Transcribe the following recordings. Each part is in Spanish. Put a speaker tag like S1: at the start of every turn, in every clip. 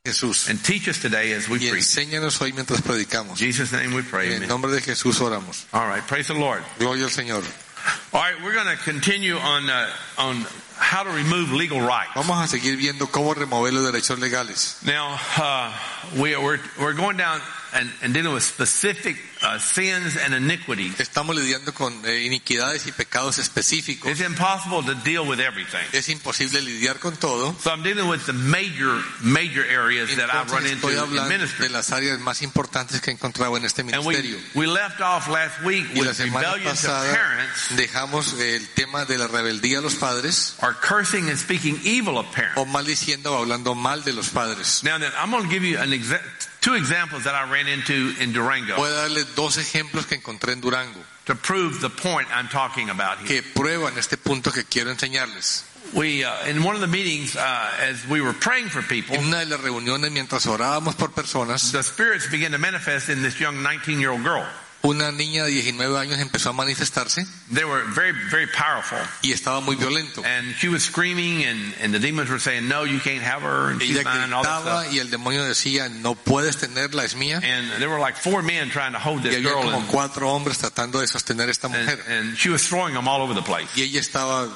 S1: Jesús.
S2: And teach us today as we
S1: Y
S2: preach.
S1: enséñanos hoy mientras predicamos.
S2: In Jesus' name we pray.
S1: En el
S2: Amen.
S1: nombre de Jesús oramos.
S2: All right, praise the Lord.
S1: Gloria al Señor.
S2: All right, we're going to continue on how to remove legal rights.
S1: Vamos a seguir viendo cómo remover los derechos legales.
S2: Now, we're going down and dealing with specific sins and iniquities.
S1: Estamos lidiando con iniquidades y pecados específicos.
S2: It's impossible to deal with everything.
S1: Es imposible lidiar con todo.
S2: So I'm dealing with the major areas that I've run
S1: Entonces
S2: into
S1: estoy
S2: in
S1: hablando
S2: ministry.
S1: de las áreas más importantes que he encontrado en este
S2: And
S1: ministerio.
S2: we left off last week
S1: Y la
S2: with
S1: semana
S2: rebellion to
S1: pasada
S2: parents,
S1: dejamos el tema de la rebeldía a los padres,
S2: or cursing and speaking evil of parents.
S1: o maldiciendo o hablando mal de los padres.
S2: Now then, I'm going to give you two examples that I ran into in Durango
S1: Voy a darles 2 ejemplos que encontré en Durango,
S2: to prove the point I'm talking about here.
S1: que prueban este punto que quiero enseñarles.
S2: We, in one of the meetings, as we were praying for people,
S1: En una de las reuniones, mientras orábamos por personas,
S2: the spirits began to manifest in this young 19-year-old girl.
S1: una niña de 19 años empezó a manifestarse
S2: They were very, very powerful.
S1: y estaba muy violento.
S2: And she was screaming, and the demons were saying, no, you can't have her, and she's
S1: Ella
S2: mine, and all that
S1: gritaba
S2: stuff.
S1: y el demonio decía, no puedes tenerla, es mía.
S2: And there were like 4 men trying to hold
S1: Y
S2: this
S1: había
S2: girl,
S1: como
S2: and
S1: 4 hombres tratando de sostener a esta mujer.
S2: and she was throwing them all over the place.
S1: Y ella estaba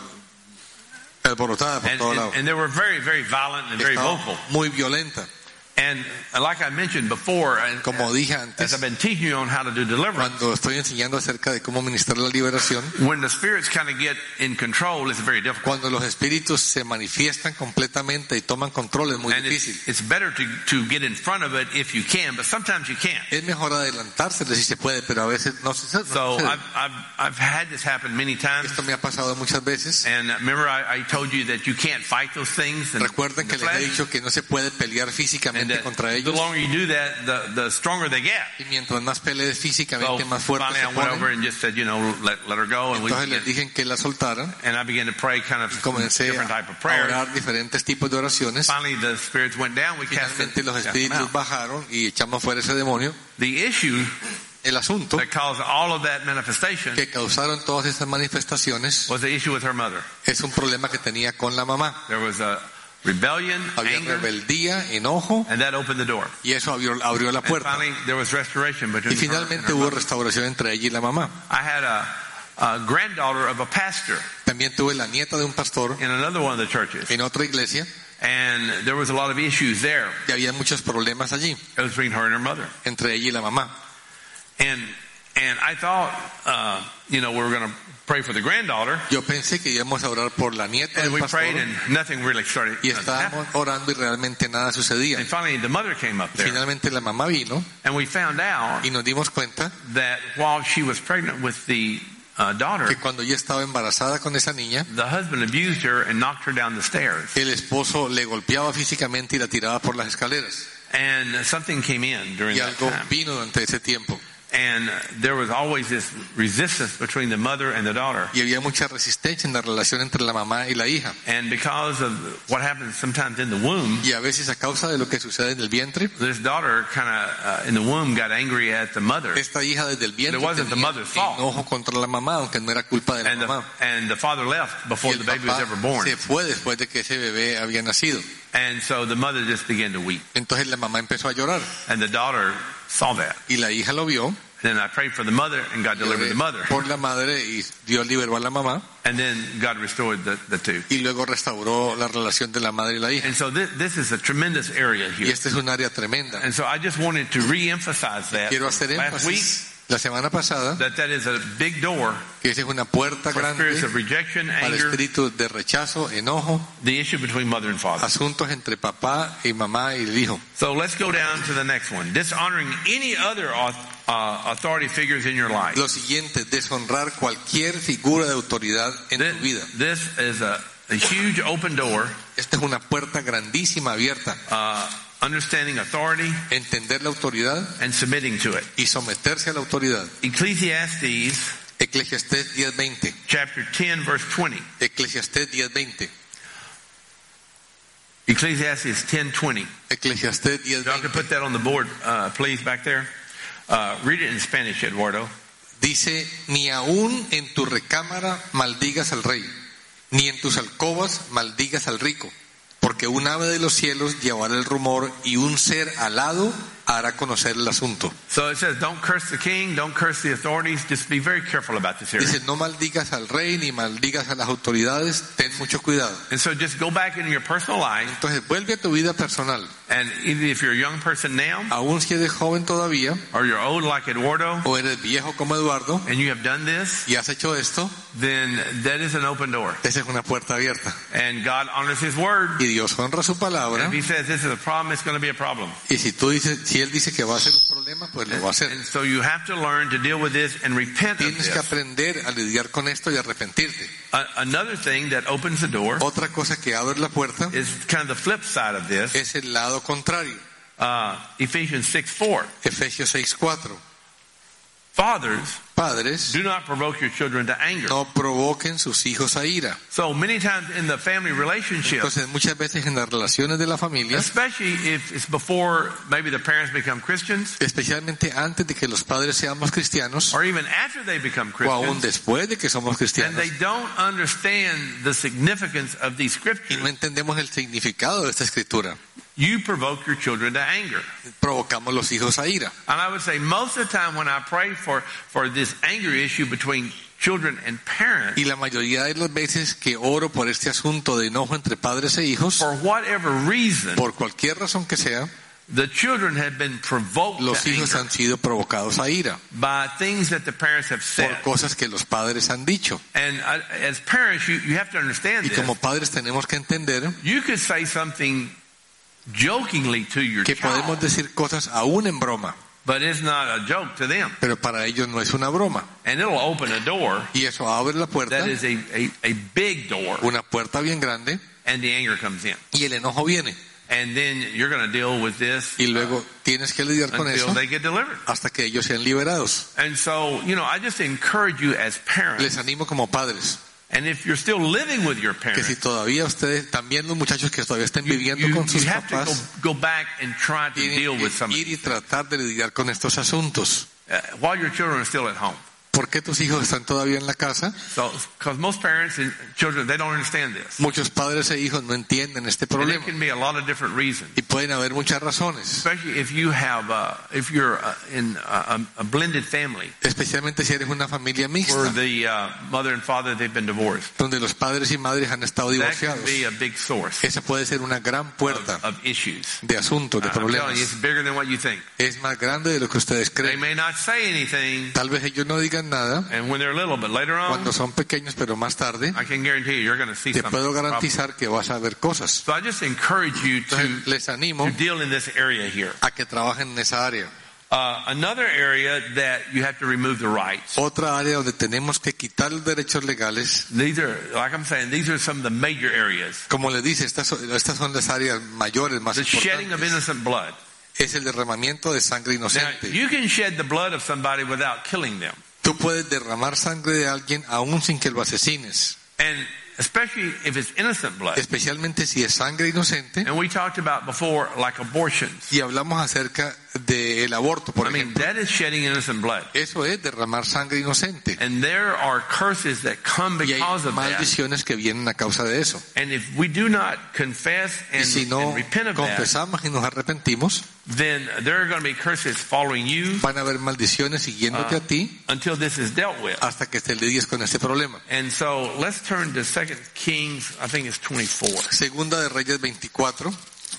S1: alborotada por todos lados.
S2: And they were very, very violent and very
S1: Estaba
S2: vocal.
S1: muy violenta.
S2: And like I mentioned before, and
S1: Como dije
S2: as
S1: antes,
S2: I've been teaching you on how to do deliverance,
S1: cuando estoy enseñando acerca de cómo ministrar la liberación,
S2: when the spirits kind of get in control, it's very difficult.
S1: cuando los espíritus se manifiestan completamente y toman control, es muy
S2: And
S1: difícil.
S2: it's better to get in front of it if you can, but sometimes you can't.
S1: Es mejor adelantárseles si se puede, pero a veces no se
S2: So
S1: puede.
S2: I've had this happen many times.
S1: Esto me ha pasado muchas veces.
S2: And remember, I told you that you can't fight those things. In
S1: Recuerden
S2: the
S1: que les he
S2: flesh.
S1: dicho que no se puede pelear
S2: And
S1: físicamente
S2: that
S1: contra
S2: the
S1: ellos.
S2: longer you do that, the stronger they get.
S1: Y mientras más pelees
S2: So
S1: físicamente, más fuerte
S2: finally,
S1: se
S2: I went over
S1: ponen.
S2: and just said, let her go, and
S1: Entonces les dije que la soltaran.
S2: and I began to pray kind of
S1: Comencé
S2: different type of
S1: a
S2: prayers.
S1: orar diferentes tipos de oraciones.
S2: Finally, the spirits went down. We cast them
S1: Finalmente los
S2: them
S1: espíritus
S2: out.
S1: bajaron y echamos fuera ese demonio.
S2: The issue
S1: El asunto
S2: that caused all of that manifestation
S1: que causaron todas estas manifestaciones
S2: was the issue with her mother.
S1: es un problema que tenía con la mamá.
S2: There was a rebellion,
S1: Había
S2: anger,
S1: rebeldía, enojo,
S2: and that opened the door.
S1: y eso abrió la
S2: And
S1: puerta.
S2: finally, there was restoration between
S1: Y
S2: her and
S1: finalmente
S2: her
S1: hubo
S2: mother.
S1: restauración entre ella y la mamá.
S2: I had a granddaughter of a pastor
S1: También tuve la nieta de un pastor
S2: in another one of the churches,
S1: en otra iglesia
S2: and there was a lot of issues there.
S1: y había muchos problemas allí
S2: It was between her and her mother.
S1: entre ella y la mamá.
S2: And I thought, we were going to pray for the granddaughter,
S1: Yo pensé que íbamos a orar por la nieta
S2: and
S1: del
S2: we
S1: pastor
S2: prayed, and nothing really started
S1: y
S2: nothing happened.
S1: estábamos orando y realmente nada sucedía.
S2: And finally, the mother came up there,
S1: Finalmente la mamá vino
S2: and we found out
S1: y nos dimos cuenta
S2: that while she was pregnant with the daughter,
S1: que cuando ella estaba embarazada con esa niña,
S2: the husband abused her and knocked her down the stairs.
S1: el esposo le golpeaba físicamente y la tiraba por las escaleras.
S2: And something came in during
S1: Y
S2: that
S1: algo
S2: time.
S1: vino durante ese tiempo.
S2: And there was always this resistance between the mother and the daughter.
S1: Y había mucha resistencia en la relación entre la mamá y la hija.
S2: And because of what happens sometimes in the womb,
S1: Y a veces a causa de lo que sucede en el vientre,
S2: this daughter kind of in the womb got angry at the mother.
S1: esta hija desde el vientre
S2: It wasn't the
S1: tenía
S2: mother's fault.
S1: enojo contra la mamá, aunque no era culpa de la mamá.
S2: And the father left
S1: Y
S2: before
S1: el
S2: the baby was
S1: papá
S2: ever born.
S1: se fue después de que ese bebé había nacido.
S2: And so the mother just began to weep.
S1: Entonces la mamá empezó a llorar
S2: And the daughter saw that.
S1: y la hija lo vio.
S2: Then I prayed for the mother, and God delivered the mother.
S1: Por la madre y Dios liberó a la mamá
S2: And then God restored the two.
S1: y luego restauró la relación de la madre y la hija.
S2: And so this is a tremendous area
S1: Y
S2: here.
S1: este es un área tremenda.
S2: And so I just wanted to re-emphasize that
S1: Quiero hacer
S2: last week,
S1: énfasis la semana pasada
S2: that is a big door
S1: que esa es una puerta
S2: for spirits
S1: grande
S2: of rejection,
S1: para
S2: anger,
S1: espíritus de rechazo, enojo,
S2: the issue between mother and father.
S1: asuntos entre papá y mamá y el hijo.
S2: So let's go down to the next one. Dishonoring any other authority figures in your life.
S1: Lo siguiente, deshonrar cualquier figura de autoridad en tu vida.
S2: This is a huge open door.
S1: Esta es una puerta grandísima abierta.
S2: Understanding authority
S1: Entender la autoridad
S2: and submitting to it.
S1: y someterse a la autoridad.
S2: Ecclesiastes
S1: Eclesiastés 10:20.
S2: chapter 10 verse 20.
S1: Eclesiastés 10:20.
S2: Ecclesiastes 10:20.
S1: Eclesiastés
S2: Y'all can
S1: 10:20.
S2: put that on the board, please, back there. Read it in Spanish, Eduardo.
S1: Dice, ni aún en tu recámara maldigas al rey, ni en tus alcobas maldigas al rico, porque porque un ave de los cielos llevará el rumor y un ser alado hará conocer el asunto.
S2: So it says, don't curse the king, don't curse the authorities. Just be very careful about this area.
S1: Dice, no maldigas al rey ni maldigas a las autoridades, ten mucho cuidado.
S2: And so just go back into your personal life,
S1: Entonces vuelve a tu vida personal,
S2: and even if you're a young person now,
S1: aún si eres joven todavía
S2: or you're old like Eduardo,
S1: o eres viejo como Eduardo
S2: and you have done this,
S1: y has hecho esto,
S2: then that is an open door.
S1: esa es una puerta abierta.
S2: And God honors His word.
S1: Y Dios honra su
S2: And
S1: palabra,
S2: if He says this is a problem, it's going to be a problem.
S1: y si él dice que va a ser un problema, pues lo va a hacer.
S2: And so you have to learn to deal with this and repent of
S1: Tienes que
S2: this.
S1: aprender a lidiar con esto y a arrepentirte.
S2: Another thing that opens the door
S1: Otra cosa que abre la puerta
S2: is kind of the flip side of this.
S1: es el lado contrario.
S2: Ephesians 6:4.
S1: Efesios 6:4.
S2: Fathers,
S1: Padres,
S2: do not provoke your children to anger.
S1: no provoquen sus hijos a ira.
S2: So many times in the family relationship,
S1: Entonces muchas veces en las relaciones de la familia,
S2: especially if it's before maybe the parents become Christians,
S1: especialmente antes de que los padres seamos cristianos
S2: or even after they become
S1: o aún
S2: Christians,
S1: después de que somos
S2: and
S1: cristianos,
S2: they don't understand the significance of these
S1: y
S2: scriptures,
S1: no entendemos el significado de esta escritura,
S2: you provoke your children to anger.
S1: provocamos los hijos a ira.
S2: And I would say most of the time when I pray for this anger issue between children and parents,
S1: Y la mayoría de las veces que oro por este asunto de enojo entre padres e hijos,
S2: for whatever reason,
S1: por cualquier razón que sea,
S2: the children have been provoked
S1: los
S2: to
S1: hijos
S2: anger
S1: han sido provocados a ira
S2: by things that the parents have said.
S1: por cosas que los padres han dicho.
S2: And as parents, you have to understand
S1: Y
S2: this.
S1: como padres tenemos que entender
S2: You could say something jokingly to your
S1: que podemos
S2: child,
S1: decir cosas aún en broma,
S2: but it's not a joke to them.
S1: pero para ellos no es una broma.
S2: And it'll open a door
S1: Y eso abre la puerta,
S2: that is a big door,
S1: una puerta bien grande,
S2: and the anger comes in.
S1: y el enojo viene.
S2: And then you're going to deal with this
S1: Y luego tienes que lidiar con
S2: until
S1: eso
S2: they get delivered.
S1: hasta que ellos sean liberados.
S2: And so, I just encourage you as parents,
S1: Les animo como padres
S2: and if you're still living with your
S1: que si
S2: parents,
S1: todavía ustedes, también los muchachos que todavía estén
S2: you
S1: viviendo con sus
S2: have to
S1: papás,
S2: go back and try to
S1: tienen
S2: deal with some
S1: que
S2: of
S1: ir y
S2: it
S1: tratar de lidiar con estos asuntos.
S2: while your children are still at home.
S1: ¿Por qué tus hijos están todavía en la casa?
S2: So, because most parents and children, they don't understand this.
S1: Muchos padres e hijos no entienden este
S2: And there
S1: problema
S2: can be a lot of different reasons.
S1: y pueden haber muchas razones,
S2: Especially if you have, if you're in a blended family
S1: especialmente si eres una familia
S2: where
S1: mixta,
S2: the mother and father, they've been divorced.
S1: donde los padres y madres han estado
S2: That can
S1: divorciados.
S2: be a big source
S1: Esa puede ser una gran puerta
S2: of issues.
S1: de asuntos, de
S2: I'm telling you,
S1: problemas.
S2: it's bigger than what you think.
S1: Es más grande de lo que ustedes
S2: They
S1: creen.
S2: may not say anything,
S1: Tal vez ellos no digan nada
S2: and when they're little, but later on,
S1: cuando son pequeños, pero más tarde
S2: I can guarantee you, you're going to see
S1: te
S2: something.
S1: puedo garantizar que vas a ver cosas.
S2: So I just encourage you
S1: Entonces, les animo
S2: to deal in this area here.
S1: a que trabajen en esa área.
S2: Another area that you have to remove the rights.
S1: Otra área donde tenemos que quitar los derechos legales.
S2: These are, like I'm saying, these are some of the major areas.
S1: Como les dice, estas son las áreas mayores, más
S2: The shedding of
S1: importantes.
S2: innocent blood.
S1: Es el derramamiento de sangre
S2: Now,
S1: inocente.
S2: you can shed the blood of somebody without killing them.
S1: Tú puedes derramar sangre de alguien aún sin que lo asesines,
S2: And especially if it's innocent blood.
S1: especialmente si es sangre inocente.
S2: And we talked about before, like abortions.
S1: Y hablamos acerca del aborto, por
S2: I mean,
S1: ejemplo.
S2: that is shedding innocent blood.
S1: Eso es derramar sangre inocente.
S2: And there are curses that come
S1: Y hay
S2: because of that.
S1: maldiciones que vienen a causa de eso.
S2: And if we do not confess
S1: Y si
S2: and
S1: no
S2: repent of that,
S1: confesamos y nos arrepentimos,
S2: then there are going to be curses following you
S1: van a haber maldiciones siguiéndote a ti
S2: until this is dealt with.
S1: hasta que te lidies con este problema.
S2: And so let's turn to 2 Kings, I think it's 24.
S1: Segunda de Reyes 24.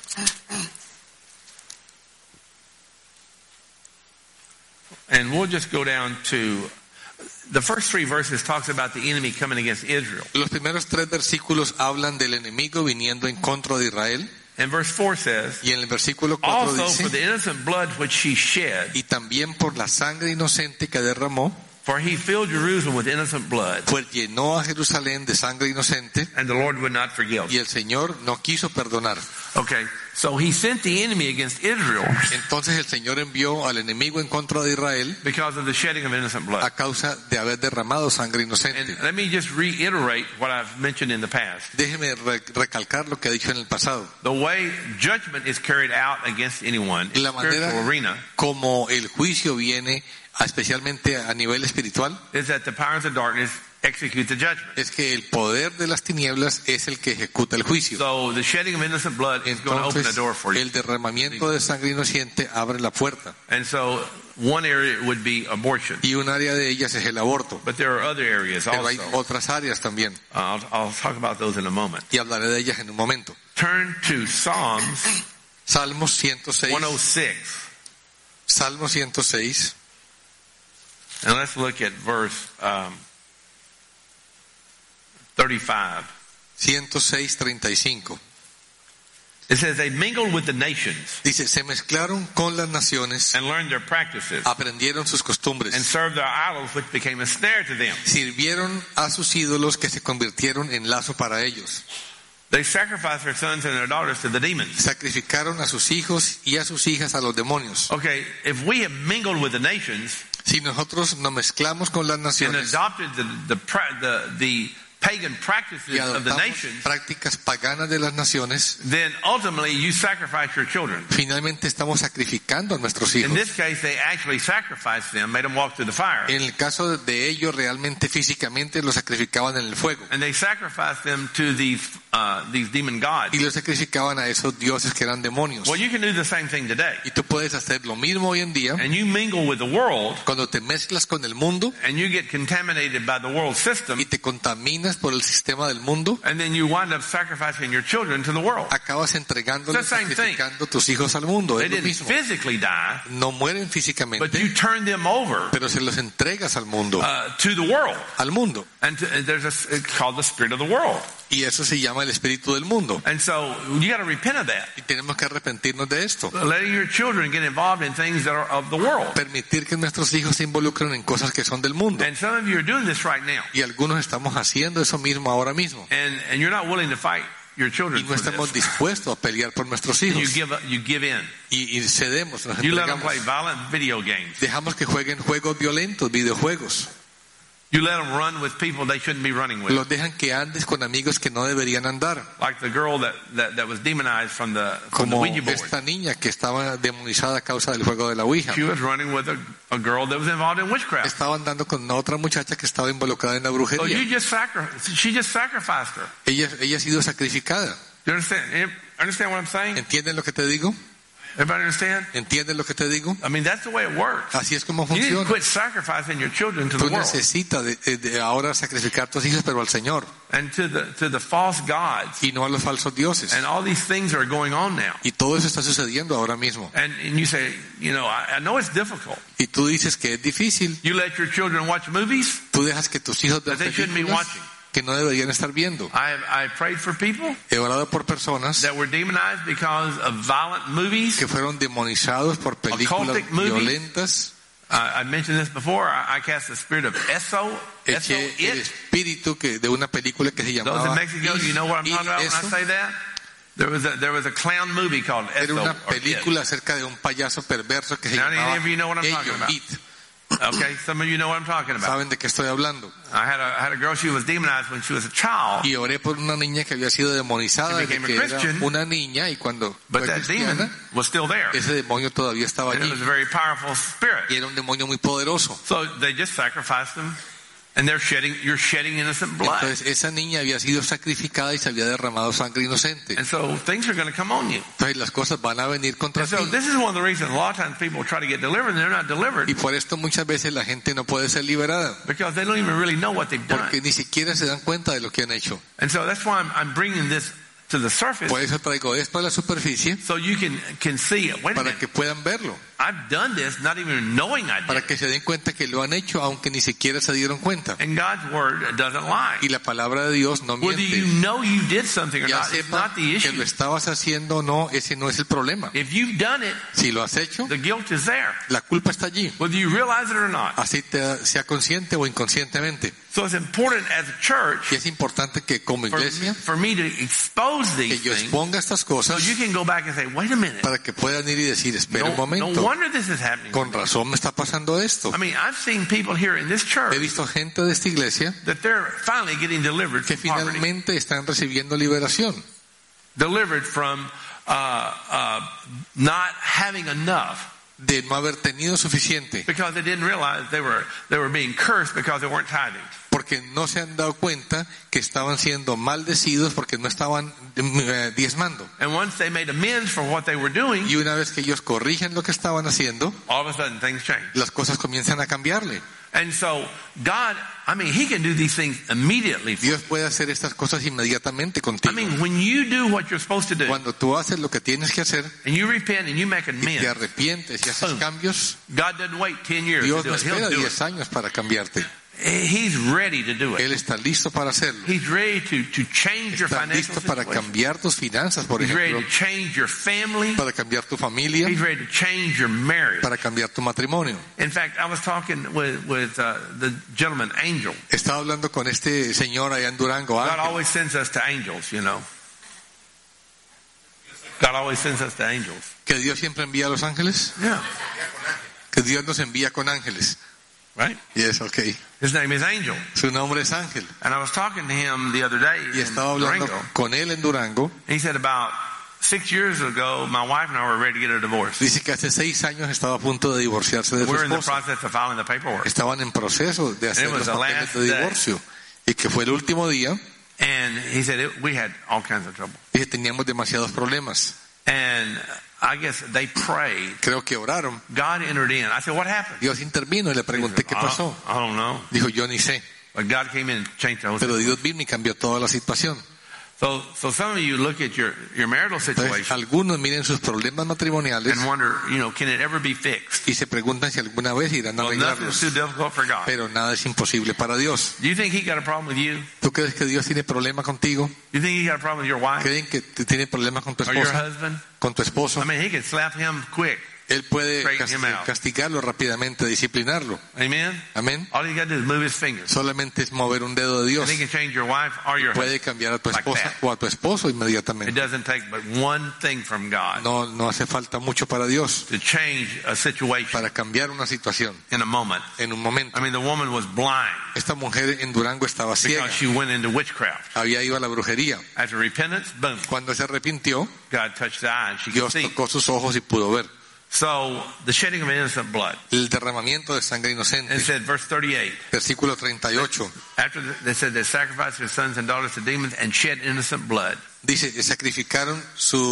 S2: And we'll just go down to the first 3 verses talks about the enemy coming against Israel.
S1: Los primeros 3 versículos hablan del enemigo viniendo en contra de Israel.
S2: And verse 4 says,
S1: Y en el versículo 4
S2: also for
S1: dice,
S2: the innocent blood which he shed,
S1: y también por la sangre inocente que derramó,
S2: for he filled Jerusalem with innocent blood,
S1: pues llenó a Jerusalén de sangre inocente,
S2: and the Lord would not forgive.
S1: y el Señor no quiso perdonar.
S2: Okay, so he sent the enemy against Israel
S1: Entonces el Señor envió al enemigo en contra de Israel
S2: because of the shedding of innocent blood.
S1: a causa de haber derramado sangre inocente.
S2: And let me just reiterate what I've mentioned in the past.
S1: Déjeme recalcar lo que he dicho en el pasado.
S2: The way judgment is carried out against anyone in
S1: La
S2: the spiritual
S1: manera
S2: arena
S1: como el juicio viene especialmente a nivel espiritual,
S2: is that the powers of darkness execute the judgment.
S1: es que el poder de las tinieblas es el que ejecuta el juicio.
S2: So the shedding of innocent blood is going to open the
S1: Entonces,
S2: door for you.
S1: el derramamiento de sangre inocente abre la puerta.
S2: And so one area would be abortion.
S1: Y un área de ellas es el aborto.
S2: But there are other areas
S1: Pero hay
S2: also.
S1: otras áreas también.
S2: I'll talk about those in a moment.
S1: Y hablaré de ellas en un momento.
S2: Turn to Psalms
S1: Salmos 106.
S2: 106.
S1: Salmo 106.
S2: And let's look at verse 35.
S1: 106:35.
S2: It says, they mingled with the nations
S1: Dice, se mezclaron con las naciones,
S2: and learned their practices
S1: aprendieron sus
S2: and
S1: costumbres,
S2: served their idols, which became a snare to them.
S1: sirvieron a sus ídolos que se convirtieron en lazo para ellos.
S2: They sacrificed their sons and their daughters to the demons.
S1: Sacrificaron a sus hijos y a sus hijas a los demonios.
S2: Okay, if we have mingled with the nations
S1: Si nosotros nos mezclamos con las
S2: and
S1: naciones
S2: adopted the pagan practices
S1: y
S2: of the
S1: adoptamos
S2: nations,
S1: prácticas paganas de las naciones,
S2: then ultimately you sacrifice your children.
S1: finalmente estamos sacrificando a nuestros
S2: In
S1: hijos.
S2: this case, they actually sacrificed them, made them walk through the fire.
S1: En el caso de ellos, realmente físicamente los sacrificaban en el fuego.
S2: And they sacrificed them to these demon gods.
S1: Y los sacrificaban a esos dioses que eran demonios.
S2: Well, you can do the same thing today.
S1: Y tú puedes hacer lo mismo hoy en día.
S2: And you mingle with the world,
S1: Cuando te mezclas con el mundo
S2: and you get contaminated by the world system,
S1: y te contaminas por el sistema del mundo,
S2: and then you wind up sacrificing your children to the world.
S1: acabas entregándoles,
S2: It's the same thing.
S1: sacrificando tus hijos al mundo.
S2: They
S1: Es lo
S2: didn't
S1: mismo.
S2: physically die,
S1: No mueren
S2: but
S1: físicamente,
S2: you turn them over
S1: pero se los entregas al mundo.
S2: to the world.
S1: Al mundo.
S2: And it's called the spirit of the world.
S1: Y eso se llama el espíritu del mundo.
S2: And so you got to repent of that.
S1: Y tenemos que arrepentirnos de esto.
S2: Letting your children get involved in things that are of the world.
S1: Permitir que nuestros hijos se involucren en cosas que son del mundo.
S2: And some of you are doing this right now.
S1: Y algunos estamos haciendo eso mismo ahora mismo.
S2: And you're not willing to fight your
S1: Y
S2: children
S1: no
S2: for
S1: estamos
S2: this.
S1: dispuestos a pelear por nuestros
S2: You
S1: hijos.
S2: give in.
S1: Y cedemos, nos
S2: You let them
S1: entregamos.
S2: play violent video games.
S1: Dejamos que jueguen juegos violentos, videojuegos.
S2: You let them run with people they shouldn't be running with.
S1: Los dejan que andes con amigos que no deberían andar.
S2: Like the girl that was demonized from the
S1: Como
S2: Ouija board.
S1: esta niña que estaba demonizada a causa del juego de la Ouija.
S2: She was running with a girl that was involved in witchcraft.
S1: Estaba andando con otra muchacha que estaba involucrada en la
S2: So
S1: brujería.
S2: she just sacrificed her.
S1: Ella ha sido sacrificada.
S2: You understand what I'm saying?
S1: ¿Entienden lo que te digo?
S2: Everybody understand?
S1: ¿Entienden lo que te digo?
S2: I mean, that's the way it works.
S1: Así es como
S2: You need to
S1: funciona.
S2: quit sacrificing your children to the
S1: Tú
S2: world
S1: necesitas de ahora sacrificar a tus hijos, pero al Señor,
S2: and to the false gods.
S1: y no a los falsos dioses.
S2: And all these things are going on now.
S1: Y todo eso está sucediendo ahora mismo.
S2: And you say, I know it's difficult.
S1: Y tú dices que es difícil.
S2: You let your children watch movies
S1: Tú dejas que tus hijos vean
S2: that they shouldn't be
S1: películas
S2: watching.
S1: que no deberían estar viendo.
S2: I prayed for people
S1: He orado por personas
S2: that were demonized because of violent movies.
S1: que fueron demonizados por películas
S2: Occultic movies.
S1: violentas.
S2: I mentioned this before. I cast the spirit of
S1: Eché el
S2: it.
S1: espíritu de una película que se
S2: Those in
S1: llamaba
S2: Mexico, you know what I'm talking about when I
S1: Eso.
S2: say that? There was a clown movie called
S1: Era
S2: Eso.
S1: una
S2: or It.
S1: película acerca de un payaso perverso que se
S2: Now,
S1: llamaba
S2: any of you know what I'm talking
S1: Ello,
S2: about?
S1: It.
S2: Okay, some of you know what I'm talking about.
S1: ¿Saben de qué estoy hablando?
S2: I had a girl, she was demonized when she was a child,
S1: Y oré por una niña que había sido demonizada
S2: She
S1: desde
S2: became
S1: que
S2: a
S1: era
S2: Christian,
S1: una niña, y cuando
S2: but
S1: fue
S2: that demon
S1: cristiana,
S2: was still there.
S1: ese demonio todavía estaba
S2: And it
S1: allí.
S2: was a very powerful spirit.
S1: Y era un demonio muy poderoso.
S2: So they just sacrificed them, and you're shedding innocent blood.
S1: Entonces esa niña había sido sacrificada y se había derramado sangre inocente.
S2: And so things are going to come on you.
S1: Entonces las cosas van a venir contra
S2: And
S1: ti.
S2: so this is one of the reasons a lot of times people try to get delivered and they're not delivered
S1: Y por esto muchas veces la gente no puede ser liberada,
S2: because they don't even really know what they've done.
S1: porque ni siquiera se dan cuenta de lo que han hecho.
S2: And so that's why I'm bringing this to the surface
S1: Por eso traigo esto a la superficie,
S2: so you can see it. Wait a
S1: para
S2: minute.
S1: que puedan verlo,
S2: I've done this not even knowing I
S1: para
S2: did.
S1: que se den cuenta que lo han hecho aunque ni siquiera se dieron cuenta.
S2: And God's word doesn't lie.
S1: Y la palabra de Dios no
S2: Whether you
S1: miente.
S2: know you did something or
S1: Ya
S2: not, it's
S1: sepa
S2: not the
S1: que
S2: issue.
S1: lo estabas haciendo o no, ese no es el problema.
S2: If you've done it,
S1: Si lo has hecho,
S2: the guilt is there,
S1: la culpa está allí,
S2: whether you realize it or not.
S1: así sea consciente o inconscientemente.
S2: So it's important as a church
S1: Y es importante que como iglesia,
S2: for me to expose
S1: que
S2: these
S1: yo
S2: things
S1: exponga estas
S2: so
S1: cosas
S2: you can go back and say, wait a minute.
S1: para que puedan ir y decir, espera un
S2: No
S1: momento,
S2: wonder this is happening.
S1: con razón me está pasando esto.
S2: I mean, I've seen people here in this
S1: He
S2: church
S1: visto gente de esta iglesia
S2: that they're finally getting delivered
S1: que
S2: from poverty,
S1: finalmente están recibiendo liberación,
S2: delivered from not having enough.
S1: de no haber tenido suficiente,
S2: because they didn't realize they were being cursed because they weren't tithing.
S1: porque no se han dado cuenta que estaban siendo maldecidos porque no estaban diezmando.
S2: And once they made amends for what they were doing,
S1: Y una vez que ellos corrigen lo que estaban haciendo,
S2: all of a sudden things change.
S1: las cosas comienzan a cambiarle.
S2: And so God, He can do these things immediately.
S1: Dios puede hacer estas cosas inmediatamente
S2: I
S1: contigo.
S2: mean, when you do what you're supposed to do,
S1: Cuando tú haces lo que tienes que hacer
S2: and you repent and you make
S1: y te
S2: amends,
S1: arrepientes y haces
S2: Boom.
S1: cambios,
S2: God doesn't wait 10 years
S1: Dios
S2: to
S1: no
S2: do it. He'll
S1: espera
S2: do
S1: 10 años para cambiarte.
S2: it. He's ready to do it.
S1: Él está listo para hacerlo.
S2: He's ready to change your
S1: Está
S2: financial
S1: listo para
S2: situation.
S1: cambiar tus finanzas, por
S2: He's ready
S1: ejemplo,
S2: to change your family.
S1: para cambiar tu familia,
S2: He's ready to change your marriage.
S1: para cambiar tu matrimonio.
S2: In fact, I was talking with the gentleman, Angel.
S1: Estaba hablando con este señor allá en Durango,
S2: God
S1: Ángel.
S2: always sends us to angels, you know. God always sends us to angels.
S1: Que Dios siempre envía a los ángeles,
S2: Yeah.
S1: que Dios nos envía con ángeles.
S2: Right?
S1: Yes, okay.
S2: His name is Angel.
S1: Su nombre es Ángel.
S2: And I was talking to him the other day
S1: Y
S2: in
S1: estaba hablando
S2: Durango.
S1: con él en Durango.
S2: He said about 6 years ago, my wife and I were ready to get a divorce.
S1: Dice que hace 6 años estaba a punto de divorciarse de su
S2: We're in the
S1: esposa.
S2: process of filing the paperwork.
S1: Estaban en proceso de hacer
S2: And it
S1: los
S2: was the
S1: papeles
S2: last
S1: de divorcio. Y que fue el último día.
S2: And he said we had all kinds of trouble.
S1: Dice, teníamos demasiados problemas.
S2: And I guess they prayed.
S1: Creo que oraron.
S2: God entered in. I said, what happened?
S1: Dios intervino y le pregunté qué pasó.
S2: I don't know.
S1: Dijo, yo ni sé.
S2: But God came in and changed the whole
S1: Pero
S2: situation.
S1: Dios vino y cambió toda la situación.
S2: So some of you look at your marital
S1: Entonces,
S2: situation
S1: algunos miren sus problemas matrimoniales
S2: and wonder, can it ever be fixed?
S1: y se preguntan si alguna vez irán a
S2: Well, nothing's too
S1: arreglarlos.
S2: difficult for God.
S1: Pero nada es imposible para Dios.
S2: Do you think He got a problem with you?
S1: ¿Tú crees que Dios tiene problema contigo?
S2: Do you think He got a problem with your wife
S1: ¿Creen que tiene problemas con tu
S2: or your
S1: esposa?
S2: husband?
S1: Con tu esposo.
S2: I mean, He could slap him quick.
S1: Él puede
S2: Straighten him out.
S1: castigarlo rápidamente, disciplinarlo.
S2: Amen?
S1: Amén.
S2: All you got to do is move His fingers.
S1: Solamente es mover un dedo de Dios.
S2: And He can change your wife or your
S1: Puede
S2: husband.
S1: cambiar a tu
S2: Like
S1: esposa
S2: that.
S1: o a tu esposo
S2: It
S1: inmediatamente.
S2: doesn't take but one thing from God
S1: No hace falta mucho para Dios,
S2: to change a situation
S1: para cambiar una situación
S2: in a moment.
S1: en un momento.
S2: I mean, the woman was blind
S1: Esta mujer en Durango estaba ciega,
S2: because she went into witchcraft.
S1: había ido a la brujería.
S2: After repentance, boom,
S1: Cuando se arrepintió,
S2: God touched the eye and she could
S1: Dios
S2: see.
S1: tocó sus ojos y pudo ver.
S2: So, the shedding of innocent blood.
S1: El derramamiento de sangre
S2: It
S1: inocente.
S2: said, verse 38,
S1: Versículo 38.
S2: after they said they sacrificed their sons and daughters to demons and shed innocent blood.
S1: Dice, sacrificaron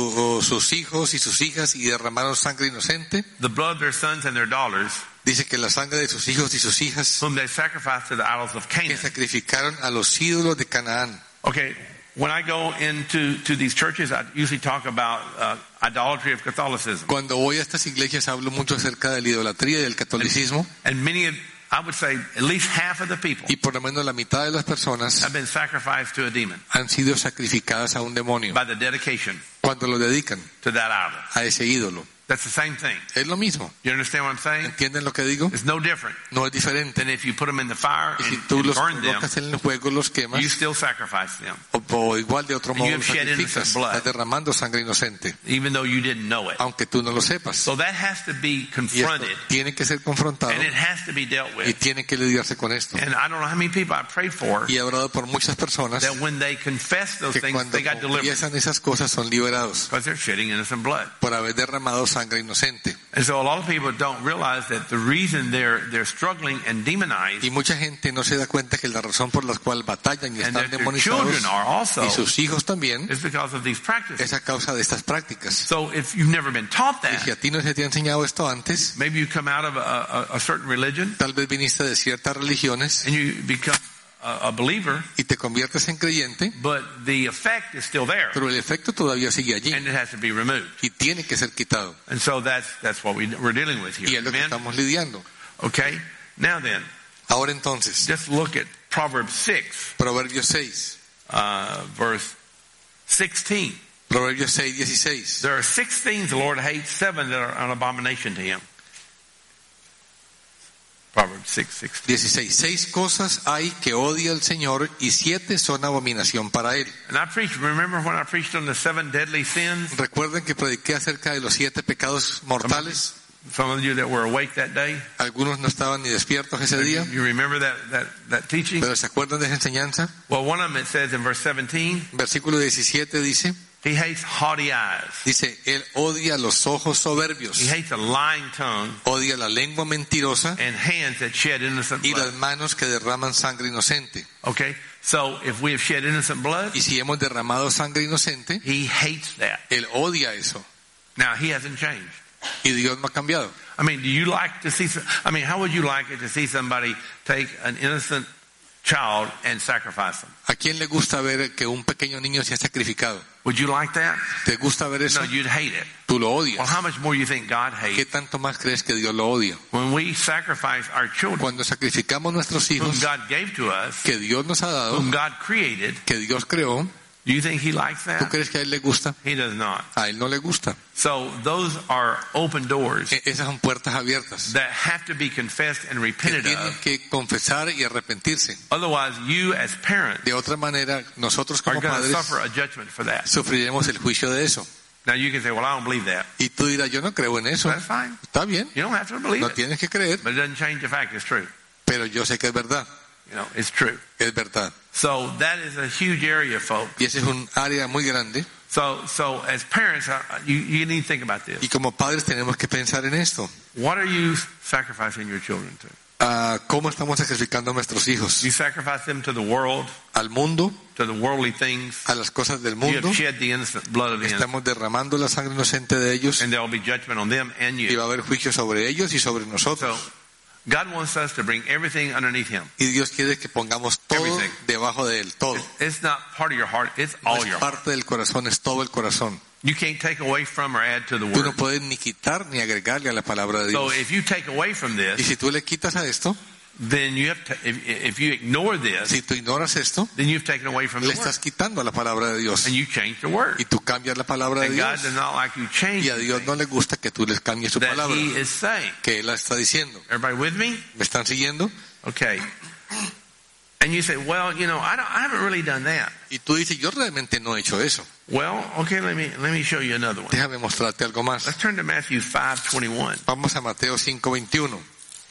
S1: sus hijos y sus hijas y derramaron sangre inocente.
S2: The blood of their sons and their daughters,
S1: Dice que la sangre de sus hijos y sus hijas
S2: whom they sacrificed to the idols of
S1: que
S2: Canaan.
S1: sacrificaron a los ídolos de Canaán.
S2: Okay, when I go into these churches, I usually talk about idolatry of Catholicism.
S1: Cuando voy a estas iglesias hablo mucho acerca de la idolatría y del catolicismo,
S2: And many of, I would say at least half of the people
S1: y por lo menos la mitad de las personas
S2: have been sacrificed to a demon
S1: han sido sacrificadas a un demonio
S2: by the dedication
S1: cuando lo dedican
S2: to that idol.
S1: a ese ídolo.
S2: That's the same thing.
S1: Es lo mismo.
S2: You understand what I'm saying?
S1: ¿Entienden lo que digo?
S2: It's no different
S1: No es diferente.
S2: than if you put them in the fire
S1: Y si
S2: and,
S1: tú
S2: and
S1: los
S2: burn them,
S1: colocas en el fuego, los quemas,
S2: you still sacrifice them,
S1: o igual de otro
S2: And
S1: modo
S2: you
S1: los
S2: have shed
S1: sacrificas,
S2: innocent blood.
S1: estás derramando sangre inocente,
S2: even though you didn't know it.
S1: aunque tú no lo sepas.
S2: So that has to be
S1: Y esto
S2: confronted,
S1: tiene que ser confrontado
S2: and it has to be dealt
S1: y
S2: with.
S1: tiene que lidiarse con esto.
S2: And I don't know how many people I prayed for
S1: Y he hablado por muchas personas
S2: that when they confess those
S1: que
S2: things,
S1: cuando
S2: they got delivered
S1: confiesan esas cosas son liberados
S2: because they're shedding innocent blood.
S1: por haber derramado sangre inocente.
S2: And so a lot of people don't realize that the reason they're struggling and demonized
S1: Y mucha gente no se da cuenta que la razón por la cual batallan y
S2: and
S1: están
S2: that their
S1: demonizados
S2: children are also
S1: y sus hijos también
S2: is because of these practices.
S1: es a causa de estas prácticas.
S2: So if you've never been taught
S1: Y si
S2: that,
S1: a ti no se te ha enseñado esto antes,
S2: maybe you come out of a certain religion
S1: tal vez viniste de ciertas religiones
S2: and you become a believer,
S1: y te conviertes en creyente,
S2: but the effect is still there
S1: pero el efecto todavía sigue allí
S2: and it has to be removed.
S1: y tiene que ser quitado.
S2: And so that's what we're dealing with
S1: Y
S2: here.
S1: es lo que
S2: Amen?
S1: estamos lidiando.
S2: Okay. Now then,
S1: Ahora entonces,
S2: just look at Proverbs 6,
S1: Proverbios 6,
S2: verse 16.
S1: Proverbios 6, 16.
S2: There are 6 things the Lord hates, 7 that are an abomination to him. Proverbs 6, 16.
S1: 16. 6 cosas hay que odia el Señor y 7 son abominación para él.
S2: And I preached, remember when I preached on the 7 deadly sins?
S1: Recuerden que prediqué acerca de los 7 pecados mortales.
S2: Some of you that were awake that day,
S1: Algunos no estaban ni despiertos ese día,
S2: you remember that teaching?
S1: pero ¿se acuerdan de esa enseñanza?
S2: Well, one of them, it says in verse 17,
S1: Versículo 17 dice,
S2: He hates haughty eyes.
S1: Dice, él odia los ojos soberbios,
S2: He hates a lying tongue
S1: odia la lengua mentirosa
S2: and hands that shed innocent
S1: y
S2: blood.
S1: las manos que derraman sangre inocente.
S2: Okay? So if we have shed innocent blood,
S1: Y si hemos derramado sangre inocente,
S2: he hates that.
S1: él odia eso.
S2: Now, he hasn't changed.
S1: Y Dios no ha cambiado.
S2: I mean, do you like to see, how would you like it to see somebody take an innocent child and sacrifice them?
S1: ¿A quién le gusta ver que un pequeño niño sea sacrificado?
S2: Would you like that?
S1: ¿Te gusta ver eso?
S2: No, you'd hate it.
S1: Tú lo
S2: Well,
S1: odias.
S2: how much more do you think God
S1: ¿Qué
S2: hates
S1: tanto más crees que Dios lo odia?
S2: when we sacrifice our children,
S1: Cuando sacrificamos nuestros
S2: whom
S1: hijos
S2: God gave to us,
S1: que Dios nos ha dado,
S2: whom God created?
S1: que Dios creó,
S2: Do you think he likes
S1: ¿tú
S2: that?
S1: crees que a él le gusta?
S2: He does not.
S1: A él no le gusta.
S2: So those are open doors
S1: Esas son puertas abiertas
S2: that have to be confessed and
S1: que
S2: repented
S1: tienen
S2: of.
S1: que confesar y arrepentirse.
S2: Otherwise, you as parents
S1: De otra manera, nosotros
S2: are
S1: como
S2: going to
S1: padres
S2: suffer a judgment for that.
S1: sufriremos el juicio de eso.
S2: Now you can say, well, I don't believe that.
S1: Y tú dirás, yo no creo en eso.
S2: That's fine.
S1: Está bien,
S2: You don't have to believe
S1: no
S2: it.
S1: tienes que creer,
S2: But it doesn't change the fact it's true.
S1: pero yo sé que es verdad,
S2: You know, it's true.
S1: es verdad.
S2: So that is a huge area, folks.
S1: Y ese es un área muy grande.
S2: So as parents, you need to think about this.
S1: Y como padres tenemos que pensar en esto.
S2: What are you sacrificing your children to?
S1: ¿Cómo estamos sacrificando a nuestros hijos?
S2: You sacrifice them to the world,
S1: Al mundo,
S2: to the worldly things.
S1: a las cosas del
S2: You
S1: mundo.
S2: have shed the innocent blood of the innocent.
S1: Estamos derramando la sangre inocente de ellos
S2: And there will be judgment on them and
S1: y
S2: you.
S1: va a haber juicio sobre ellos y sobre
S2: So
S1: nosotros.
S2: God wants us to bring everything underneath Him.
S1: Y Dios quiere que pongamos todo
S2: Everything.
S1: debajo de él, todo.
S2: It's not part of your heart, it's
S1: No
S2: all
S1: es
S2: your heart.
S1: parte del corazón, es todo el corazón.
S2: You can't take away from or add to the
S1: Tú no
S2: word.
S1: puedes ni quitar ni agregarle a la palabra de
S2: So
S1: Dios.
S2: if you take away from
S1: Y
S2: this,
S1: si tú le quitas a esto,
S2: then you have to, if you ignore this,
S1: si tú ignoras esto,
S2: then you've taken away from
S1: le
S2: the word.
S1: estás quitando a la palabra de Dios.
S2: And you change the word.
S1: Y tú cambias la palabra de
S2: And God
S1: Dios.
S2: does not like you change
S1: Y a Dios no le gusta que tú les cambies su
S2: that
S1: palabra,
S2: He is saying.
S1: que Él la está diciendo.
S2: Everybody with me?
S1: ¿Me están siguiendo?
S2: Okay. And you say, well, you know, I haven't really done that.
S1: Y tú dices, yo realmente no he hecho eso.
S2: Well, okay, let me show you another one.
S1: Déjame mostrarte algo más.
S2: Let's turn to Matthew 5:21.
S1: Vamos a Mateo 5:21.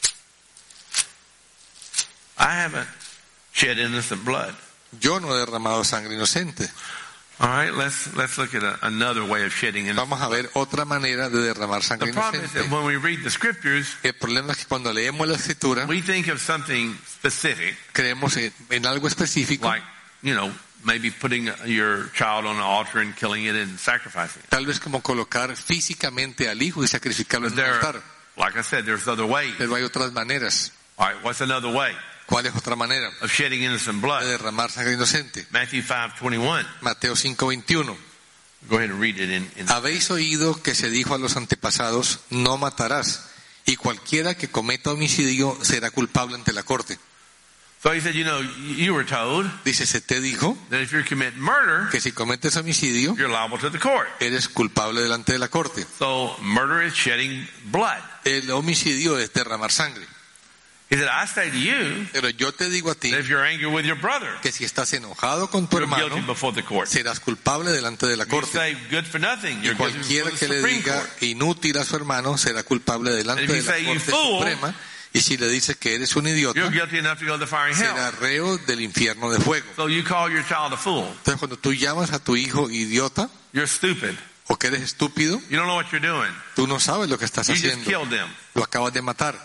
S2: I haven't shed innocent blood.
S1: Yo no he derramado sangre inocente.
S2: All right, let's look at another way of shedding innocent.
S1: Vamos a ver otra manera de derramar sangre
S2: The problem is that
S1: inocente.
S2: when we read the scriptures,
S1: El problema es que cuando leemos la escritura,
S2: we think of something specific,
S1: creemos en algo específico,
S2: like, you know, maybe putting your child on an altar and killing it and sacrificing it.
S1: tal vez como colocar físicamente al hijo y sacrificarlo en un
S2: There,
S1: altar.
S2: like I said, there's other ways.
S1: Pero hay otras maneras.
S2: All right, what's another way
S1: ¿Cuál es otra manera
S2: of shedding innocent
S1: de
S2: blood?
S1: derramar sangre inocente?
S2: Matthew 5:21.
S1: Mateo 5:21.
S2: Go ahead and read it in
S1: Habéis oído que se dijo a los antepasados, no matarás, y cualquiera que cometa homicidio será culpable ante la corte.
S2: So he said, you know, you were told
S1: Dice, se te dijo
S2: that if you commit murder,
S1: que si cometes homicidio,
S2: you're liable to the court.
S1: eres culpable delante de la corte.
S2: So murder is shedding blood.
S1: El homicidio es derramar sangre.
S2: He said, I say to you
S1: Pero yo te digo a ti
S2: that if you're angry with your brother,
S1: que si estás enojado con tu
S2: you're guilty
S1: hermano,
S2: before the court.
S1: serás culpable delante de la
S2: If you
S1: corte.
S2: say good for nothing,
S1: Y
S2: you're guilty
S1: cualquiera
S2: before
S1: que
S2: the
S1: le
S2: Supreme
S1: diga
S2: Court.
S1: inútil a su hermano será culpable delante
S2: And if
S1: de
S2: you
S1: la
S2: say, "You
S1: corte
S2: fool",
S1: suprema. Y si le dices que eres un idiota,
S2: You're guilty enough to go to the fiery
S1: será
S2: hell.
S1: reo del infierno de fuego.
S2: So you call your child a fool.
S1: Entonces cuando tú llamas a tu hijo idiota
S2: You're stupid.
S1: o que eres estúpido,
S2: You don't know what you're doing.
S1: tú no sabes lo que estás
S2: You just
S1: haciendo.
S2: killed them.
S1: Lo acabas de matar.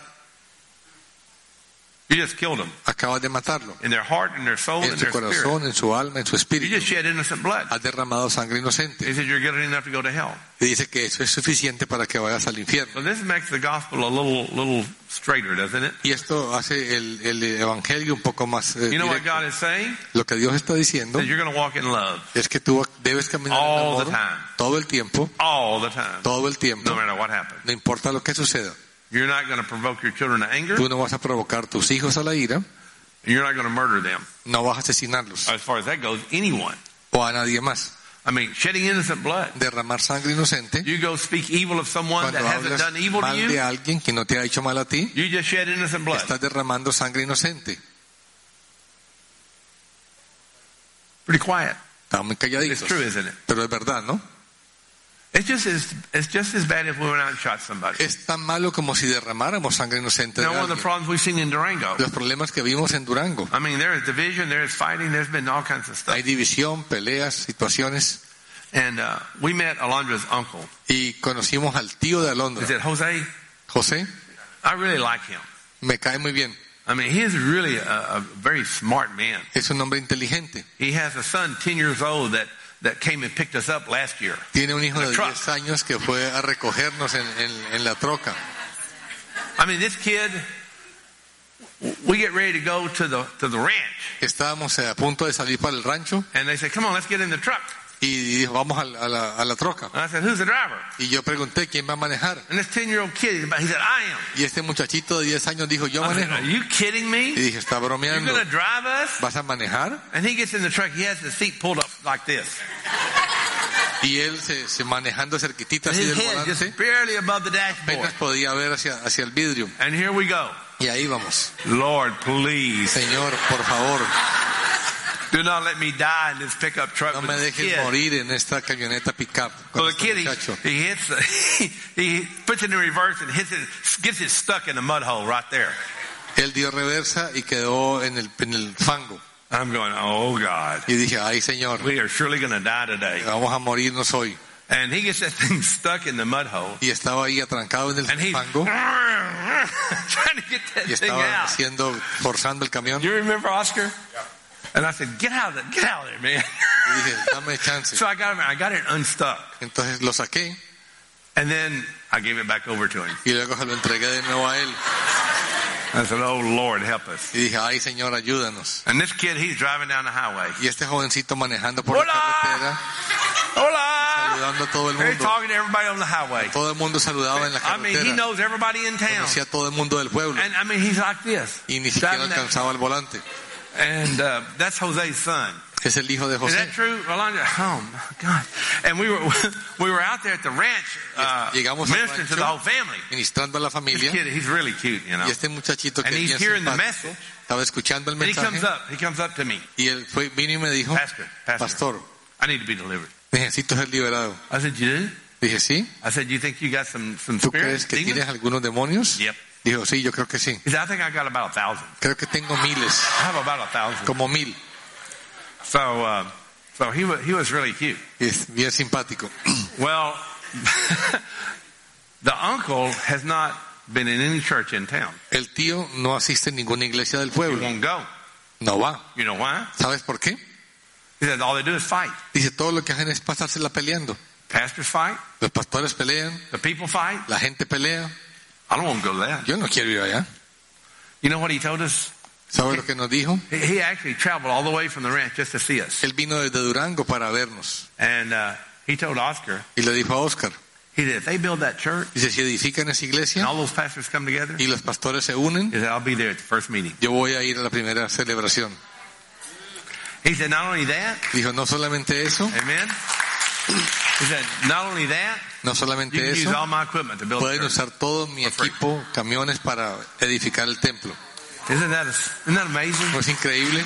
S2: You just killed them.
S1: Acabas de matarlo.
S2: In their heart, in their soul,
S1: En
S2: in
S1: su
S2: their spirit.
S1: corazón, en su alma, en su
S2: You
S1: espíritu.
S2: just shed innocent blood.
S1: Has derramado sangre
S2: He
S1: inocente.
S2: said you're guilty enough to go to hell.
S1: Y dice que eso es suficiente para que vayas al infierno.
S2: So this makes the gospel a little straighter, doesn't it?
S1: Y esto hace el evangelio un poco más
S2: You know what
S1: directo.
S2: God is saying?
S1: Lo que Dios está diciendo
S2: That you're going to walk in love
S1: es que tú debes caminar en
S2: All the
S1: amor
S2: time.
S1: todo el tiempo,
S2: all the time,
S1: todo el tiempo,
S2: no matter what happens.
S1: no importa lo que suceda.
S2: You're not going to provoke your children to anger.
S1: Tú no vas a provocar a tus hijos a la ira,
S2: You're not going to murder them.
S1: no vas a asesinarlos
S2: As far as that goes, anyone.
S1: o a nadie más.
S2: I mean, shedding innocent blood.
S1: Derramar sangre inocente,
S2: You go speak evil of someone
S1: cuando
S2: that hasn't
S1: hablas
S2: done evil to
S1: mal de
S2: you.
S1: alguien que no te ha hecho mal a ti,
S2: You just shed innocent blood.
S1: estás derramando sangre inocente.
S2: Pretty quiet.
S1: Está muy
S2: It's
S1: calladitos,
S2: true, isn't it?
S1: pero es verdad, ¿no?
S2: It's just as bad if we went out and shot somebody.
S1: Es tan malo como si derramáramos sangre inocente de
S2: Now, one of the
S1: alguien.
S2: problems we've seen in Durango.
S1: Los problemas que vimos en Durango.
S2: I mean, there is division, there is fighting, there's been all kinds of stuff.
S1: Hay división, peleas, situaciones.
S2: And we met Alondra's uncle.
S1: Y conocimos al tío de
S2: He
S1: Alondra.
S2: said, Jose,
S1: José,
S2: I really like him.
S1: me cae muy bien.
S2: I mean, he is really a very smart man.
S1: Es un hombre inteligente.
S2: He has a son 10 years old that came and picked us up last year.
S1: Tiene un hijo
S2: In a
S1: de
S2: truck.
S1: 10 años que fue a recogernos en la troca.
S2: I mean, this kid, we get ready to go to the ranch.
S1: Estábamos a punto de salir para el rancho
S2: And they said, come on, let's get in the truck.
S1: y dijo, vamos a la troca.
S2: And I said, who's the driver?
S1: Y yo pregunté, ¿quién va a manejar?
S2: And this 10-year-old kid, he said, I am.
S1: Y este muchachito de 10 años dijo, yo
S2: I said,
S1: manejo.
S2: are you kidding
S1: Y
S2: me?
S1: dije, ¿está
S2: You're
S1: bromeando?
S2: going to drive us?
S1: ¿Vas a manejar?
S2: And he gets in the truck. He has the seat pulled up like this.
S1: Y él se manejando cerquitita así
S2: His
S1: del
S2: head
S1: volante,
S2: just barely above the dashboard.
S1: apenas podía ver hacia el vidrio.
S2: And here we go.
S1: Y ahí vamos.
S2: Lord, please,
S1: Señor, por favor,
S2: do not let me die in this pickup truck
S1: no
S2: with
S1: me
S2: this
S1: dejes
S2: kid.
S1: morir en esta camioneta pickup
S2: So
S1: con
S2: the
S1: este
S2: kid,
S1: muchacho.
S2: he hits, he puts it in reverse and gets it stuck in the mud hole right there.
S1: Él dio reversa y quedó en el fango.
S2: I'm going, oh God,
S1: Y dije, ay Señor,
S2: we are surely going to die today.
S1: vamos a morirnos hoy.
S2: And he gets that thing stuck in the mud hole.
S1: Y estaba ahí atrancado en el
S2: And he's
S1: fango
S2: trying to get that
S1: y
S2: thing
S1: estaba
S2: out.
S1: forzando el camión.
S2: You remember Oscar? And I said, get out of there, man.
S1: Y dije, dame chance.
S2: So I got it unstuck.
S1: Entonces lo saqué
S2: And then I gave it back over to him.
S1: y luego se lo entregué de nuevo a él.
S2: I said, oh Lord, help us.
S1: Y dije, ay Señor, ayúdanos.
S2: And this kid, he's driving down the highway.
S1: Y este jovencito manejando por la
S2: Hola.
S1: carretera,
S2: Hola!
S1: saludando a todo el
S2: He's
S1: mundo.
S2: talking to everybody on the highway.
S1: Todo el mundo saludaba en la
S2: I mean, he
S1: carretera.
S2: knows everybody in town.
S1: Conocía a todo el mundo del pueblo.
S2: And I mean, he's like this.
S1: Y ni siquiera
S2: driving that-
S1: alcanzaba el volante.
S2: And that's Jose's son.
S1: Es el hijo de
S2: Is
S1: José.
S2: that true, Rolanda? Oh my God! And we were out there at the ranch,
S1: Llegamos al
S2: ministering to the
S1: rancho.
S2: whole family.
S1: Ministrando a la
S2: This
S1: familia.
S2: kid, he's really cute, you know.
S1: Y este muchachito que
S2: And
S1: es
S2: he's
S1: bien
S2: hearing the
S1: simpático,
S2: message.
S1: estaba escuchando el
S2: And he
S1: mensaje
S2: comes up to me,
S1: y él vino y me dijo,
S2: Pastor, I need to be delivered.
S1: necesito ser liberado.
S2: I said, you do?
S1: Dije, ¿sí?
S2: I said, you think you got some
S1: ¿Tú crees
S2: spirits,
S1: que
S2: demons?
S1: tienes algunos demonios?
S2: Yep.
S1: Dijo, sí, yo creo que sí.
S2: He said, I think I got about 1,000.
S1: Creo que tengo miles,
S2: I have about 1,000.
S1: como 1000.
S2: So he was really cute.
S1: Y es bien simpático.
S2: Well, the uncle has not been in any church in town.
S1: El tío no asiste en ninguna iglesia del
S2: He
S1: pueblo.
S2: won't go.
S1: No va.
S2: You know why?
S1: ¿Sabes por qué?
S2: He said, all they do is fight.
S1: Dice, todo lo que hacen es pasársela peleando.
S2: Pastors fight.
S1: Los pastores pelean,
S2: The people fight.
S1: la gente pelea.
S2: I don't want to go to that.
S1: Yo no quiero ir allá.
S2: You know what he told us?
S1: ¿Sabes lo que nos dijo?
S2: He actually traveled all the way from the ranch just to see us.
S1: Él vino desde Durango para vernos.
S2: And he told Oscar,
S1: Y le dijo a Oscar,
S2: he said, if they build that church
S1: dice, si edifican esa
S2: and
S1: iglesia
S2: all those pastors come together,
S1: y los pastores se unen,
S2: he said, I'll be there at the first meeting.
S1: yo voy a ir a la primera celebración.
S2: He said, not only that,
S1: Dijo, no solamente eso,
S2: amen. He said, not only that,
S1: no
S2: you
S1: solamente
S2: can use
S1: eso,
S2: all my equipment to build the
S1: pueden
S2: church.
S1: usar todo mi equipo, camiones para edificar el templo.
S2: Isn't that amazing?
S1: ¿No es increíble?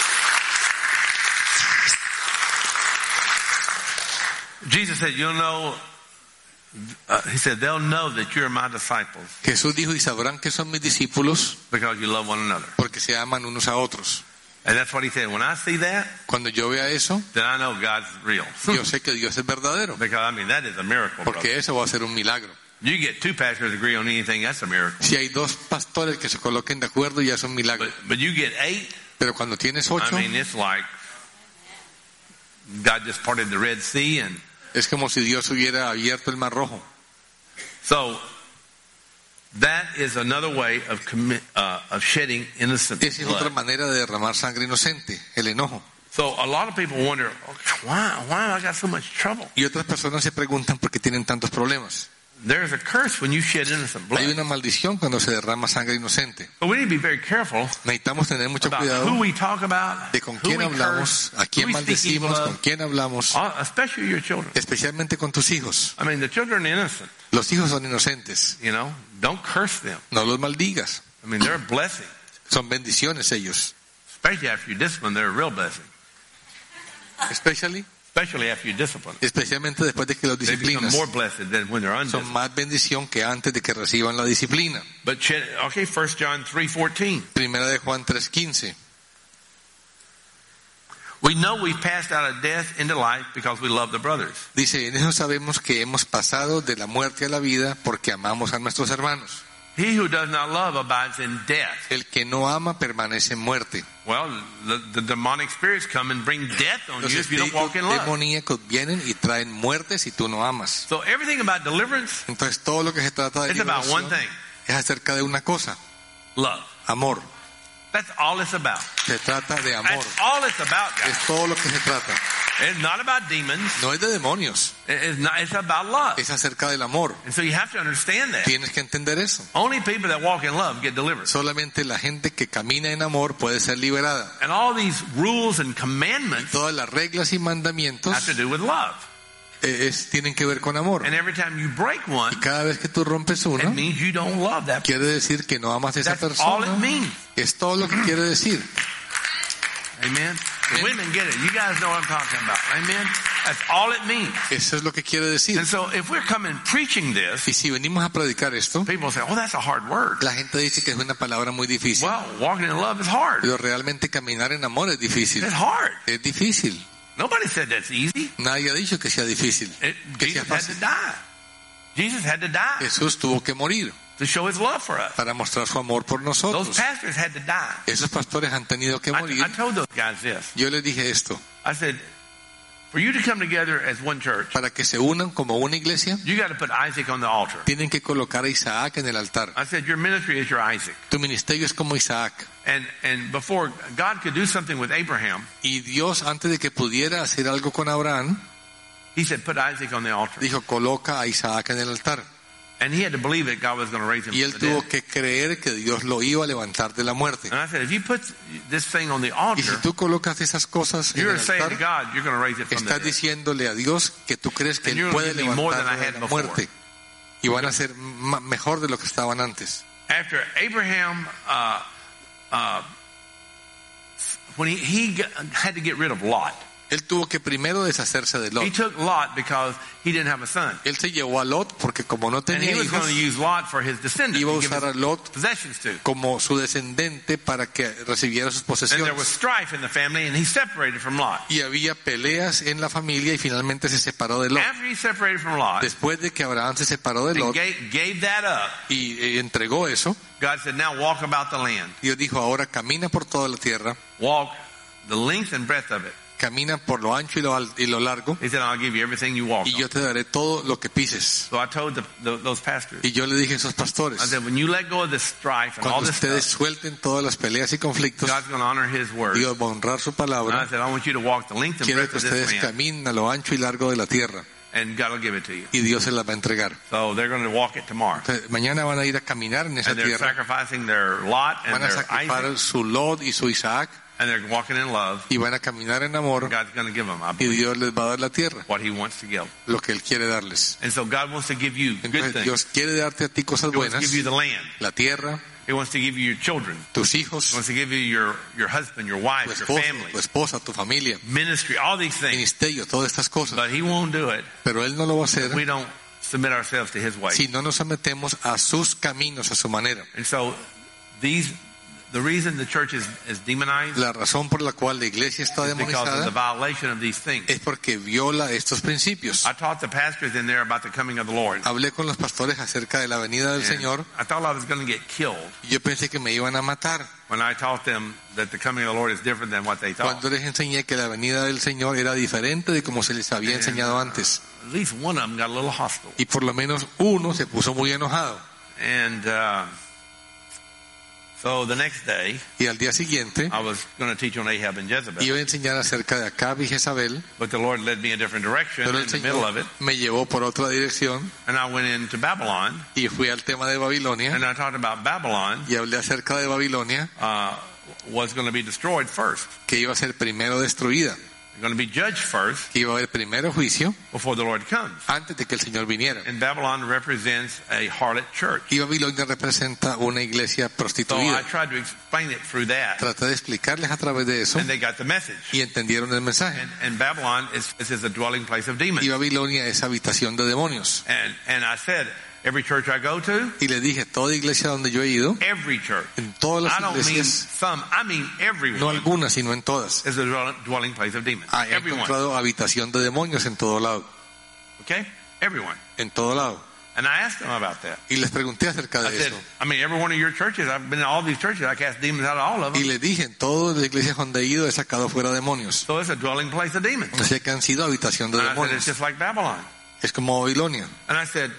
S2: Jesus said, you'll know, he said, they'll know that you're my disciples
S1: Jesús dijo, y sabrán que son mis discípulos
S2: because you love one another.
S1: porque se aman unos a otros.
S2: And that's what he said. When I see that,
S1: Cuando yo vea eso,
S2: then I know God's real.
S1: yo sé que Dios es verdadero,
S2: Because, I mean, that is a miracle, brother.
S1: porque eso va a ser un milagro.
S2: You get two pastors agree on anything, that's a miracle.
S1: Si hay dos pastores que se coloquen de acuerdo, ya es un milagro.
S2: But you get 8,
S1: Pero cuando tienes 8,
S2: I mean, it's like God just parted the Red Sea. And
S1: es como si Dios hubiera abierto el Mar Rojo.
S2: so that is another way of shedding innocent
S1: Esa es otra
S2: blood.
S1: manera de derramar sangre inocente, el enojo.
S2: So a lot of people wonder, why have I got so much trouble?
S1: Y otras personas se preguntan por qué tienen tantos problemas.
S2: There's a curse when you shed innocent blood.
S1: Hay una maldición cuando se derrama sangre inocente.
S2: But we need to be very careful
S1: Necesitamos tener mucho
S2: about
S1: cuidado
S2: who we talk about,
S1: de con
S2: who
S1: quién
S2: we
S1: hablamos,
S2: curse,
S1: a quién
S2: who we speak evil
S1: maldecimos,
S2: of,
S1: con quién hablamos,
S2: especially your children.
S1: especialmente con tus hijos.
S2: I mean, the children are innocent,
S1: Los hijos son inocentes,
S2: you know. Don't curse them.
S1: no los maldigas.
S2: I mean, they're a blessing.
S1: Son bendiciones ellos.
S2: Especially after you discipline, they're a real blessing.
S1: Especially,
S2: Especially after you discipline.
S1: especialmente después de que los
S2: They become
S1: disciplinas.
S2: more blessed than when they're
S1: Son
S2: undisciplined.
S1: más bendición que antes de que reciban la disciplina.
S2: But, 1 John 3:14.
S1: Primera de Juan 3:15.
S2: We know we've passed out of death into life because we love the brothers.
S1: Dice, en eso sabemos que hemos pasado de la muerte a la vida porque amamos a nuestros hermanos.
S2: He who does not love abides in death.
S1: El que no ama permanece en muerte.
S2: Well, the demonic spirits come and bring death on
S1: Los
S2: you if you don't
S1: espíritus
S2: walk in love.
S1: demoníacos vienen y traen muerte si tú no amas.
S2: So everything about deliverance
S1: Entonces todo lo que se trata de
S2: is about one
S1: liberación
S2: thing:
S1: es acerca de una cosa,
S2: love.
S1: amor.
S2: That's all it's about.
S1: Se trata de amor.
S2: That's all it's about, guys.
S1: Es todo lo que se trata.
S2: It's not about demons.
S1: No es de demonios,
S2: It's about love.
S1: es acerca del amor.
S2: And so you have to understand that.
S1: Tienes que entender eso.
S2: Only people that walk in love get delivered.
S1: Solamente la gente que camina en amor puede ser liberada.
S2: And all these rules and commandments
S1: Todas las reglas y mandamientos
S2: have to do with love.
S1: tienen que ver con amor.
S2: And every time you break one,
S1: Y cada vez que tú rompes
S2: it
S1: uno,
S2: means you don't love that person.
S1: quiere decir que no amas a esa
S2: That's all it
S1: persona.
S2: means.
S1: Es todo lo que quiere decir.
S2: Amen. The
S1: Amen.
S2: women get it. You guys know what I'm talking about. Amen. That's all it means.
S1: Eso es lo que quiere decir.
S2: And so if we're coming preaching this,
S1: Y si venimos a predicar esto,
S2: people say, oh, that's a hard word.
S1: la gente dice que es una palabra muy difícil.
S2: Well, walking in love is hard.
S1: Pero realmente caminar en amor es difícil.
S2: It's hard.
S1: Es difícil.
S2: Nobody said that's easy.
S1: Nadie ha dicho que sea difícil, que sea
S2: Jesus had to
S1: fácil.
S2: die. Jesus had to die
S1: Jesús tuvo que morir
S2: to show his love for us.
S1: para mostrar su amor por
S2: Those
S1: nosotros.
S2: pastors had to die.
S1: Esos pastores han tenido que morir.
S2: I told those guys this.
S1: Yo les dije esto,
S2: I said, for you to come together as one church,
S1: para que se unan como una iglesia,
S2: you got to put Isaac on the altar.
S1: tienen que colocar a Isaac en el altar.
S2: I said, your ministry is your Isaac.
S1: Tu ministerio es como Isaac.
S2: And before God could do something with Abraham,
S1: Y Dios, antes de que pudiera hacer algo con Abraham,
S2: he said, put Isaac on the altar.
S1: dijo, coloca a Isaac en el altar.
S2: And he had to believe that God was going to raise him
S1: Y él
S2: from the
S1: tuvo
S2: dead.
S1: que creer que Dios lo iba a levantar de la muerte.
S2: And I said, if you put this thing on the
S1: Y si
S2: altar,
S1: tú colocas esas cosas en
S2: you're
S1: el
S2: saying to
S1: altar,
S2: God, you're going to raise it from the
S1: estás
S2: dead.
S1: diciéndole a Dios que tú crees que
S2: And
S1: Él
S2: you're
S1: puede
S2: gonna give me more than I
S1: levantarlo de
S2: had
S1: la
S2: before.
S1: muerte. Y van a ser mejor de lo que estaban antes.
S2: After Abraham, when he had to get rid of Lot,
S1: Él tuvo que primero deshacerse de
S2: he
S1: Lot.
S2: took Lot because he didn't have a son.
S1: Él se llevó a Lot porque como no
S2: And
S1: tenía
S2: he was going
S1: hijos,
S2: to use Lot for his descendants,
S1: iba a
S2: to give
S1: usar a
S2: his
S1: Lot
S2: possessions to.
S1: como su descendente para que recibiera sus
S2: And there was
S1: posesiones.
S2: strife in the family, and he separated from Lot.
S1: Y había peleas en la familia y finalmente se separó de Lot.
S2: After he separated from Lot
S1: Después de que Abraham se separó de
S2: and
S1: Lot
S2: gave that up,
S1: y entregó eso,
S2: God said, now walk about the land.
S1: Dios dijo, ahora camina por toda la tierra,
S2: Walk the length and breadth of it.
S1: camina por lo ancho y lo largo,
S2: He said, I'll give you everything you walk
S1: y
S2: on.
S1: yo te daré todo lo que pises.
S2: So I told those pastors,
S1: Y yo le dije a esos
S2: I
S1: pastores,
S2: said, when you let go of this strife and all
S1: cuando
S2: this
S1: ustedes
S2: stuff,
S1: suelten todas las peleas y conflictos,
S2: God's going to honor his word.
S1: Dios va a honrar su
S2: And I
S1: palabra.
S2: said, I want you to walk the length and
S1: Quiero
S2: breadth
S1: que
S2: of this
S1: ustedes
S2: land,
S1: caminen a lo ancho y largo de la tierra,
S2: and God will give it to you.
S1: y Dios se las va a entregar.
S2: So they're going to walk it tomorrow.
S1: Entonces, mañana van a ir a caminar en esa
S2: And they're
S1: tierra,
S2: sacrificing their Lot and
S1: van a
S2: their
S1: sacrificar
S2: Isaac,
S1: su Lot y su Isaac,
S2: and they're walking in love.
S1: y van a caminar en amor,
S2: God's going to give them, I
S1: y
S2: believe,
S1: Dios les va a dar la tierra,
S2: what he wants to give.
S1: lo que Él quiere darles.
S2: And so God wants to give you good
S1: Entonces
S2: things.
S1: Dios quiere darte a ti cosas
S2: He wants to
S1: buenas,
S2: give you the land.
S1: la tierra,
S2: He wants to give you your children.
S1: tus
S2: He
S1: hijos,
S2: wants to give you your husband, your
S1: tu
S2: wife, your
S1: esposo,
S2: family,
S1: tu esposa, tu familia,
S2: ministry, all these things.
S1: ministerio, todas estas cosas.
S2: But he won't do it
S1: Pero Él no lo va a
S2: if
S1: hacer
S2: we don't submit ourselves to his way.
S1: si no nos sometemos a sus caminos, a su manera.
S2: And so the reason the church is demonized
S1: La razón por la cual la iglesia está
S2: is because of the
S1: demonizada
S2: violation of these things.
S1: es porque viola estos principios.
S2: I taught the pastors in there about the coming of the Lord.
S1: Hablé con los pastores acerca de la venida del
S2: And
S1: Señor
S2: I thought I was going to get killed
S1: y yo pensé que me iban a matar
S2: when I taught them that the coming of the Lord is different than what they thought.
S1: cuando les enseñé que la venida del Señor era diferente de como se les había enseñado antes.
S2: At least one of them got a little hostile.
S1: Y por lo menos uno se puso muy enojado.
S2: And so the next day,
S1: Y al día siguiente
S2: I was going to teach on Ahab and Jezebel.
S1: iba a enseñar acerca de Acab y Jezabel,
S2: But the Lord led me a different direction
S1: pero
S2: in
S1: el
S2: the middle of
S1: Señor
S2: it.
S1: me llevó por otra dirección
S2: And I went into Babylon,
S1: y fui al tema de Babilonia
S2: and I talked about Babylon
S1: y hablé acerca de Babilonia,
S2: was going to be destroyed first.
S1: que iba a ser primero destruida,
S2: Going to be judged first
S1: que iba a haber primero juicio
S2: before the Lord comes.
S1: antes de que el Señor viniera.
S2: And Babylon represents a harlot church.
S1: Y Babilonia representa una iglesia
S2: So I
S1: prostituida.
S2: tried to explain it through that,
S1: Traté de explicarles a través de eso
S2: and they got the message.
S1: y entendieron el mensaje.
S2: And Babylon is a dwelling place of demons.
S1: Y Babilonia es habitación de demonios.
S2: And I said, every church I go to,
S1: Y le dije, toda iglesia donde yo he ido,
S2: every church,
S1: en todas
S2: I
S1: las
S2: don't mean
S1: iglesias,
S2: some, I mean
S1: no
S2: everyone,
S1: algunas, sino en todas,
S2: is a dwelling place of demons.
S1: he
S2: Everyone.
S1: encontrado habitación de demonios en todo lado,
S2: Okay? Everyone.
S1: en todo lado.
S2: And I asked them about that.
S1: Y les pregunté acerca
S2: I
S1: de
S2: said,
S1: eso.
S2: I mean, every one of your churches, I've been in all these churches, I cast demons out of all of
S1: Y
S2: them.
S1: les dije, en todas las iglesias donde he ido he sacado fuera demonios.
S2: So it's a dwelling place of demons.
S1: O sea que han sido habitación de
S2: And I said, it's
S1: demonios.
S2: just like Babylon.
S1: Es como Babilonia.
S2: And I said,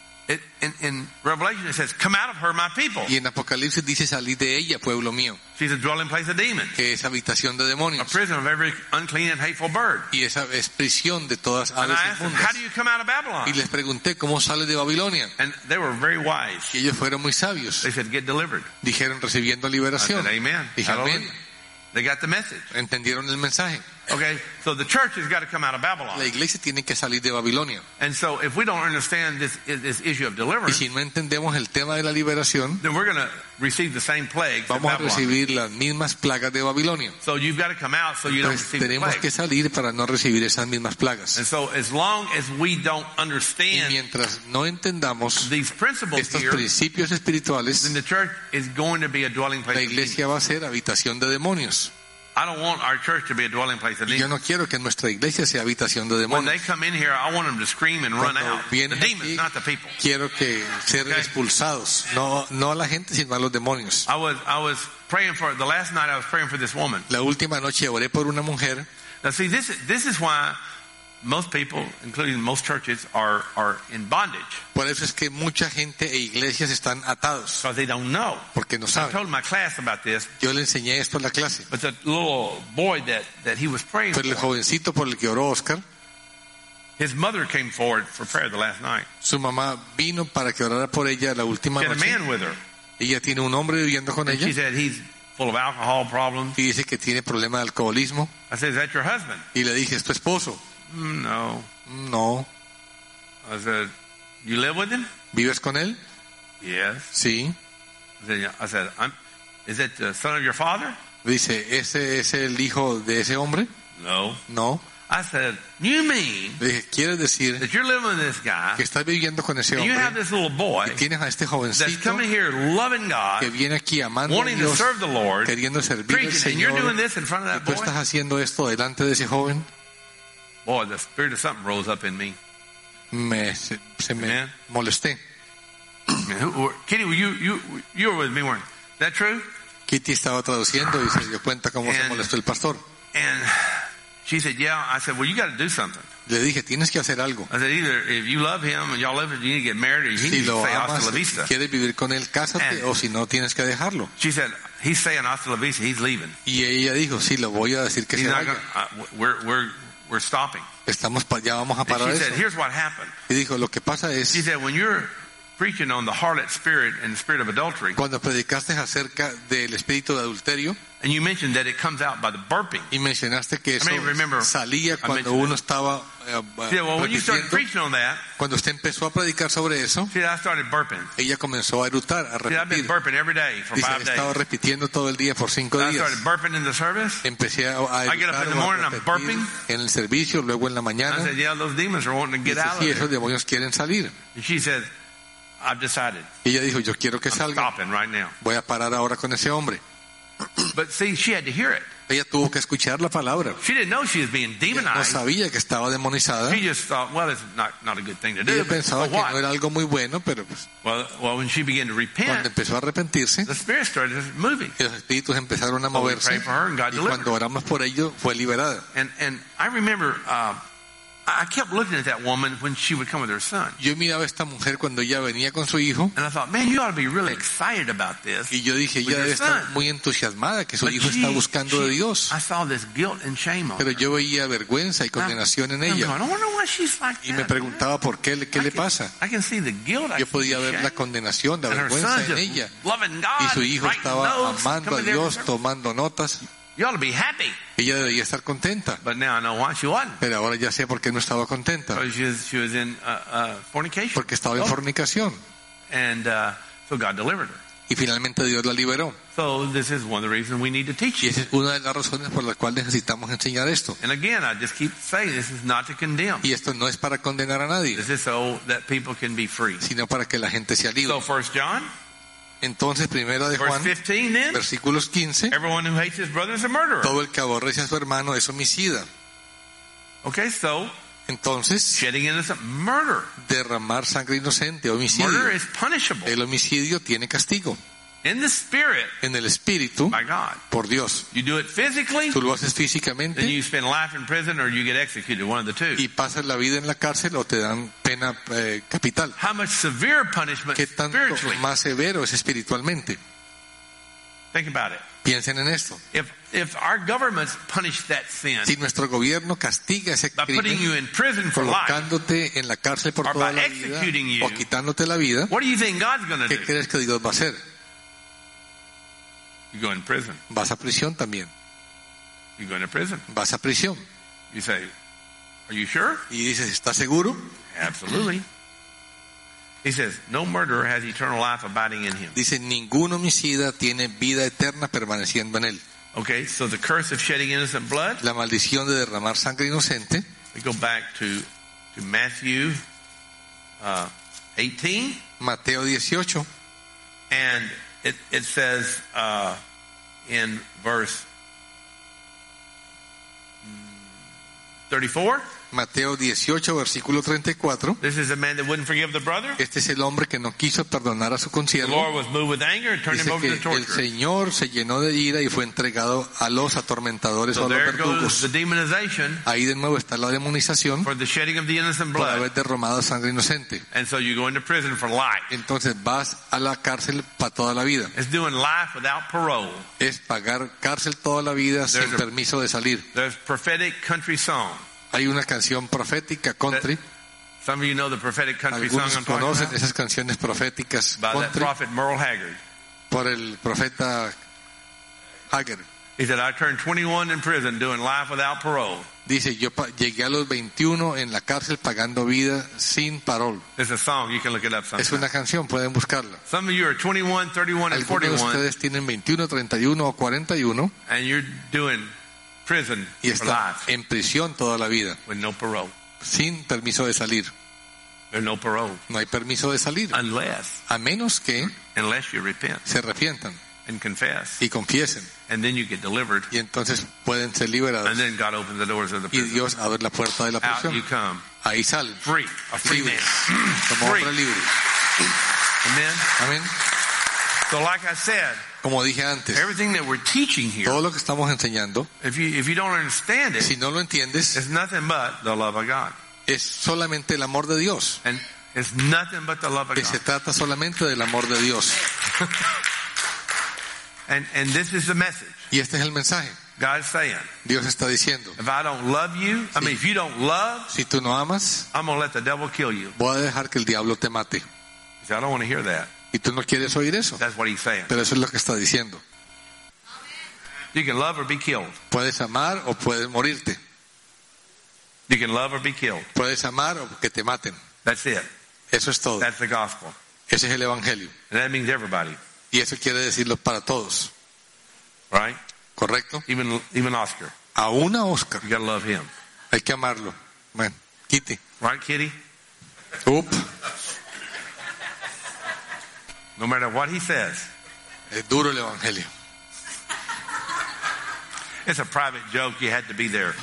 S2: in Revelation it says, come out of her, my people.
S1: Y en Apocalipsis dice, salid de ella, pueblo mío,
S2: She's a dwelling place of demons.
S1: que es habitación de
S2: A
S1: demonios.
S2: prison of every unclean and hateful bird.
S1: Y esa es prisión de todas
S2: And I
S1: aves
S2: asked them, how
S1: inmundas.
S2: do you come out of Babylon?
S1: Y les pregunté, ¿cómo sale de Babilonia?
S2: And they were very wise.
S1: Y ellos fueron muy sabios.
S2: They said, get delivered.
S1: Dijeron, recibiendo
S2: I
S1: liberación.
S2: said, amen.
S1: Dije,
S2: Hallelujah.
S1: amén.
S2: They got the message.
S1: Entendieron el mensaje.
S2: Okay, so the church has got to come out of Babylon.
S1: La iglesia tiene que salir de Babilonia.
S2: And so if we don't understand this issue of
S1: Y
S2: deliverance,
S1: si no entendemos el tema de la liberación,
S2: then we're going to receive the same plagues of
S1: vamos a
S2: Babylon.
S1: recibir las mismas plagas de Babilonia.
S2: So you've got to come out so you don't
S1: Entonces
S2: receive the
S1: tenemos que
S2: plagues.
S1: salir para no recibir esas mismas plagas.
S2: And so as long as we don't
S1: Y
S2: understand
S1: mientras no entendamos
S2: these principles
S1: estos
S2: here,
S1: principios espirituales,
S2: then the church is going to be a dwelling place
S1: la
S2: of demons.
S1: iglesia va a ser habitación de demonios.
S2: I don't want our church to be a dwelling place of
S1: Y yo
S2: demons.
S1: no quiero que nuestra iglesia sea habitación de
S2: When they
S1: demonios.
S2: come in here, I want them to scream and run
S1: Cuando
S2: out. The
S1: vienen
S2: demons,
S1: aquí,
S2: not the people.
S1: quiero que sean
S2: Okay.
S1: expulsados, no a la gente, sino a los demonios.
S2: I was praying for, the last night I was praying for this woman.
S1: La última noche oré por una mujer.
S2: Now see, this is why most people, including most churches, are in bondage.
S1: Por eso es que mucha gente e iglesias están atados,
S2: Because they don't know.
S1: porque no
S2: I
S1: saben.
S2: told my class about this,
S1: Yo le enseñé esto en la clase.
S2: but the little boy that he was praying
S1: Pero el
S2: for,
S1: jovencito por el que oró Oscar,
S2: his mother came forward for prayer the last night.
S1: su mamá vino para que orara por ella la última
S2: She had a
S1: noche.
S2: man with her.
S1: Ella tiene un hombre viviendo con
S2: And she
S1: ella
S2: said he's full of alcohol problems.
S1: y dice que tiene problema de alcoholismo.
S2: I said, is that your husband?
S1: Y le dije, ¿es tu esposo?
S2: No.
S1: No.
S2: I said, you live with him?
S1: ¿Vives con él?
S2: Yes.
S1: Sí.
S2: I said, is it the son of your father?
S1: Dice, ¿ese es el hijo de ese hombre?
S2: No.
S1: No.
S2: I said, you mean
S1: Le dije, ¿quieres decir
S2: that you're living with this guy,
S1: que estás viviendo con ese
S2: and you have
S1: hombre?
S2: this little boy
S1: Que tienes a este
S2: that's
S1: jovencito
S2: coming here loving God,
S1: que viene aquí amando a
S2: wanting to
S1: Dios,
S2: serve the Lord,
S1: queriendo servir al
S2: preaching, and you're
S1: Señor,
S2: doing this in front of
S1: y
S2: that
S1: tú
S2: boy?
S1: estás haciendo esto delante de ese joven?
S2: Boy, the spirit of something rose up in me.
S1: Se me
S2: Amen.
S1: molesté.
S2: Kitty, you were with me, weren't you? Is that true?
S1: Kitty estaba traduciendo y se dio cuenta cómo se
S2: And-
S1: molestó el pastor.
S2: And she said, yeah. I said, well, you got to do something.
S1: Le dije, tienes que hacer algo.
S2: I said, either if you love him and y'all live, you need to get married, or he
S1: Si
S2: needs to
S1: lo
S2: say hasta
S1: amas,
S2: la vista.
S1: quieres vivir con él, cásate,
S2: And-
S1: o si no, tienes que dejarlo.
S2: She said, he's saying hasta la vista, he's leaving.
S1: Y ella dijo, sí, lo voy a decir que
S2: He's
S1: se
S2: not
S1: vaya.
S2: gonna, we're stopping.
S1: Ya vamos a
S2: And
S1: parar
S2: she
S1: eso.
S2: said, here's what happened.
S1: Y dijo, lo que pasa
S2: She
S1: es,
S2: said, when you're preaching on the harlot spirit and the spirit of adultery,
S1: cuando predicaste acerca del espíritu de adulterio,
S2: and you mentioned that it comes out by the burping.
S1: y mencionaste que eso
S2: I remember
S1: salía
S2: I
S1: cuando
S2: mentioned
S1: uno estaba
S2: She said, well, when you started
S1: repitiendo.
S2: preaching on that,
S1: Cuando usted empezó a predicar sobre eso,
S2: she said, I started burping.
S1: ella comenzó a erutar, a
S2: She said, I've been
S1: repetir.
S2: burping every day for
S1: Dice,
S2: 5
S1: he estado
S2: days.
S1: repitiendo todo el día por 5
S2: I
S1: días.
S2: started burping in the service.
S1: Empecé a
S2: I get up
S1: erutar
S2: in the
S1: o a
S2: morning, I'm
S1: repetir
S2: burping.
S1: en el servicio, luego en la
S2: I
S1: mañana.
S2: said, yeah, those demons are wanting to get
S1: Dice,
S2: out of
S1: sí, esos
S2: there.
S1: demonios quieren salir.
S2: And she said, I've decided.
S1: Y ella dijo, yo quiero que
S2: I'm
S1: salga.
S2: stopping right now.
S1: Voy a parar ahora con ese hombre.
S2: But see, she had to hear it.
S1: Ella tuvo que escuchar la palabra.
S2: She didn't know she was being
S1: No
S2: demonized.
S1: sabía que estaba demonizada.
S2: She just thought, well, it's not a good thing to do.
S1: Ella
S2: But
S1: pensaba
S2: so
S1: que
S2: what?
S1: no era algo muy bueno, pero pues,
S2: Well, when she began to
S1: cuando
S2: repent,
S1: empezó a arrepentirse,
S2: the Spirit started moving.
S1: los espíritus empezaron a
S2: So we
S1: moverse.
S2: prayed for her and God
S1: Y
S2: delivered
S1: cuando oramos por ello, fue liberada.
S2: And I remember, I kept looking at that woman when she would come with her son.
S1: Yo miraba a esta mujer cuando ella venía con su hijo.
S2: And I thought, man, you ought to be really excited about this.
S1: Y yo dije,
S2: with
S1: ella
S2: your
S1: debe estar
S2: son.
S1: muy entusiasmada que su
S2: But
S1: hijo está buscando de Dios.
S2: I saw this guilt and shame on
S1: Pero
S2: her.
S1: yo veía vergüenza y condenación en
S2: I'm
S1: ella.
S2: going, I wonder why she's like
S1: Y me
S2: that.
S1: preguntaba por qué le pasa.
S2: I can see the guilt. I
S1: Yo
S2: can
S1: podía
S2: see the
S1: ver la
S2: shame.
S1: condenación, la
S2: And her
S1: vergüenza
S2: son
S1: en
S2: just
S1: ella.
S2: loving God,
S1: Y su hijo
S2: writing
S1: estaba
S2: notes,
S1: amando a
S2: coming there for
S1: Dios,
S2: service.
S1: tomando notas.
S2: You ought to be happy.
S1: Ella debería estar contenta.
S2: But now I know why she wasn't.
S1: Pero ahora ya sé por qué no estaba contenta.
S2: Because she was in fornication.
S1: Porque estaba en fornicación.
S2: And so God delivered her.
S1: Y finalmente Dios la liberó.
S2: So this is one of the reasons we need to teach
S1: Y
S2: it.
S1: esa es una de las razones por las cuales necesitamos enseñar esto.
S2: And again, I just keep saying this is not to condemn.
S1: Y esto no es para condenar a nadie,
S2: This is so that people can be free.
S1: sino para que la gente sea libre.
S2: So 1 John,
S1: Entonces, primera de
S2: verse
S1: Juan,
S2: 15 then,
S1: versículos 15,
S2: everyone who hates his brother is a murderer.
S1: todo el que aborrece a su hermano es homicida.
S2: Okay, so
S1: Entonces,
S2: shedding innocent, murder.
S1: derramar sangre inocente, homicidio.
S2: Murder is punishable
S1: El homicidio tiene castigo.
S2: in the spirit
S1: En el espíritu,
S2: by God.
S1: por Dios.
S2: You do it physically,
S1: Tú lo haces
S2: then
S1: físicamente
S2: you spend life in prison or you get executed, one of the two.
S1: y pasas la vida en la cárcel o te dan pena capital.
S2: How much severe punishment
S1: ¿Qué tanto
S2: spiritually?
S1: más severo es espiritualmente?
S2: Think about it.
S1: Piensen en esto.
S2: If our governments punish that sin
S1: Si nuestro gobierno castiga ese
S2: by putting
S1: crimen,
S2: you in prison for life,
S1: colocándote en la cárcel por
S2: or
S1: toda
S2: by
S1: la vida
S2: executing you,
S1: o quitándote la vida,
S2: what do you think God's going to
S1: ¿qué
S2: do?
S1: crees que Dios va a hacer?
S2: You go in prison.
S1: Vas a prisión también.
S2: You go into prison.
S1: Vas a prisión.
S2: You say, are you sure?
S1: Y dices, ¿estás seguro?
S2: Absolutely. He says, no murderer has eternal life abiding in him.
S1: Dice, ningún homicida tiene vida eterna permaneciendo en él.
S2: Okay, so the curse of shedding innocent blood,
S1: La maldición de derramar sangre inocente,
S2: we go back to Matthew 18,
S1: Mateo 18,
S2: and it says in verse 34,
S1: Mateo 18, versículo 34.
S2: this is a man that wouldn't forgive the brother.
S1: Este es el hombre que no quiso perdonar a su
S2: The
S1: consiervo.
S2: Lord was moved with anger and turned him
S1: Dice
S2: over to
S1: que el
S2: torture.
S1: Señor se llenó de ira y fue entregado a los atormentadores o
S2: So
S1: a los
S2: there goes
S1: verdugos.
S2: the demonization
S1: Ahí de nuevo está la demonización
S2: for the shedding of the innocent
S1: por
S2: blood.
S1: haber derramado sangre inocente.
S2: And so you go into prison for life.
S1: Entonces vas a la cárcel para toda la vida.
S2: It's doing life without parole.
S1: Es pagar cárcel toda la vida sin
S2: There's a-
S1: permiso de salir.
S2: There's prophetic country song.
S1: Hay una canción profética country.
S2: Some of you know the prophetic country song
S1: Algunos
S2: I'm talking
S1: conocen
S2: about.
S1: esas canciones proféticas
S2: By that
S1: country
S2: prophet Merle Haggard.
S1: por el profeta Hager.
S2: He said, I turned 21 in prison doing life without parole.
S1: Dice, yo llegué a los 21 en la cárcel pagando vida sin parol.
S2: It's a song. You can look it up
S1: Es
S2: sometime.
S1: una canción, pueden buscarla.
S2: Some of you are 21, 31, and
S1: Algunos de
S2: 41,
S1: ustedes tienen 21, 31 o 41
S2: and you're doing prison
S1: y
S2: for
S1: están
S2: life
S1: en prisión toda la vida,
S2: with no parole.
S1: sin permiso de salir.
S2: There's no parole.
S1: No hay permiso de salir,
S2: Unless
S1: a menos que
S2: you repent
S1: se arrepientan
S2: and confess.
S1: y confiesen.
S2: And then you get delivered.
S1: Y entonces pueden ser liberados.
S2: And then God opens the doors of the
S1: Y
S2: prison.
S1: Dios abre la puerta de la
S2: Out you
S1: prisión.
S2: come.
S1: Ahí salen,
S2: Free. A free man.
S1: libres, como
S2: Free.
S1: hombres libres.
S2: Amen.
S1: Amén.
S2: So like I said,
S1: Como dije antes,
S2: everything that we're teaching here,
S1: todo lo que estamos enseñando,
S2: if you don't understand it,
S1: si no lo entiendes,
S2: it's nothing but the love of God.
S1: es solamente el amor de Dios.
S2: And it's nothing but the love of
S1: Que se
S2: God.
S1: trata solamente del amor de Dios.
S2: And this is the message.
S1: Y este es el mensaje.
S2: God's saying,
S1: Dios está diciendo,
S2: if I don't love you, if you don't love,
S1: si tú no amas,
S2: I'm going to let the devil kill you.
S1: voy a dejar que el diablo te mate.
S2: He said, I don't want to hear that.
S1: Y tú no quieres oír eso.
S2: That's what he's saying.
S1: Pero eso es lo que está diciendo.
S2: You can love or be killed.
S1: Puedes amar o puedes morirte.
S2: You can love or be killed.
S1: Puedes amar o que te maten.
S2: That's it.
S1: Eso es todo.
S2: That's the gospel.
S1: Ese es el evangelio.
S2: And that means everybody.
S1: Y eso quiere decirlo para todos.
S2: Right?
S1: ¿Correcto?
S2: Even Oscar.
S1: Aún a Oscar.
S2: You got to love him.
S1: Hay que amarlo. Bueno, Kitty.
S2: Right, Kitty?
S1: Up.
S2: No matter what he says.
S1: Es duro el evangelio.
S2: It's a private joke. You had to be there.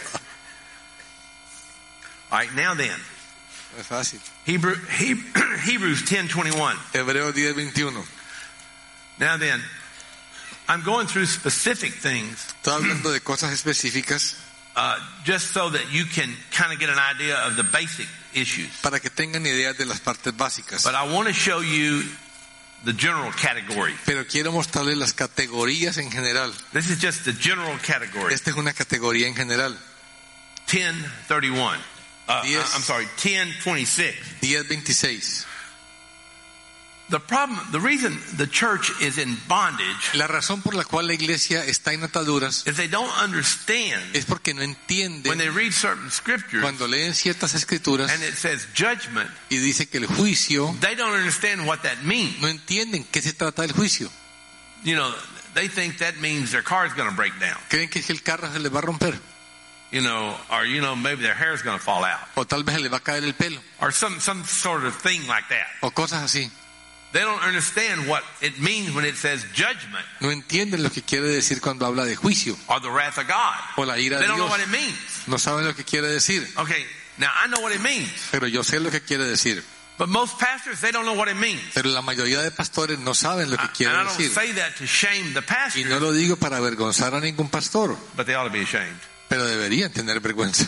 S2: All right, now then.
S1: Es fácil.
S2: Hebrews 10:21.
S1: Hebreos 10:21.
S2: Now then, I'm going through specific things
S1: Estoy hablando de cosas específicas
S2: just so that you can kind of get an idea of the basic issues.
S1: para que tengan ideas de las partes básicas.
S2: But I want to show you the general category.
S1: Pero quiero mostrarles las categorías en general.
S2: This is just the general category.
S1: Esta es una categoría en general.
S2: 10:31. I'm sorry, 10:26.
S1: 10:26.
S2: the reason the church is in bondage
S1: La razón por la cual la iglesia está en ataduras
S2: is they don't understand
S1: es porque no
S2: when
S1: entienden
S2: they read certain scriptures
S1: cuando leen ciertas escrituras
S2: and it says judgment,
S1: y dice que el juicio,
S2: they don't understand what that means.
S1: no entienden qué se trata del juicio.
S2: You know, they think that means their car's going to break down.
S1: Creen que el carro se les va a romper
S2: You know, or maybe their hair's going to fall out,
S1: o tal vez se les va a caer el pelo
S2: or some sort of thing like that.
S1: o cosas así.
S2: They don't understand what it means when it says judgment
S1: No entienden lo que quiere decir cuando habla de juicio
S2: or the wrath of God.
S1: o la ira
S2: They
S1: de
S2: don't know
S1: Dios.
S2: what it means.
S1: No saben lo que quiere decir,
S2: Okay, now I know what it means,
S1: pero yo sé lo que quiere decir.
S2: but most pastors, they don't know what it means.
S1: Pero la mayoría de pastores no saben lo que
S2: And
S1: quiere
S2: I don't
S1: decir.
S2: say that to shame the
S1: Y
S2: pastor,
S1: no lo digo para avergonzar a ningún pastor,
S2: but they ought to be ashamed.
S1: pero deberían tener vergüenza.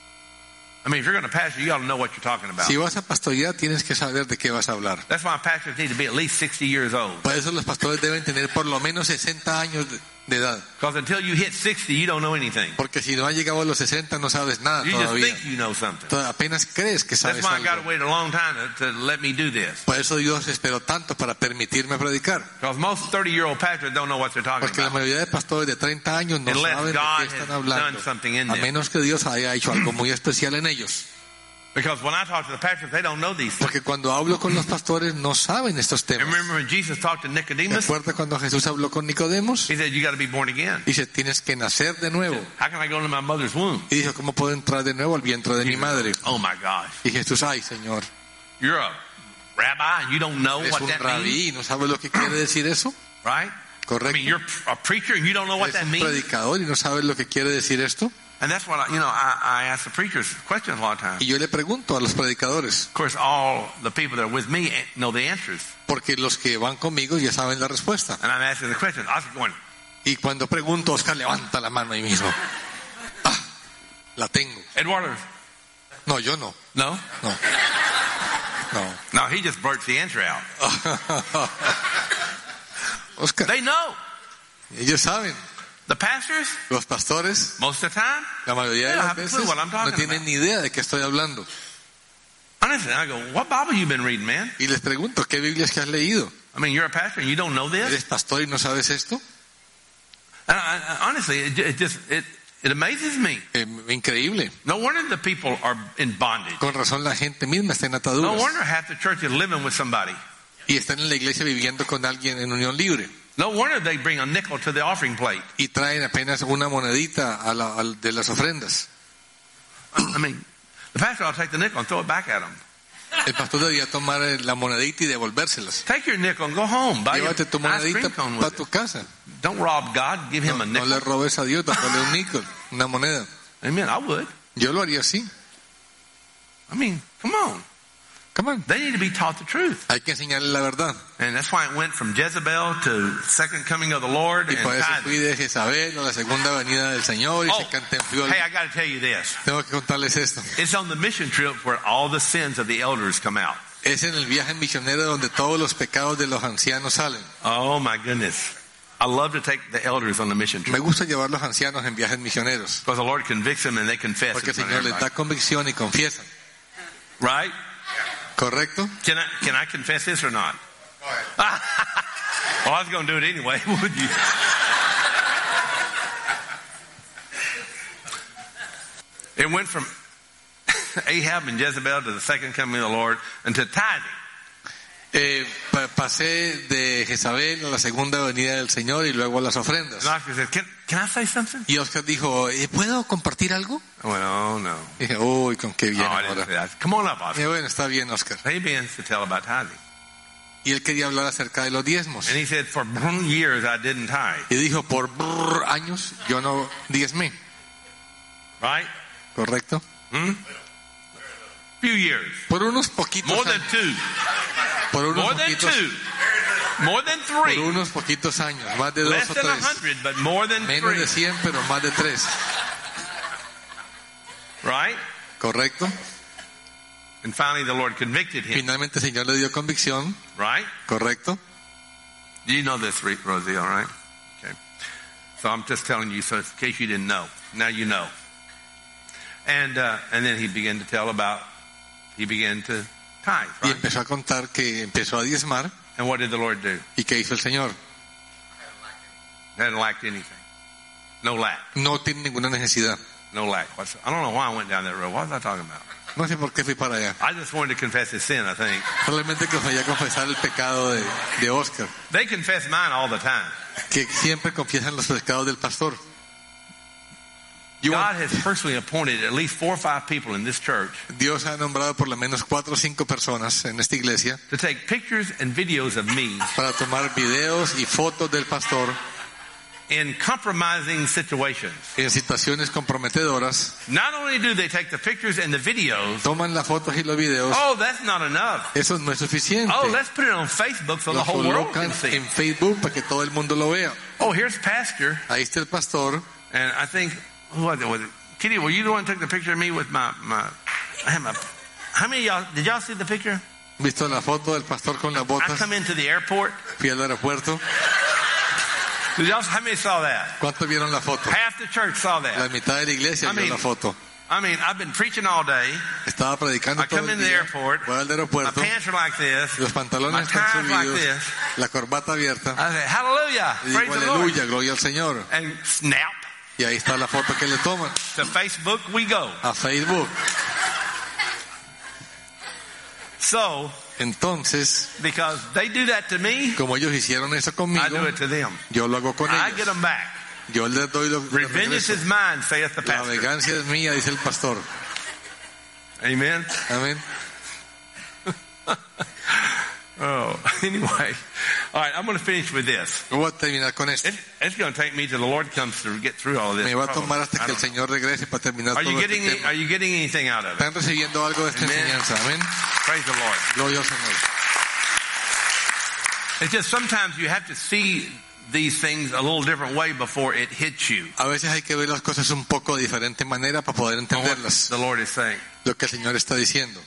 S2: I mean, if you're going to pastor, you ought to know what you're talking about.
S1: Si vas a pastorear, tienes que saber de qué vas a hablar.
S2: That's why pastors need to be at least 60 years old.
S1: Por eso los pastores deben tener por lo menos 60 años de edad.
S2: Because until you hit 60, you don't know anything.
S1: Porque si no has llegado a los 60 no sabes nada
S2: You just
S1: todavía.
S2: think you know something.
S1: Apenas crees que
S2: That's
S1: sabes
S2: why God
S1: algo.
S2: waited a long time to let me do this.
S1: Por eso Dios esperó tanto para permitirme predicar.
S2: Because most 30-year-old pastors don't know what they're talking
S1: Porque la
S2: about.
S1: mayoría de pastores de 30 años no
S2: Unless
S1: saben de
S2: God
S1: qué están
S2: has
S1: hablando.
S2: done something in
S1: A
S2: them.
S1: menos que Dios haya hecho algo muy especial en ellos.
S2: Because when I talk to the pastors, they don't know these things.
S1: Porque cuando hablo con los pastores no saben estos
S2: And
S1: temas.
S2: remember when Jesus talked to
S1: ¿Te
S2: Nicodemus?
S1: acuerdas cuando Jesús habló con Nicodemos?
S2: He said, you got to be born again.
S1: Dice, tienes que nacer de nuevo.
S2: How can I go into my mother's womb?
S1: Y dijo, ¿cómo puedo entrar de nuevo al vientre de mi madre?
S2: Oh my gosh.
S1: Y Jesús, ay Señor,
S2: You're a rabbi and you don't know
S1: eres
S2: what
S1: un
S2: that means?
S1: rabí, ¿no sabes lo que quiere decir eso?
S2: Right? I
S1: Correcto.
S2: mean, you're a preacher and you don't know what
S1: Eres
S2: that
S1: un
S2: means?
S1: predicador y no sabes lo que quiere decir esto.
S2: And that's what I ask the preachers questions a lot of times.
S1: Y yo le pregunto a los predicadores,
S2: Of course, all the people that are with me know the answers.
S1: porque los que van conmigo ya saben la respuesta.
S2: And I'm asking the question. Oscar going,
S1: Y cuando pregunto, Oscar levanta la mano ahí mismo. Ah, la tengo.
S2: Eduardo,
S1: No, yo no.
S2: no?
S1: No. No.
S2: No, he just blurts the answer out.
S1: Oscar,
S2: They know.
S1: ellos saben.
S2: The pastors,
S1: Los pastores,
S2: most of the time,
S1: la mayoría de
S2: they don't
S1: las
S2: have a clue
S1: veces,
S2: what I'm
S1: no
S2: talking
S1: tienen
S2: about.
S1: ni idea de qué estoy hablando.
S2: Honestly, I go, what Bible you been reading, man?
S1: Y les pregunto, ¿qué Biblias que has leído?
S2: I mean, you're a pastor and you don't know this?
S1: ¿Eres pastor y no sabes esto?
S2: Honestly, it amazes me.
S1: Increíble.
S2: No wonder the people are in bondage.
S1: Con razón la gente misma está en
S2: No
S1: ataduras.
S2: wonder half the church is living with somebody.
S1: Y están en la iglesia viviendo con alguien en unión libre.
S2: No wonder they bring a nickel to the offering plate.
S1: Y traen apenas una monedita de las ofrendas.
S2: I mean, the pastor will take the nickel and throw it back at them.
S1: El pastor debía tomar la monedita y devolvérselas.
S2: Take your nickel and go home. Buy your
S1: Llévate tu
S2: ice
S1: monedita
S2: cream cone
S1: para
S2: with
S1: tu
S2: it.
S1: casa.
S2: Don't rob God. Give him a
S1: No
S2: nickel.
S1: le robes a Dios, dale un níquel, una moneda.
S2: Amen. I would.
S1: Yo lo haría así.
S2: I mean, come on.
S1: Come on.
S2: They need to be taught the truth.
S1: Hay que enseñarle la verdad.
S2: And that's why it went from Jezebel to second coming of the Lord
S1: Y
S2: and
S1: por eso
S2: tithing.
S1: fui de Jezabel a la segunda venida del Señor y
S2: Oh,
S1: se cantempió.
S2: hey, I got to tell you this.
S1: Tengo que contarles esto.
S2: It's on the mission trip where all the sins of the elders come out.
S1: Es en el viaje misionero donde todos los pecados de los ancianos salen.
S2: Oh my goodness. I love to take the elders on the mission
S1: Me
S2: trip
S1: gusta llevar los ancianos en viajes misioneros.
S2: because the Lord convicts them and they confess.
S1: Porque
S2: in
S1: el
S2: front of
S1: Señor les da
S2: everybody.
S1: convicción y confiesan.
S2: Right?
S1: ¿Correcto?
S2: Can I confess this or not? Well, I was going to do it anyway. Would you? It went from Ahab and Jezebel to the second coming of the Lord and to tithing.
S1: Pasé de Jezabel a la segunda venida del Señor y luego a las ofrendas.
S2: And Oscar said, can I say something?
S1: Y Oscar dijo, ¿puedo compartir algo?
S2: I went, oh no.
S1: Y dije, uy, con qué bien
S2: Oh, I didn't
S1: ahora.
S2: say that. Come on up,
S1: Y
S2: Oscar.
S1: dije, bueno, está bien, Oscar.
S2: He begins to tell about tithing.
S1: Y él quería hablar acerca de los diezmos.
S2: And he said, for years I didn't tithe.
S1: Y dijo, por años yo no diezmé.
S2: Right?
S1: ¿Correcto?
S2: Few years.
S1: Por unos poquitos
S2: More than
S1: años.
S2: two.
S1: Por unos
S2: More than
S1: poquitos,
S2: two. More than
S1: por
S2: three.
S1: unos poquitos años. Más de 2
S2: Less
S1: o
S2: than
S1: 3.
S2: 100, but more than
S1: Menos de
S2: 3.
S1: 100, pero más de 3.
S2: Right?
S1: ¿Correcto?
S2: And finally the Lord convicted him.
S1: Finalmente el Señor le dio convicción.
S2: Right?
S1: ¿Correcto?
S2: You know this, Rosie, all right? Okay. So I'm just telling you, so in case you didn't know. Now you know. And then he began to tell about, he began to tithe,
S1: Y
S2: right?
S1: empezó a contar que empezó a diezmar.
S2: And what did the Lord do?
S1: ¿Y qué hizo el Señor?
S2: Hadn't lacked anything. No lack.
S1: No tiene ninguna necesidad.
S2: No lack. I don't know why I went down that road. What was I talking about?
S1: No sé por qué fui para allá.
S2: I just wanted to confess his sin, I think.
S1: Probablemente que vaya a confesar el pecado de Oscar,
S2: They confess mine all the time.
S1: que siempre confiesan los pecados del pastor.
S2: God has personally appointed at least 4 or 5 people in this church
S1: Dios ha nombrado por lo menos 4 o 5 personas en esta iglesia
S2: to take pictures and videos of me
S1: para tomar videos y fotos del pastor
S2: in compromising situations.
S1: en situaciones comprometedoras.
S2: Not only do they take the pictures and the videos,
S1: Toman las fotos y los videos.
S2: oh, that's not enough.
S1: Eso no es suficiente.
S2: Oh, let's put it on Facebook so the
S1: Lo
S2: whole world
S1: colocan
S2: can see.
S1: en Facebook para que todo el mundo lo vea.
S2: Oh, here's Pastor.
S1: Ahí está el pastor.
S2: And I think, who was it? Kitty, were you the one who took the picture of me with my I had my, how many of y'all, did y'all see the picture?
S1: ¿Visto la foto del pastor con las
S2: I
S1: botas?
S2: come into the airport.
S1: Fui al aeropuerto.
S2: Did y'all, how many saw that?
S1: ¿Cuántos vieron la foto?
S2: Half the church saw
S1: La
S2: that.
S1: mitad de la iglesia vio la foto.
S2: I mean, I've been preaching all day.
S1: Estaba predicando
S2: I
S1: todo
S2: come
S1: el
S2: in the
S1: día.
S2: airport.
S1: Voy al
S2: My
S1: aeropuerto.
S2: pants are like this.
S1: Los
S2: My
S1: pantalones están
S2: tie's like
S1: subidos.
S2: this.
S1: La corbata abierta.
S2: I say, hallelujah.
S1: Y
S2: Praise
S1: digo,
S2: the Lord.
S1: aleluya, gloria al Señor.
S2: And snap.
S1: Y ahí está la foto que le toman.
S2: To Facebook we go.
S1: A Facebook.
S2: So,
S1: Entonces,
S2: because they do that to me,
S1: como ellos hicieron eso
S2: I
S1: conmigo,
S2: do it to them.
S1: yo lo hago con
S2: I get
S1: ellos.
S2: them back.
S1: Yo les doy lo que
S2: Revenge is mine, saith the
S1: La
S2: pastor.
S1: venganza es mía, dice el pastor.
S2: Amen.
S1: Amén.
S2: Oh, anyway. All right, I'm going to finish with this.
S1: Voy a terminar con esto.
S2: It's going to take me till the Lord comes to get through all of this.
S1: Me va a tomar hasta
S2: I
S1: que el
S2: don't know.
S1: Señor regrese para terminar
S2: Are
S1: todo
S2: you
S1: este
S2: getting
S1: tema.
S2: Are you getting anything out of it?
S1: ¿Están recibiendo algo de esta
S2: Amen.
S1: enseñanza? Amén.
S2: Praise the Lord.
S1: Gloria al Señor.
S2: It's just sometimes you have to see these things a little different way before it hits you.
S1: A veces hay que ver las cosas un poco de diferente manera para poder
S2: What
S1: entenderlas.
S2: the Lord is saying.
S1: Lo que el Señor está diciendo.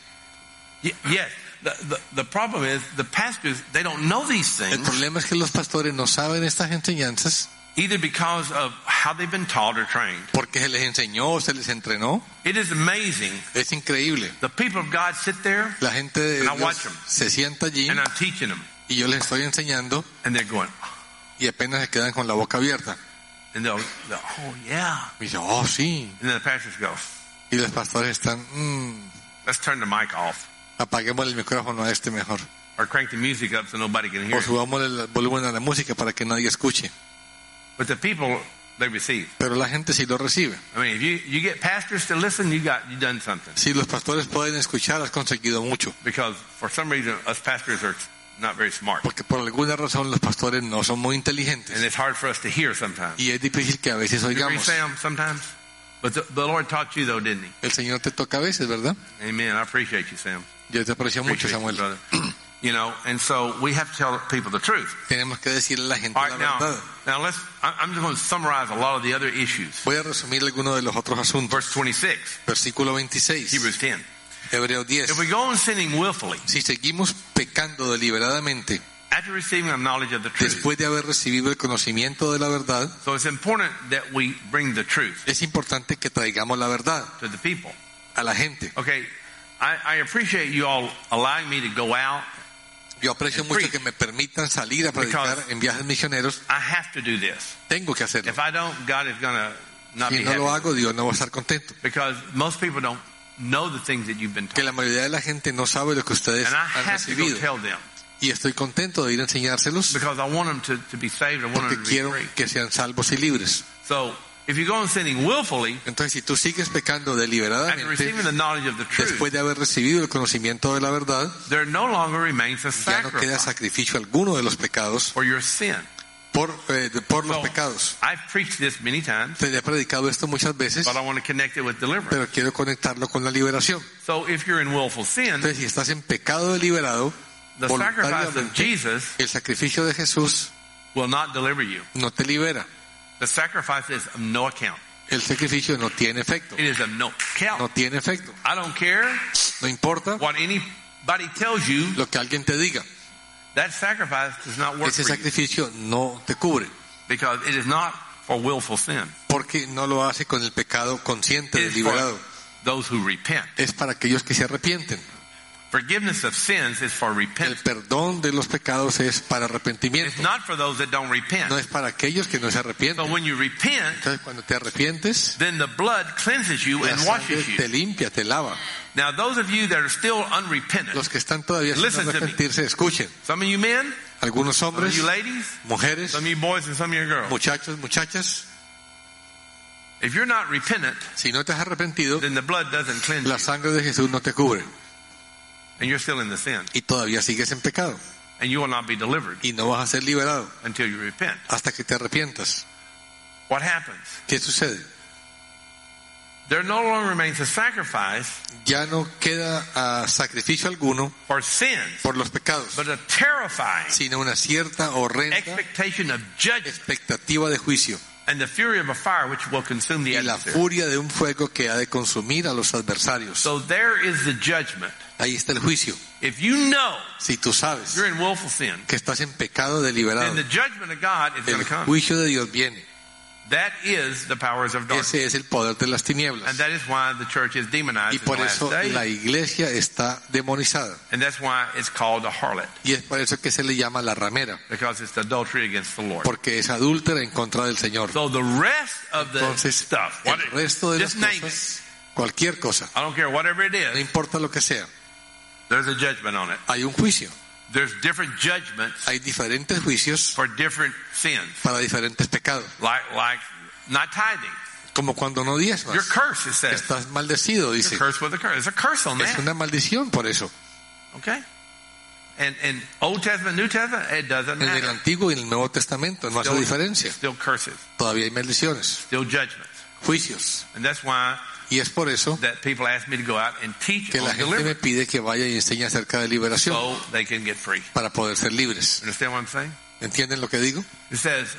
S2: Yes. The problem is the pastors, they don't know these
S1: El
S2: things
S1: problema es que los pastores no saben estas enseñanzas
S2: either because of how they've been taught or trained.
S1: porque se les enseñó o se les entrenó.
S2: It is amazing.
S1: Es increíble.
S2: The people of God sit there
S1: La gente de
S2: And I
S1: Dios
S2: watch them.
S1: se sienta allí
S2: and I'm teaching them
S1: y yo les estoy enseñando
S2: and they're going,
S1: y apenas se quedan con la boca abierta.
S2: and they'll oh yeah.
S1: Y yo, oh sí.
S2: And then the pastors go,
S1: Y los pastores están,
S2: let's turn the mic off
S1: apaguemos el micrófono a este mejor.
S2: or crank the music up so nobody can hear
S1: O
S2: it.
S1: subamos el volumen a la música para que nadie escuche.
S2: But the people, they receive.
S1: Pero la gente sí lo recibe.
S2: I mean, if you get pastors to listen, you done something.
S1: Si los pastores pueden escuchar, has conseguido mucho.
S2: Because for some reason, us pastors are not very smart.
S1: Porque por alguna razón los pastores no son muy
S2: And
S1: inteligentes.
S2: it's hard for us to hear sometimes.
S1: Y es difícil que a veces
S2: You agree,
S1: oigamos.
S2: Sam, sometimes? But the Lord taught you though, didn't he?
S1: El Señor te toca a veces, ¿verdad?
S2: Amen. I appreciate you, Sam.
S1: Yo te aprecio mucho,
S2: Appreciate you,
S1: Samuel.
S2: brother. You know, and so we have to tell people the truth.
S1: Tenemos que decirle a la gente
S2: All
S1: la
S2: right,
S1: verdad.
S2: now I'm just going to summarize a lot of the other issues.
S1: Voy a resumir algunos de los otros asuntos.
S2: Verse 26,
S1: Versículo 26.
S2: Hebrews 10.
S1: Hebreos 10.
S2: If we go on sinning willfully,
S1: Si seguimos pecando deliberadamente,
S2: after receiving a knowledge of the truth,
S1: después de haber recibido el conocimiento de la verdad,
S2: so it's important that we bring the truth
S1: es importante que traigamos la verdad
S2: to the people.
S1: a la gente.
S2: Okay, I appreciate you all allowing me to go out.
S1: Yo aprecio
S2: And
S1: mucho
S2: preach.
S1: que me permitan salir a predicar
S2: Because-
S1: en viajes misioneros.
S2: I have to do this.
S1: Tengo que hacerlo.
S2: If I don't, God is going to not
S1: Si
S2: be
S1: no lo
S2: happy.
S1: hago, Dios no va a estar contento.
S2: Because most people don't know the things that you've been
S1: Que
S2: taught.
S1: la mayoría de la gente no sabe lo que ustedes
S2: And I
S1: han
S2: have to go
S1: recibido.
S2: tell them.
S1: Y estoy contento de ir a enseñárselos
S2: Because I want them to be saved. I want
S1: porque
S2: them to be
S1: quiero
S2: free.
S1: que sean salvos y libres.
S2: So, if you go on sinning willfully,
S1: Entonces, si tú sigues pecando
S2: after
S1: deliberadamente,
S2: receiving the knowledge of the truth,
S1: después de haber recibido el conocimiento de la verdad,
S2: there no longer remains a
S1: ya no queda
S2: sacrifice
S1: sacrificio alguno de los pecados
S2: for your sin.
S1: por los
S2: So,
S1: pecados.
S2: I've preached this many times,
S1: Te he predicado esto muchas veces,
S2: but I want to connect it with deliverance.
S1: pero quiero conectarlo con la liberación.
S2: So, if you're in willful sin,
S1: Entonces, si estás en pecado deliberado,
S2: the sacrifice of
S1: voluntariamente,
S2: Jesus
S1: el sacrificio de Jesús
S2: will not deliver you.
S1: no te libera.
S2: The sacrifice is of no account.
S1: El sacrificio no tiene efecto.
S2: It is of no account.
S1: No tiene efecto.
S2: I don't care
S1: No importa
S2: what anybody tells you,
S1: lo que alguien te diga.
S2: that sacrifice does not work
S1: Ese
S2: for you
S1: sacrificio no te cubre.
S2: because it is not for willful sin.
S1: Porque no lo hace con el pecado consciente,
S2: It is
S1: deliberado.
S2: for those who repent.
S1: Es para aquellos que se arrepienten.
S2: Forgiveness of sins is for
S1: El
S2: repentance.
S1: perdón de los pecados es para
S2: It's
S1: arrepentimiento.
S2: not for those that don't repent.
S1: No es para aquellos que no se
S2: So
S1: arrepienten.
S2: when you repent,
S1: Entonces cuando te arrepientes,
S2: then the blood cleanses you
S1: la
S2: and
S1: sangre
S2: washes
S1: te
S2: you.
S1: limpia, te lava.
S2: Now those of you that are still unrepentant,
S1: Los que están todavía sin
S2: Listen to me.
S1: arrepentirse, escuchen.
S2: some of you men,
S1: Algunos
S2: some of
S1: hombres,
S2: you ladies,
S1: mujeres,
S2: some of you boys, and some of you girls.
S1: muchachos, muchachas,
S2: If you're not repentant,
S1: si no te has arrepentido,
S2: then the blood doesn't cleanse
S1: la
S2: you,
S1: sangre de Jesús no te cubre
S2: and you're still in the sin,
S1: y todavía sigues en pecado
S2: and you will not be delivered
S1: y no vas a ser liberado
S2: until you repent.
S1: hasta que te arrepientas.
S2: What happens?
S1: ¿Qué sucede?
S2: There no longer remains a sacrifice
S1: Ya no queda sacrificio alguno
S2: for sins,
S1: por los pecados,
S2: but a terrifying
S1: sino una cierta horrenda
S2: expectation of judgment
S1: expectativa de juicio
S2: and the fury of a fire which will consume the
S1: y la
S2: adversary.
S1: furia de un fuego que ha de consumir a los adversarios.
S2: So there is the judgment.
S1: Ahí está el juicio.
S2: If you know
S1: Si tú sabes
S2: you're in willful sin,
S1: que estás en pecado deliberado,
S2: then the judgment of God is going
S1: el
S2: to come.
S1: juicio de Dios viene.
S2: That is the powers of darkness.
S1: Ese es el poder de las tinieblas.
S2: And that is why the church is demonized
S1: Y
S2: in the
S1: por
S2: last
S1: eso
S2: days.
S1: la iglesia está demonizada.
S2: And that's why it's called a harlot,
S1: Y es por eso que se le llama la ramera,
S2: because it's adultery against the Lord.
S1: porque es adúltera en contra del Señor.
S2: So the rest of the
S1: Entonces,
S2: stuff,
S1: el resto de las
S2: just name it.
S1: cosas, cualquier cosa,
S2: I don't care whatever it
S1: no
S2: is,
S1: importa lo que sea,
S2: there's a judgment on it.
S1: hay un juicio.
S2: There's different judgments
S1: Hay diferentes juicios
S2: for different sins.
S1: para diferentes pecados.
S2: Like not tithing.
S1: Como cuando no
S2: You're
S1: diezmas.
S2: cursed, it says.
S1: Estás maldecido,
S2: You're
S1: dice.
S2: cursed with a curse. There's a curse on
S1: Es
S2: that.
S1: una maldición por eso.
S2: Okay? And Old Testament, New Testament, it doesn't
S1: En el
S2: matter.
S1: Antiguo y en el Nuevo Testamento no hace diferencia.
S2: Still curses,
S1: Todavía hay maldiciones,
S2: still judgments.
S1: juicios.
S2: And that's why
S1: Y es por eso
S2: that people ask me to go out and teach
S1: que la
S2: on
S1: gente me
S2: deliverance
S1: pide que vaya y enseñe acerca de liberación
S2: so they can get free.
S1: para poder ser libres.
S2: Understand what I'm saying?
S1: ¿Entienden lo que digo?
S2: It says,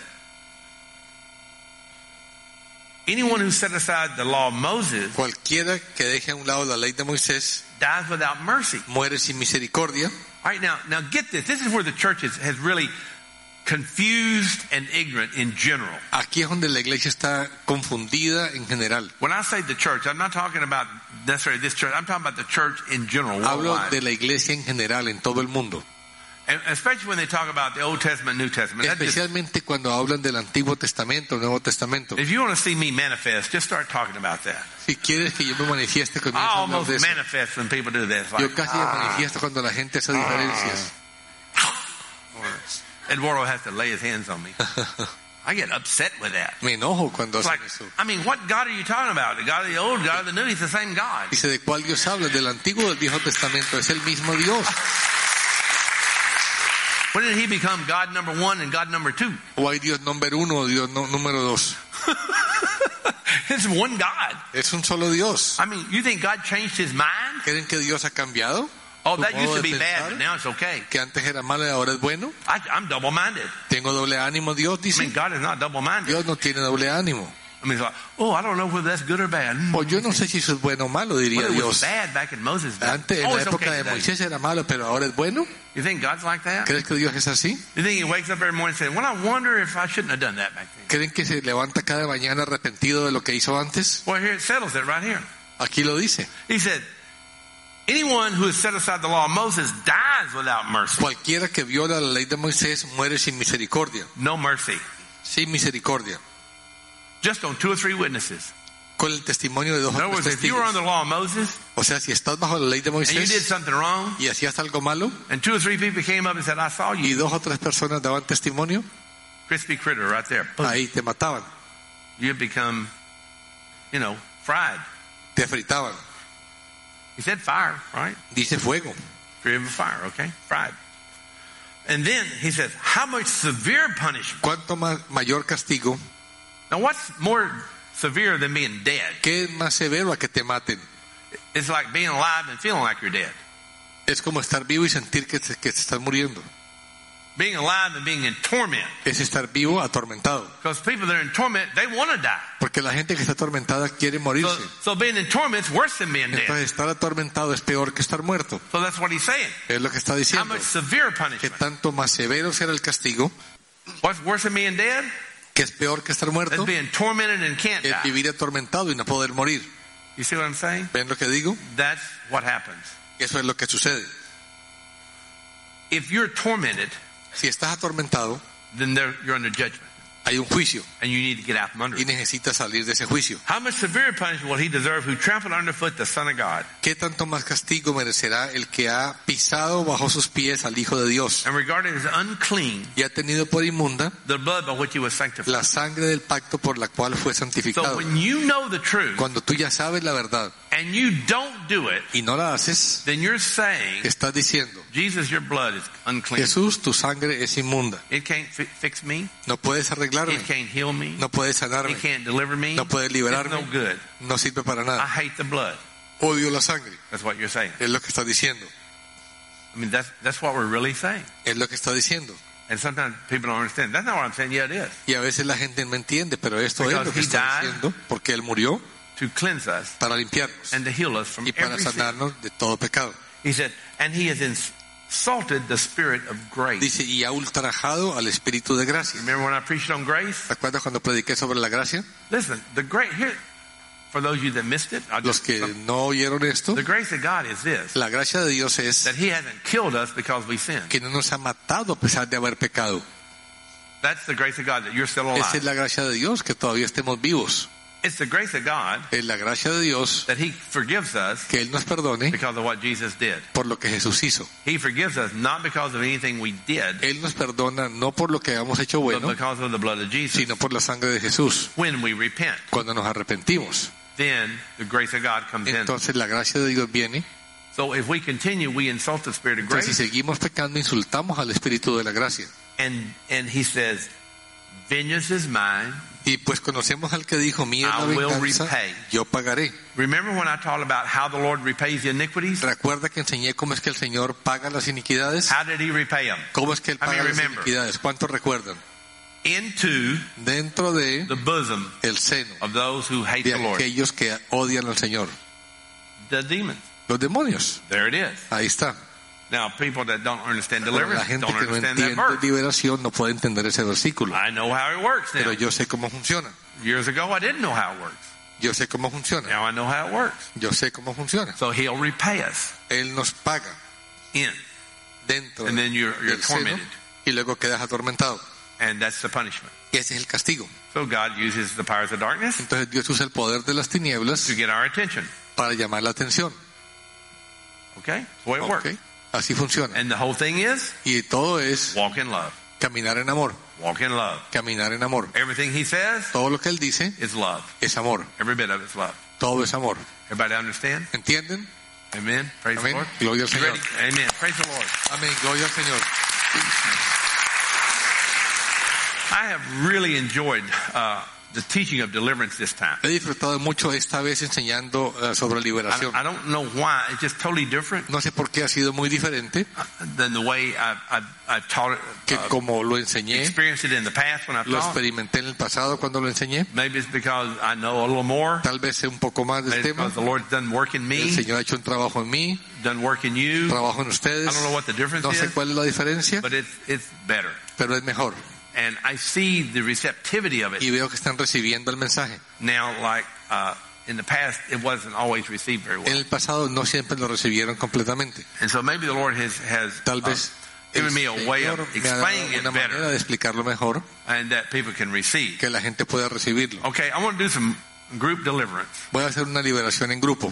S2: anyone who set aside the law of Moses
S1: Cualquiera que deje a un lado la ley de Moisés
S2: dies without mercy.
S1: muere sin misericordia.
S2: All right, now get this. This is where the church has really confused and ignorant in general.
S1: Aquí es donde la iglesia está confundida en general.
S2: When I say the church, I'm not talking about necessarily this church. I'm talking about the church in general,
S1: Hablo
S2: worldwide.
S1: de la iglesia en general, en todo el mundo.
S2: And especially when they talk about the Old Testament, New Testament. That just-
S1: Especialmente cuando hablan del Antiguo Testamento, Nuevo Testamento.
S2: if you want to see me manifest, just start talking about that.
S1: Si quieres que yo me manifieste, comienzo
S2: I
S1: a hablar
S2: almost
S1: de eso.
S2: manifest when people do this.
S1: Yo
S2: Like,
S1: casi me manifiesto cuando la gente hace diferencias.
S2: Eduardo has to lay his hands on me. I get upset with that.
S1: Me enojo cuando
S2: It's
S1: hacen
S2: like,
S1: eso.
S2: I mean, what God are you talking about? The God of the Old, God of the New? He's the same God.
S1: Dice, ¿de cuál Dios habla? ¿Del Antiguo o del Viejo Testamento? Es el mismo Dios.
S2: When did he become God number one and God number two?
S1: ¿O hay Dios número uno o Dios número dos?
S2: It's one God.
S1: Es un solo Dios.
S2: I mean, you think God changed his mind?
S1: ¿Creen que Dios ha cambiado?
S2: Oh,
S1: ¿Su
S2: that used
S1: modo
S2: to
S1: de
S2: be bad,
S1: pensar?
S2: but now it's okay.
S1: Que antes era malo y ahora es bueno.
S2: I'm double-minded.
S1: Tengo doble ánimo, Dios
S2: I
S1: dice.
S2: mean, God is not double-minded.
S1: Dios no tiene doble ánimo.
S2: I mean, it's like, oh, I don't know whether that's good or bad.
S1: O yo no sé si eso es bueno o malo, diría
S2: Well, it was
S1: Dios.
S2: bad back in Moses' day.
S1: Antes, en
S2: Oh,
S1: la
S2: it's
S1: época
S2: okay
S1: de
S2: today.
S1: Moisés era malo, pero ahora es bueno.
S2: You think God's like that?
S1: ¿Crees que Dios es así?
S2: You think he wakes up every morning saying, well, I wonder if I shouldn't have done that back then.
S1: ¿Creen que se levanta cada mañana arrepentido de lo que hizo antes?
S2: Well, here it settles it right here.
S1: Aquí lo dice.
S2: He said, anyone who has set aside the law of Moses dies without mercy.
S1: Cualquiera que viola la ley de Moisés muere sin misericordia.
S2: No mercy.
S1: Sin misericordia.
S2: Just on 2 or 3 witnesses.
S1: Con el testimonio de dos
S2: In
S1: o
S2: other
S1: tres
S2: words, if you were
S1: testigos.
S2: under the law of Moses
S1: O sea, si estás bajo la ley de
S2: and you did
S1: Moisés
S2: something wrong,
S1: y hacías algo malo
S2: and 2 or 3 people came up and said, I saw
S1: y
S2: you,
S1: 2 o 3 personas daban testimonio,
S2: crispy critter right there.
S1: ahí te mataban,
S2: You become, fried.
S1: te fritaban.
S2: He said fire, right?
S1: Dice fuego.
S2: Fear of fire, okay? Fried. And then he says, how much severe punishment?
S1: ¿Cuánto mayor castigo?
S2: Now, what's more severe than being dead?
S1: ¿Qué es más severo a que te maten?
S2: It's like being alive and feeling like you're dead.
S1: Es como estar vivo y sentir que te estás muriendo.
S2: Being alive and being in torment.
S1: Es estar vivo atormentado.
S2: Because people that are in torment, they want to die.
S1: Porque la gente que está atormentada quiere morirse.
S2: So being in torment is worse than being dead.
S1: Entonces estar atormentado es peor que estar muerto.
S2: So that's what he's saying.
S1: Es lo que está
S2: How
S1: diciendo.
S2: much severe
S1: Que
S2: punishment?
S1: tanto más severo será el castigo,
S2: What's worse than being dead?
S1: que es peor que estar
S2: That's
S1: muerto,
S2: being tormented and can't
S1: es
S2: die.
S1: vivir atormentado y no poder morir.
S2: You see what I'm saying?
S1: ¿Ven lo que digo?
S2: That's what happens.
S1: Eso es lo que sucede.
S2: If you're tormented,
S1: Si estás atormentado,
S2: then you're under judgment.
S1: hay un juicio
S2: And you need to get out from under
S1: y
S2: it.
S1: necesitas salir de ese juicio.
S2: How much severe punishment will he deserve who trampled underfoot the Son of God
S1: ¿Qué tanto más castigo merecerá el que ha pisado bajo sus pies al Hijo de Dios
S2: and regarded as unclean
S1: y ha tenido por inmunda
S2: the blood by which he was sanctified?
S1: la sangre del pacto por la cual fue
S2: So
S1: santificado?
S2: when you know the truth
S1: Cuando tú ya sabes la verdad
S2: and you don't do it,
S1: y no la haces,
S2: then you're saying,
S1: estás diciendo,
S2: Jesus, your blood is unclean.
S1: Jesús, tu sangre es inmunda.
S2: It can't fix me.
S1: No puedes arreglarme,
S2: It can't heal me.
S1: no puedes sanarme,
S2: It can't deliver me.
S1: no puedes
S2: It's
S1: liberarme,
S2: no good.
S1: no sirve para
S2: I
S1: nada.
S2: hate the blood.
S1: Odio la sangre,
S2: That's what you're saying.
S1: es lo que está diciendo,
S2: I mean, that's what we're really saying.
S1: es lo que está diciendo.
S2: And sometimes people don't understand. That's not what I'm saying. Yeah, it is.
S1: Y a veces la gente no entiende, pero esto es lo que
S2: Because he
S1: está
S2: died.
S1: diciendo, porque Él murió
S2: To cleanse us
S1: para limpiarnos
S2: and to heal us from
S1: y para
S2: every sin.
S1: sanarnos de todo pecado.
S2: He said, and he has insulted the spirit of grace.
S1: Dice, y ha ultrajado al Espíritu de gracia.
S2: Remember when I preached on grace?
S1: ¿Te acuerdas cuando prediqué sobre la gracia?
S2: Listen, the great here, for those of you that missed it,
S1: Los que no oyeron esto,
S2: the grace of God is this,
S1: la gracia de Dios es
S2: that he hasn't killed us because we sinned.
S1: que no nos ha matado a pesar de haber pecado.
S2: That's the grace of God, that you're still
S1: Esa es
S2: alive.
S1: la gracia de Dios, que todavía estemos vivos.
S2: It's the grace of God
S1: Es la gracia de Dios
S2: that he forgives us
S1: que Él nos perdone
S2: because of what Jesus did.
S1: por lo que Jesús hizo.
S2: He forgives us not because of anything we did,
S1: Él nos perdona no por lo que hayamos hecho
S2: but
S1: bueno,
S2: because of the blood of Jesus.
S1: sino por la sangre de Jesús.
S2: When we repent,
S1: Cuando nos arrepentimos,
S2: then the grace of God comes in.
S1: entonces la gracia de Dios viene.
S2: So if we continue, we insult the spirit of
S1: Entonces, si
S2: grace.
S1: seguimos pecando, insultamos al Espíritu de la gracia.
S2: And he says, vengeance is mine.
S1: Y pues conocemos al que dijo, mía es la
S2: I will
S1: venganza,
S2: repay.
S1: yo pagaré.
S2: Remember when I talked about how the Lord repays the iniquities?
S1: ¿Recuerda que enseñé cómo es que el Señor paga las iniquidades?
S2: How did he repay them?
S1: ¿Cómo es que Él
S2: I mean,
S1: paga las
S2: remember.
S1: iniquidades? ¿Cuántos recuerdan?
S2: Into
S1: Dentro de
S2: the bosom
S1: el seno
S2: of those who hate
S1: de
S2: the Lord.
S1: aquellos que odian al Señor.
S2: The demons.
S1: Los demonios.
S2: There it is.
S1: Ahí está.
S2: Now, people that don't understand
S1: Pero la
S2: deliverance
S1: gente
S2: don't
S1: que no
S2: understand that
S1: entiende
S2: verse.
S1: liberación no puede entender ese versículo.
S2: I know how it works now.
S1: Pero yo sé cómo funciona.
S2: Years ago, I didn't know how it works.
S1: Yo sé cómo funciona.
S2: Now I know how it works.
S1: Yo sé cómo funciona.
S2: So he'll repay us
S1: Él nos paga
S2: in,
S1: dentro
S2: and then you're
S1: del seno
S2: tormented.
S1: y luego quedas atormentado.
S2: And that's the punishment.
S1: Y ese es el castigo.
S2: So God uses the powers of darkness
S1: Entonces Dios usa el poder de las tinieblas
S2: to get our attention.
S1: para llamar la atención.
S2: Okay? That's the way it
S1: ¿Ok?
S2: works.
S1: Así funciona.
S2: And the whole thing is
S1: Y todo es
S2: walk in love.
S1: caminar en amor.
S2: Walk in love.
S1: Caminar en amor.
S2: Everything he says
S1: Todo lo que Él dice
S2: is love.
S1: es amor.
S2: Every bit of it's love.
S1: Todo es amor.
S2: Everybody understand?
S1: ¿Entienden?
S2: Amen. Praise
S1: Amén.
S2: the Lord.
S1: Gloria al
S2: You
S1: Señor.
S2: ready? Amen. Praise the Lord.
S1: Amén. Gloria al Señor.
S2: I have really enjoyed the teaching of deliverance this time.
S1: He disfrutado mucho esta vez enseñando sobre liberación.
S2: I don't know why. It's just totally different
S1: No sé por qué ha sido muy diferente
S2: than the way I've taught it,
S1: que como lo enseñé,
S2: experienced it in the past when I've
S1: lo
S2: taught.
S1: experimenté en el pasado cuando lo enseñé.
S2: Maybe it's because I know a little more.
S1: Tal vez sé un poco más del
S2: Maybe it's
S1: tema.
S2: because the Lord's done work in
S1: El
S2: me,
S1: Señor ha hecho un trabajo en mí,
S2: done work in you.
S1: trabajo en
S2: I
S1: ustedes.
S2: don't know what the difference
S1: No sé
S2: is,
S1: cuál es la diferencia,
S2: but it's better.
S1: pero es mejor.
S2: And I see the receptivity of
S1: Y
S2: it
S1: veo que están recibiendo el mensaje.
S2: now. Like in the past, it wasn't always received very
S1: En
S2: well,
S1: el pasado no siempre lo recibieron completamente.
S2: and so maybe the Lord has
S1: Tal vez el
S2: given me a way
S1: Señor
S2: of
S1: me ha
S2: explaining
S1: dado
S2: it
S1: una manera
S2: better,
S1: de explicarlo mejor,
S2: and that people can receive.
S1: que la gente pueda recibirlo.
S2: Okay, I want to do some group deliverance.
S1: Voy a hacer una liberación en grupo.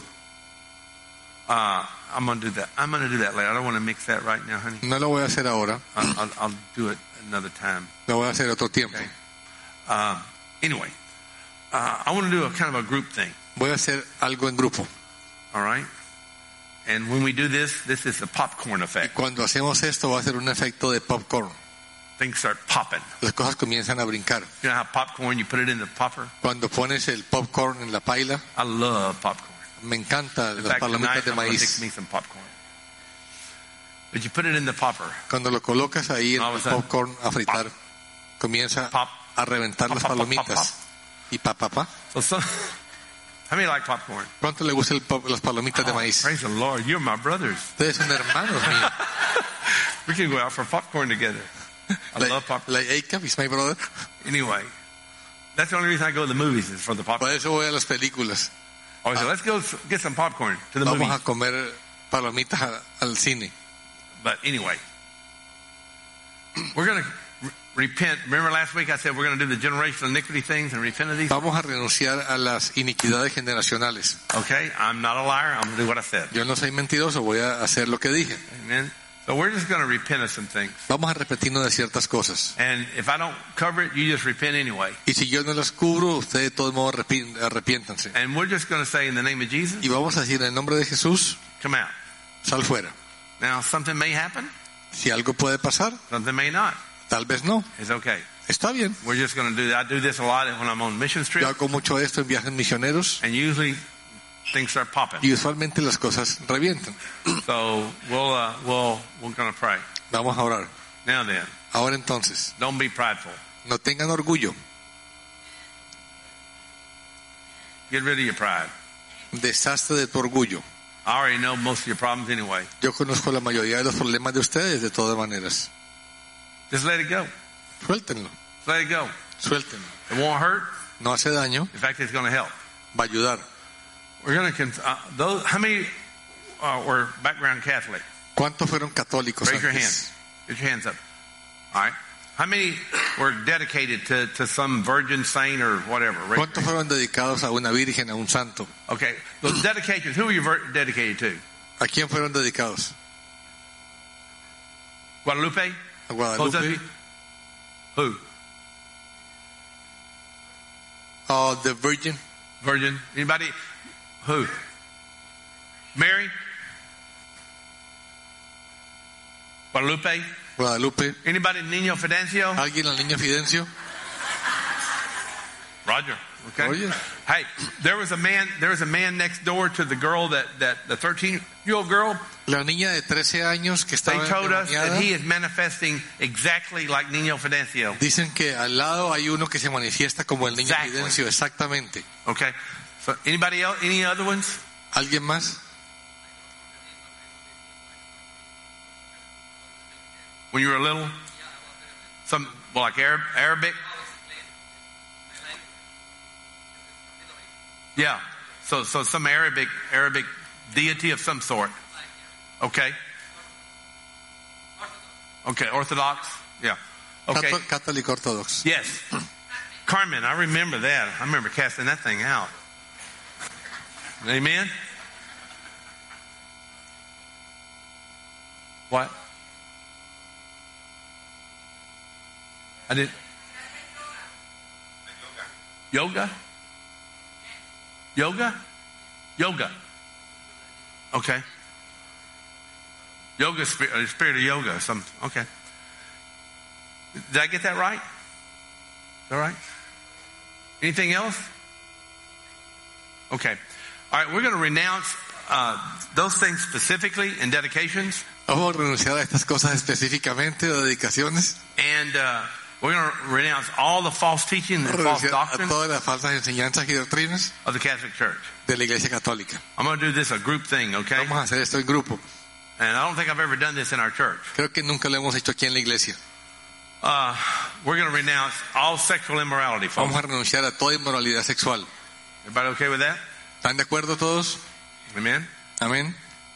S2: I'm going to do that. I'm going to do that later. I don't want to mix that right now, honey.
S1: No lo voy a hacer ahora,
S2: I'll do it another time.
S1: lo voy a hacer otro tiempo.
S2: Okay. Anyway, I want to do a kind of a group thing.
S1: Voy a hacer algo en grupo.
S2: All right. And when we do this is the popcorn
S1: Y
S2: effect.
S1: cuando hacemos esto va a ser un efecto de popcorn.
S2: Things start popping.
S1: Las cosas comienzan a brincar.
S2: You know how popcorn, you put it in the popper?
S1: Cuando pones el popcorn en la paila,
S2: I love popcorn.
S1: me encanta
S2: In
S1: las
S2: fact,
S1: palomitas
S2: tonight
S1: de
S2: I'm going to
S1: maíz.
S2: take me some popcorn. But you put it in the popper.
S1: Cuando lo colocas ahí en
S2: All
S1: el
S2: of a sudden,
S1: popcorn a fritar, comienza
S2: Pop.
S1: a reventar las
S2: Pop, pop, pop,
S1: palomitas. Y pa.
S2: So some, how many like popcorn?
S1: ¿Cuánto le gusta las palomitas de maíz?
S2: Praise the Lord. You're my brothers.
S1: Ustedes son hermanos míos.
S2: We can go out for popcorn together. I love popcorn.
S1: Like Jacob is my brother.
S2: Anyway, that's the only reason I go to the movies is for the popcorn.
S1: Por eso voy a las películas.
S2: Oh, so let's go get some popcorn to the
S1: Vamos
S2: movies.
S1: a comer palomitas al cine.
S2: But anyway, we're going to repent. Remember last week I said we're going to do the generational iniquity things and repent of these?
S1: Vamos a renunciar a las iniquidades generacionales.
S2: Okay, I'm not a liar. I'm going to do what I said.
S1: Yo no soy mentiroso, voy a hacer lo que dije.
S2: Amen. So we're just going to repent of some things.
S1: Vamos a repetirnos de ciertas cosas.
S2: And if I don't cover it, you just repent anyway.
S1: Y si yo no las cubro, ustedes de todos modos arrepiéntanse.
S2: And we're just going to say in the name of Jesus,
S1: Y vamos a decir en el nombre de Jesús,
S2: come out.
S1: sal fuera.
S2: Now, something may happen,
S1: Si algo puede pasar,
S2: something may not.
S1: tal vez no.
S2: It's okay.
S1: Está bien.
S2: We're just going to do that. I do this a lot when I'm on mission
S1: Yo
S2: trips,
S1: hago mucho esto en viajes misioneros
S2: and usually things start popping.
S1: y usualmente las cosas revientan.
S2: So we're going to pray.
S1: Vamos a orar.
S2: Now then,
S1: Ahora entonces,
S2: don't be prideful.
S1: no tengan orgullo.
S2: Get rid of your pride.
S1: Deshazte de tu orgullo.
S2: I already know most of your problems anyway.
S1: Yo conozco la mayoría de los problemas de ustedes de todas maneras.
S2: Just let it go.
S1: Suéltenlo,
S2: Just let it go.
S1: suéltenlo.
S2: It won't hurt.
S1: No hace daño,
S2: In fact, it's going to help.
S1: va a ayudar.
S2: We're going to those. How many were background Catholic?
S1: ¿Cuántos fueron católicos
S2: Raise your
S1: antes?
S2: hands. Get your hands up. All right. How many were dedicated to some virgin saint or whatever? Raise
S1: ¿Cuántos
S2: your
S1: fueron dedicados a una virgen, a un santo?
S2: hand. Okay. Those dedications. Who were you dedicated to?
S1: ¿A quién fueron dedicados?
S2: Guadalupe.
S1: A Guadalupe.
S2: Joseph? Who?
S1: Oh, the Virgin.
S2: Virgin. Anybody? Who? Mary. Guadalupe.
S1: Guadalupe.
S2: Anybody? Niño Fidencio.
S1: ¿Alguien al niño Fidencio?
S2: Roger. Okay.
S1: Oye.
S2: Hey, there was a man next door to the girl that the 13-year-old girl.
S1: La niña de 13 años que
S2: They
S1: estaba
S2: told us that
S1: endemoniada.
S2: he is manifesting exactly like Niño Fidencio.
S1: Dicen que al lado hay uno que se manifiesta como el niño
S2: Exactly.
S1: Fidencio, exactamente.
S2: Okay. So anybody else? Any other ones?
S1: ¿Alguien más?
S2: When you were little? Some like Arabic? Yeah. So some Arabic deity of some sort. Okay. Okay, Orthodox? Yeah. Okay.
S1: Católico ortodoxo.
S2: Yes. Carmen, I remember that. I remember casting that thing out. Amen? What? I didn't. Yoga? Yoga? Yoga. Okay. Yoga, spirit of yoga. Okay. Did I get that right? Is that right? Anything else? Okay. All right, we're going to renounce those things specifically in dedications.
S1: Vamos a renunciar a estas cosas específicamente, de dedicaciones.
S2: And we're going to renounce all the false teaching and false
S1: Renunciar a
S2: doctrine
S1: todas las falsas enseñanzas y doctrinas
S2: of the Catholic Church.
S1: de la Iglesia Católica.
S2: I'm going to do this a group thing, okay?
S1: Vamos a hacer esto en grupo.
S2: And I don't think I've ever done this in our church.
S1: Creo que nunca lo hemos hecho aquí en la iglesia.
S2: We're going to renounce all sexual immorality, folks.
S1: Vamos a renunciar a toda inmoralidad sexual.
S2: Everybody okay with that?
S1: ¿Están de acuerdo todos?
S2: Amen?
S1: Amén.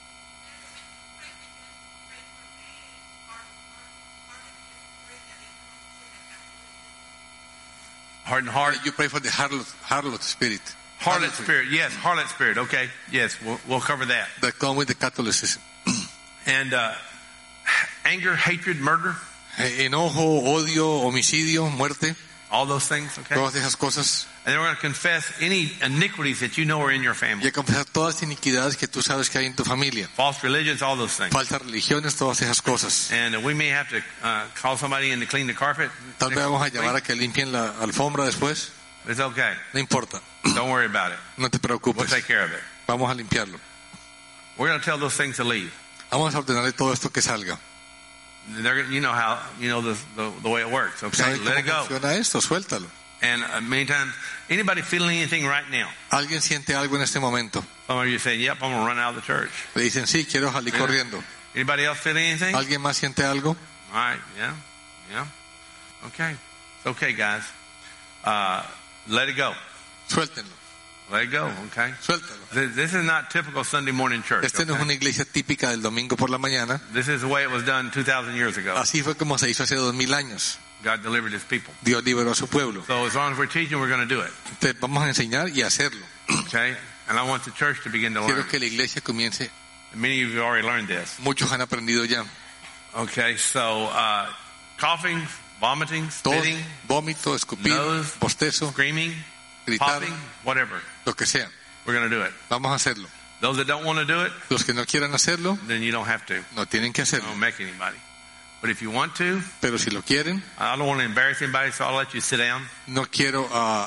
S2: Hardened heart.
S1: You pray for the harlot spirit.
S2: Harlot spirit. Yes, harlot spirit. Okay. Yes, we'll cover that.
S1: That come with the Catholicism.
S2: And anger, hatred, murder.
S1: Enojo, odio, homicidio, muerte,
S2: All those things, okay?
S1: todas esas cosas.
S2: And then we're going to confess any iniquities that you know are in your
S1: Y
S2: family.
S1: a confesar todas las iniquidades que tú sabes que hay en tu familia.
S2: False religions, all those things.
S1: Falsas religiones, todas esas cosas.
S2: And we may have to call somebody in to clean the carpet.
S1: Tal vez vamos a llamar a que limpien la alfombra después.
S2: It's okay.
S1: No importa.
S2: Don't worry about it.
S1: No te
S2: We'll
S1: preocupes.
S2: take care of it.
S1: Vamos a limpiarlo.
S2: We're going to tell those things to leave.
S1: Vamos a ordenarle todo esto que salga.
S2: You know how, the way it works, okay?
S1: ¿Sabes
S2: Let
S1: cómo
S2: it go.
S1: funciona esto? Suéltalo.
S2: And many times, anybody feeling anything right now?
S1: ¿Alguien siente algo en este momento?
S2: Some of you saying, yep, I'm going to run out of the church.
S1: Le dicen, sí, quiero salir corriendo.
S2: Anybody else feeling anything? All
S1: ¿Alguien más siente algo?
S2: right, yeah. Okay. It's okay, guys. Let it go.
S1: Suéltenlo.
S2: Let it go, okay?
S1: Suéltalo.
S2: This is not typical Sunday morning church.
S1: Este no es una iglesia típica del domingo por la mañana.
S2: This is the way it was done 2,000 years ago.
S1: Así fue como se hizo hace 2000 años.
S2: God delivered his people.
S1: Dios liberó a su pueblo.
S2: So as long as we're teaching, we're going to do it.
S1: Entonces, vamos a enseñar y hacerlo.
S2: Okay? And I want the church to begin to learn.
S1: Quiero que la iglesia comience.
S2: Many of you have already learned this.
S1: Muchos han aprendido ya.
S2: Okay, so coughing, vomiting,
S1: Tos,
S2: spitting,
S1: vómito, escupir,
S2: nose,
S1: bostezo,
S2: screaming,
S1: gritar,
S2: popping, whatever.
S1: lo que sea.
S2: We're going to do it.
S1: Vamos a hacerlo.
S2: Those that don't want to do it,
S1: Los que no quieran hacerlo,
S2: then you don't have to.
S1: no tienen que hacerlo.
S2: Don't make anybody. But if you want to,
S1: Pero si lo quieren,
S2: I don't want to embarrass anybody, so I'll let you sit down.
S1: no quiero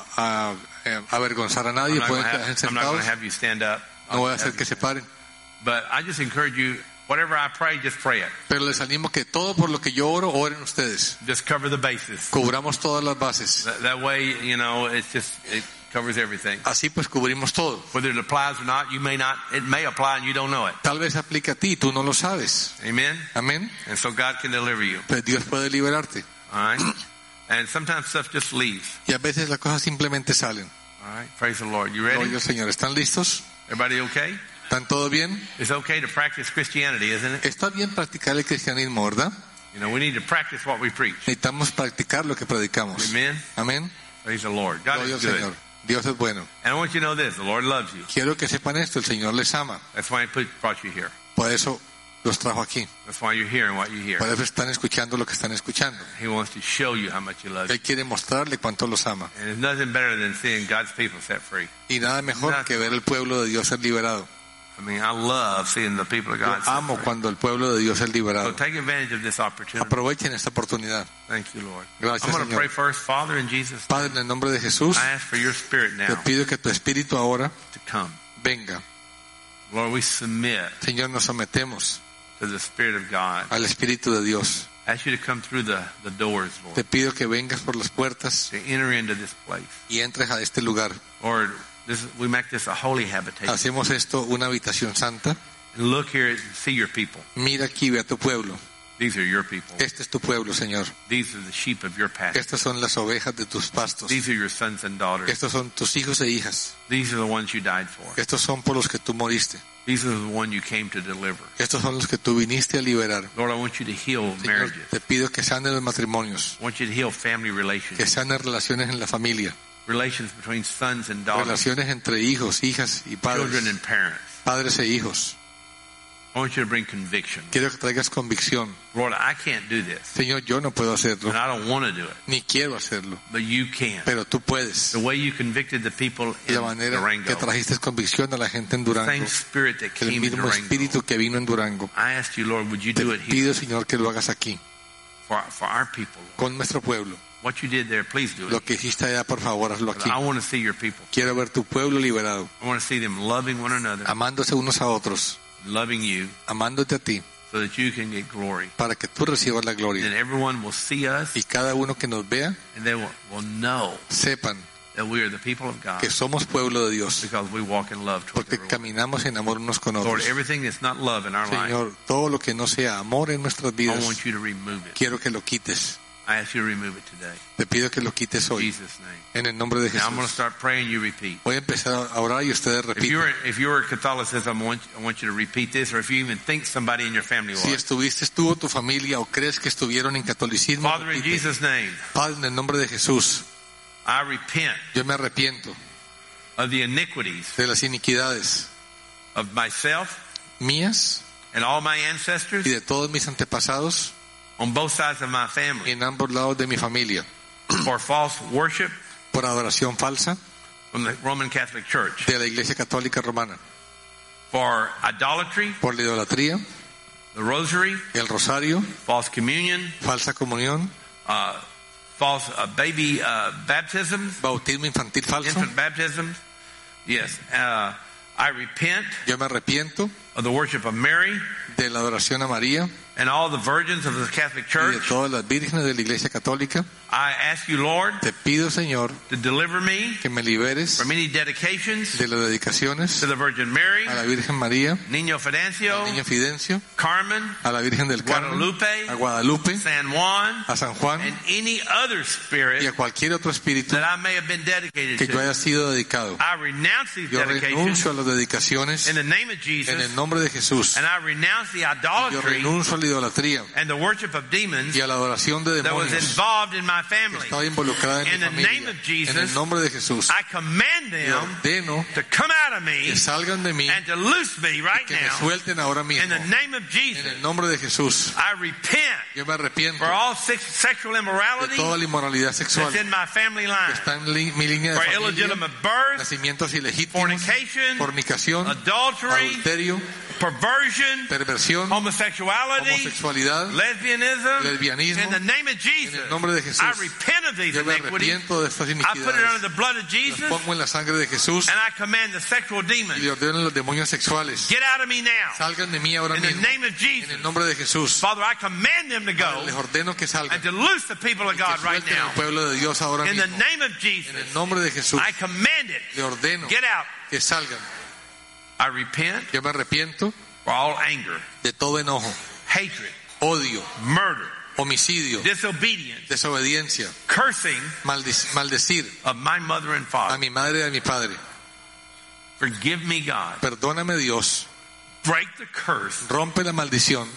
S1: avergonzar a nadie.
S2: I'm
S1: Pueden
S2: not
S1: quedarse
S2: going
S1: sentados.
S2: to have you stand up.
S1: No voy a hacer que se paren.
S2: But I just encourage you, whatever I pray, just pray it.
S1: Pero les animo que todo por lo que yo oro, oren ustedes.
S2: Just cover the bases.
S1: Cubramos todas las bases.
S2: That way, you know, it covers everything.
S1: Así pues cubrimos todo.
S2: Whether it applies or not, it may apply and you don't know it.
S1: Tal vez aplica a ti, tú no lo sabes.
S2: Amen?
S1: Amén.
S2: And so God can deliver you.
S1: Pues Dios puede liberarte.
S2: All right? And sometimes stuff just leaves.
S1: Y a veces las cosas simplemente salen.
S2: All right? Praise the Lord. You ready?
S1: Oye, Señor, ¿están listos?
S2: Everybody okay?
S1: ¿Están todo bien?
S2: It's okay to practice Christianity, isn't it?
S1: Está bien practicar el cristianismo, ¿verdad?
S2: You know, we need to practice what we preach.
S1: Necesitamos practicar lo que predicamos.
S2: Amen?
S1: Amén.
S2: Praise the Lord. God
S1: Gloria al
S2: is good.
S1: Señor. Dios es bueno.
S2: And I want you to know this. The Lord loves you.
S1: Quiero que sepan esto, el Señor les ama.
S2: That's why He brought you here.
S1: Por eso los trajo aquí.
S2: That's why you're hearing what you hear.
S1: Por eso están escuchando lo que están escuchando.
S2: He wants to show you how much He loves you.
S1: Él quiere mostrarle cuánto los ama.
S2: And there's nothing better than seeing God's people set free.
S1: Y nada mejor que ver el pueblo de Dios ser liberado.
S2: I mean, I love seeing the people of God
S1: Yo
S2: set
S1: amo
S2: free.
S1: cuando el pueblo de Dios es
S2: So
S1: liberado.
S2: take advantage of this opportunity.
S1: Aprovechen esta oportunidad.
S2: Thank you, Lord.
S1: Gracias,
S2: I'm going to
S1: Señor.
S2: pray first. Father, in Jesus'
S1: Padre, en el nombre de Jesús,
S2: I ask for your spirit
S1: te
S2: now
S1: pido que tu espíritu ahora
S2: to come.
S1: venga.
S2: Lord, we submit
S1: Señor, nos sometemos
S2: to the Spirit of God.
S1: al Espíritu de Dios.
S2: I ask you to come through the doors, Lord,
S1: Te pido que vengas por las puertas
S2: to enter into this place.
S1: y entres a este lugar.
S2: Lord, we make this a holy habitation.
S1: Hacemos esto una habitación santa.
S2: And look here and see your people.
S1: Mira aquí, ve a tu pueblo.
S2: These are your people.
S1: Este es tu pueblo, Señor.
S2: These are the sheep of your pasture.
S1: Estas son las ovejas de tus pastos.
S2: These are your sons and daughters.
S1: Estos son tus hijos e hijas.
S2: These are the ones you died for.
S1: Estos son por los que tú moriste.
S2: These are the ones you came to deliver.
S1: Estos son los que tú viniste a liberar.
S2: Lord, I want you to heal
S1: Señor,
S2: marriages.
S1: te pido que sanes los matrimonios,
S2: I want you to heal family
S1: que
S2: relationships.
S1: sanes relaciones en la familia,
S2: Relations between sons and daughters.
S1: relaciones entre hijos, hijas y
S2: Children
S1: padres,
S2: and parents.
S1: padres e hijos.
S2: I want you to bring conviction.
S1: Quiero que traigas convicción.
S2: Lord, I can't do this.
S1: Señor, yo no puedo hacerlo,
S2: And I don't want to do it.
S1: ni quiero hacerlo,
S2: But you can.
S1: pero tú puedes.
S2: The way you convicted the people
S1: De
S2: in
S1: la manera
S2: Durango.
S1: que trajiste convicción a la gente en
S2: Same
S1: Durango,
S2: spirit that
S1: el
S2: came in
S1: mismo
S2: Durango.
S1: espíritu que vino en Durango.
S2: I asked you, Lord, would you
S1: Te
S2: do it here
S1: pido, Señor, que lo hagas aquí,
S2: for our people? Lord?
S1: con nuestro pueblo.
S2: What you did there, please do
S1: Lo
S2: it.
S1: que hiciste allá, por favor, hazlo
S2: But
S1: aquí.
S2: I want to see your people.
S1: Quiero ver tu pueblo liberado,
S2: I want to see them loving one another,
S1: amándose unos a otros,
S2: loving you,
S1: amándote a ti,
S2: so that you can get glory.
S1: para que tú recibas la
S2: And
S1: gloria.
S2: everyone will see us,
S1: Y cada uno que nos vea,
S2: and they will know
S1: sepan
S2: that we are the people of God
S1: que somos pueblo de Dios,
S2: because we walk in love towards
S1: porque
S2: everyone.
S1: caminamos en amor unos con
S2: Lord,
S1: otros.
S2: everything that's not love in our life,
S1: Señor, todo lo que no sea amor en nuestras
S2: I
S1: vidas,
S2: want you to remove it.
S1: quiero que lo quites.
S2: I ask you to remove it today.
S1: Te pido que lo quites
S2: In
S1: hoy,
S2: Jesus' name.
S1: en el nombre de
S2: Now I'm going to
S1: Jesús.
S2: start praying, you repeat.
S1: Voy a empezar a orar y ustedes repiten.
S2: If you were Catholicism, I want you to repeat this, or if you even think somebody in your family
S1: Si
S2: was.
S1: estuviste tú o tu familia o crees que estuvieron en catolicismo,
S2: Father, in
S1: repite.
S2: Jesus' name,
S1: Padre, en el nombre de Jesús,
S2: I repent
S1: yo me arrepiento
S2: of the iniquities
S1: de las iniquidades
S2: of myself
S1: mías
S2: and all my ancestors
S1: y de todos mis antepasados
S2: on both sides of my family
S1: en ambos lados de mi familia,
S2: for false worship
S1: por adoración falsa
S2: from the Roman Catholic Church,
S1: de la Iglesia Católica Romana,
S2: for idolatry,
S1: por la idolatría,
S2: the rosary,
S1: el rosario,
S2: false communion,
S1: falsa comunión,
S2: false baby baptisms,
S1: bautismo infantil falso.
S2: infant baptisms. Yes. I repent
S1: Yo me arrepiento
S2: of the worship of Mary,
S1: de la adoración a María,
S2: and all the virgins of the Catholic
S1: y
S2: Church,
S1: de todas las vírgenes de la Iglesia Católica,
S2: I ask you, Lord,
S1: te pido, Señor,
S2: to deliver me
S1: que me liberes
S2: from any dedications
S1: de las dedicaciones
S2: to the Virgin Mary,
S1: a la Virgen María,
S2: Niño Fidencio,
S1: al Niño Fidencio,
S2: Carmen,
S1: a la Virgen del Carmen,
S2: Guadalupe,
S1: a Guadalupe,
S2: San Juan,
S1: a San Juan
S2: and any other
S1: y
S2: spirit
S1: a cualquier otro espíritu
S2: that I may have been dedicated
S1: que yo
S2: to.
S1: haya sido dedicado.
S2: I renounce these
S1: Yo
S2: dedications
S1: renuncio a las dedicaciones
S2: in the name of
S1: en
S2: Jesus,
S1: el nombre de Jesús.
S2: and I renounce the
S1: Yo
S2: idolatry
S1: renuncio a la idolatría
S2: and the worship of demons
S1: y a la adoración de
S2: that was
S1: demonios
S2: involved in my
S1: que
S2: family.
S1: estaba involucrada en
S2: In
S1: mi
S2: the name
S1: familia.
S2: of Jesus,
S1: En el nombre de Jesús,
S2: I command
S1: y
S2: them
S1: ordeno
S2: to come out of me
S1: que salgan de mí,
S2: and to loose me right
S1: que me
S2: now.
S1: suelten ahora
S2: In
S1: mismo.
S2: the name of
S1: En
S2: Jesus,
S1: el nombre de Jesús,
S2: I repent
S1: yo me arrepiento
S2: for all sexual
S1: de
S2: immorality
S1: toda la inmoralidad sexual
S2: that's in my family
S1: que
S2: line,
S1: está en mi línea de
S2: for
S1: familia,
S2: illegitimate birth,
S1: nacimientos ilegítimos,
S2: fornication,
S1: fornicación,
S2: adultery,
S1: adulterio,
S2: perversion,
S1: perversión,
S2: homosexuality,
S1: homosexualidad,
S2: lesbianism.
S1: lesbianismo.
S2: In the name of
S1: En
S2: Jesus,
S1: el nombre de Jesús,
S2: I repent of these
S1: yo me
S2: iniquities.
S1: arrepiento de estas
S2: I put it under
S1: iniquidades.
S2: the blood of
S1: Las
S2: Jesus,
S1: pongo en la sangre de Jesús
S2: and I command the sexual
S1: y
S2: demons,
S1: le ordeno a los demonios sexuales,
S2: get out of me now.
S1: salgan de mí ahora
S2: In the
S1: mismo.
S2: name of
S1: En
S2: Jesus,
S1: el nombre de Jesús,
S2: Father, I command them to go
S1: les ordeno que salgan,
S2: and to loose the people of
S1: que
S2: God right
S1: suelten al
S2: now.
S1: pueblo de Dios ahora
S2: In the
S1: mismo.
S2: name of
S1: En
S2: Jesus,
S1: el nombre de Jesús,
S2: I command it.
S1: le ordeno
S2: Get out.
S1: que salgan.
S2: I repent
S1: Yo me arrepiento
S2: for all anger,
S1: de todo enojo,
S2: hatred,
S1: odio,
S2: murder,
S1: homicidio,
S2: disobedience,
S1: desobediencia,
S2: cursing
S1: maldecir
S2: of my mother and
S1: a
S2: father.
S1: mi madre y a mi padre.
S2: Forgive me, God.
S1: Perdóname, Dios,
S2: Break the curse
S1: rompe la maldición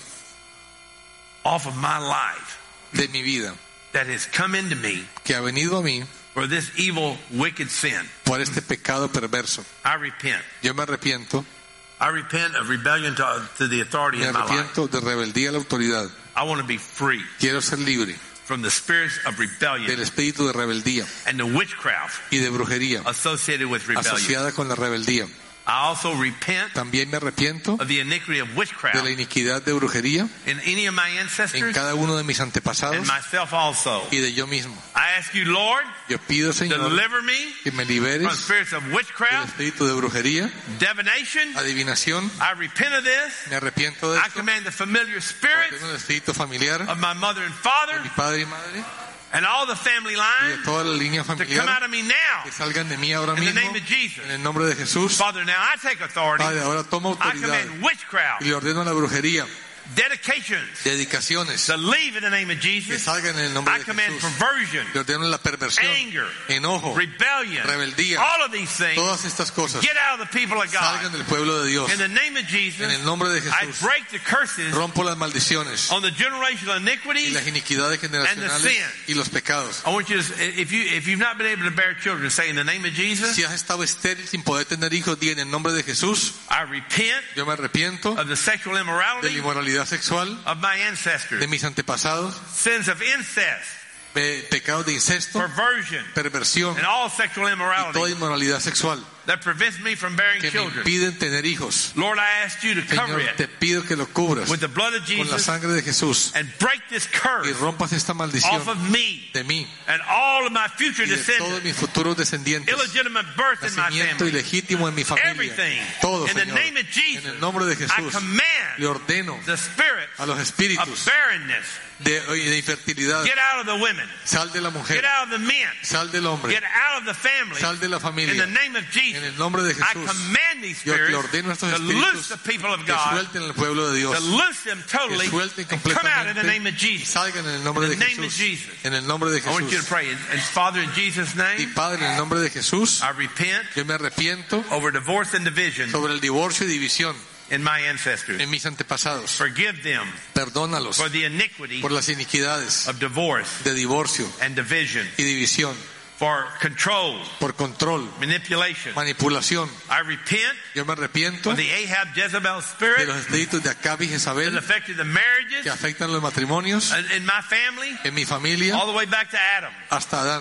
S2: off of my life
S1: de mi vida
S2: that has come into me
S1: que ha venido a mí
S2: for this evil, wicked sin.
S1: por este pecado perverso.
S2: I repent.
S1: Yo me arrepiento,
S2: I repent of rebellion to the authority
S1: me
S2: in my life.
S1: arrepiento de rebeldía a la autoridad.
S2: I want to be free
S1: Quiero ser libre
S2: from the spirits of
S1: del
S2: rebellion
S1: espíritu de rebeldía
S2: and the witchcraft
S1: y de brujería
S2: associated with rebellion.
S1: asociada con la rebeldía.
S2: I also repent
S1: También me arrepiento
S2: of the iniquity of
S1: de
S2: witchcraft
S1: la iniquidad de brujería
S2: in any of my
S1: en
S2: ancestors
S1: cada uno de mis
S2: and
S1: antepasados
S2: myself also.
S1: y de yo mismo.
S2: I ask you, Lord,
S1: Yo pido, Señor,
S2: deliver me
S1: que me
S2: from
S1: liberes
S2: spirits of
S1: del
S2: witchcraft,
S1: espíritu de brujería,
S2: divination.
S1: adivinación.
S2: I repent of this.
S1: Me arrepiento de
S2: I
S1: esto.
S2: command the familiar spirits
S1: Tengo el espíritu familiar
S2: of my mother and
S1: de
S2: father
S1: mi padre y madre
S2: and all the family
S1: y
S2: line
S1: de toda la línea
S2: to come
S1: familiar
S2: out of me now.
S1: que salgan de mí ahora
S2: In the
S1: mismo
S2: name of Jesus.
S1: en el nombre de Jesús.
S2: Father, now I take authority.
S1: Padre, ahora tomo
S2: I
S1: autoridad
S2: command witchcraft,
S1: y le ordeno a la brujería,
S2: dedications
S1: dedicaciones
S2: to leave in the name of
S1: que
S2: Jesus.
S1: salgan en el nombre
S2: I
S1: de
S2: command
S1: Jesús.
S2: perversion,
S1: Le ordeno la perversión,
S2: anger,
S1: enojo,
S2: rebellion,
S1: rebeldía,
S2: all of these things.
S1: todas estas cosas
S2: Get out of the people of
S1: salgan
S2: God.
S1: del pueblo de Dios.
S2: In the name of Jesus,
S1: En el nombre de
S2: I
S1: Jesús
S2: break the curses
S1: rompo las maldiciones
S2: on the generational
S1: y
S2: iniquities.
S1: las iniquidades generacionales
S2: sin.
S1: y los pecados.
S2: I want you to, if you've not been able to bear children, say in the name of Jesus,
S1: Si has estado estéril sin poder tener hijos, di en el nombre de Jesús,
S2: I repent
S1: yo me arrepiento
S2: of the sexual
S1: de la
S2: immorality
S1: inmoralidad sexual
S2: of my ancestors,
S1: de mis antepasados,
S2: sins of incest,
S1: pecados de incesto,
S2: perversion,
S1: perversión
S2: and all sexual
S1: y toda
S2: immorality
S1: inmoralidad sexual
S2: that prevents me from bearing
S1: que me
S2: children.
S1: impiden tener hijos.
S2: Lord, I ask you to cover
S1: Señor, te
S2: it
S1: pido que lo cubras
S2: with the blood of
S1: con la
S2: Jesus
S1: sangre de Jesús
S2: and break this
S1: y
S2: curse
S1: rompas esta maldición
S2: off of me
S1: de mí
S2: and all of my future
S1: y de todos
S2: descendants.
S1: mis futuros descendientes.
S2: Illegitimate birth in my
S1: Nacimiento
S2: family.
S1: ilegítimo en mi familia.
S2: Everything.
S1: Todo,
S2: In the
S1: Señor.
S2: name of Jesus,
S1: En el nombre de
S2: I
S1: Jesús
S2: command
S1: le ordeno
S2: the spirit
S1: a los
S2: of
S1: espíritus
S2: barrenness,
S1: de infertilidad.
S2: get out of the women,
S1: Sal de la mujer,
S2: get out of the men,
S1: sal del hombre,
S2: get out of the family.
S1: sal de la
S2: In
S1: familia.
S2: the name of
S1: En
S2: Jesus,
S1: el nombre de
S2: I
S1: Jesús,
S2: command these
S1: yo le
S2: spirits
S1: ordeno a estos
S2: to loose
S1: espíritus
S2: the people of
S1: que
S2: God,
S1: suelten al pueblo de Dios,
S2: to loose them totally,
S1: que suelten
S2: and come out in the name
S1: completamente
S2: of
S1: y
S2: Jesus.
S1: salgan en el nombre
S2: In
S1: de
S2: the name of
S1: Jesús.
S2: Jesus.
S1: En el nombre de
S2: I want you to
S1: Jesús.
S2: pray. And Father, in Jesus'
S1: Y
S2: name,
S1: Padre, en el nombre de Jesús,
S2: I repent
S1: yo me arrepiento
S2: over divorce and division
S1: sobre el divorcio y división
S2: in my ancestors.
S1: en mis antepasados.
S2: Forgive them
S1: Perdónalos
S2: for the iniquity
S1: por las iniquidades
S2: of divorce
S1: de divorcio
S2: and division,
S1: y división,
S2: for control,
S1: por control,
S2: manipulation.
S1: manipulación.
S2: I repent
S1: Yo me arrepiento
S2: of the Ahab Jezebel
S1: de
S2: spirit
S1: los espíritus de Acab y
S2: that
S1: Jezabel
S2: affected the marriages
S1: que afectan los matrimonios
S2: in my family,
S1: en mi familia
S2: all the way back to Adam,
S1: hasta Adán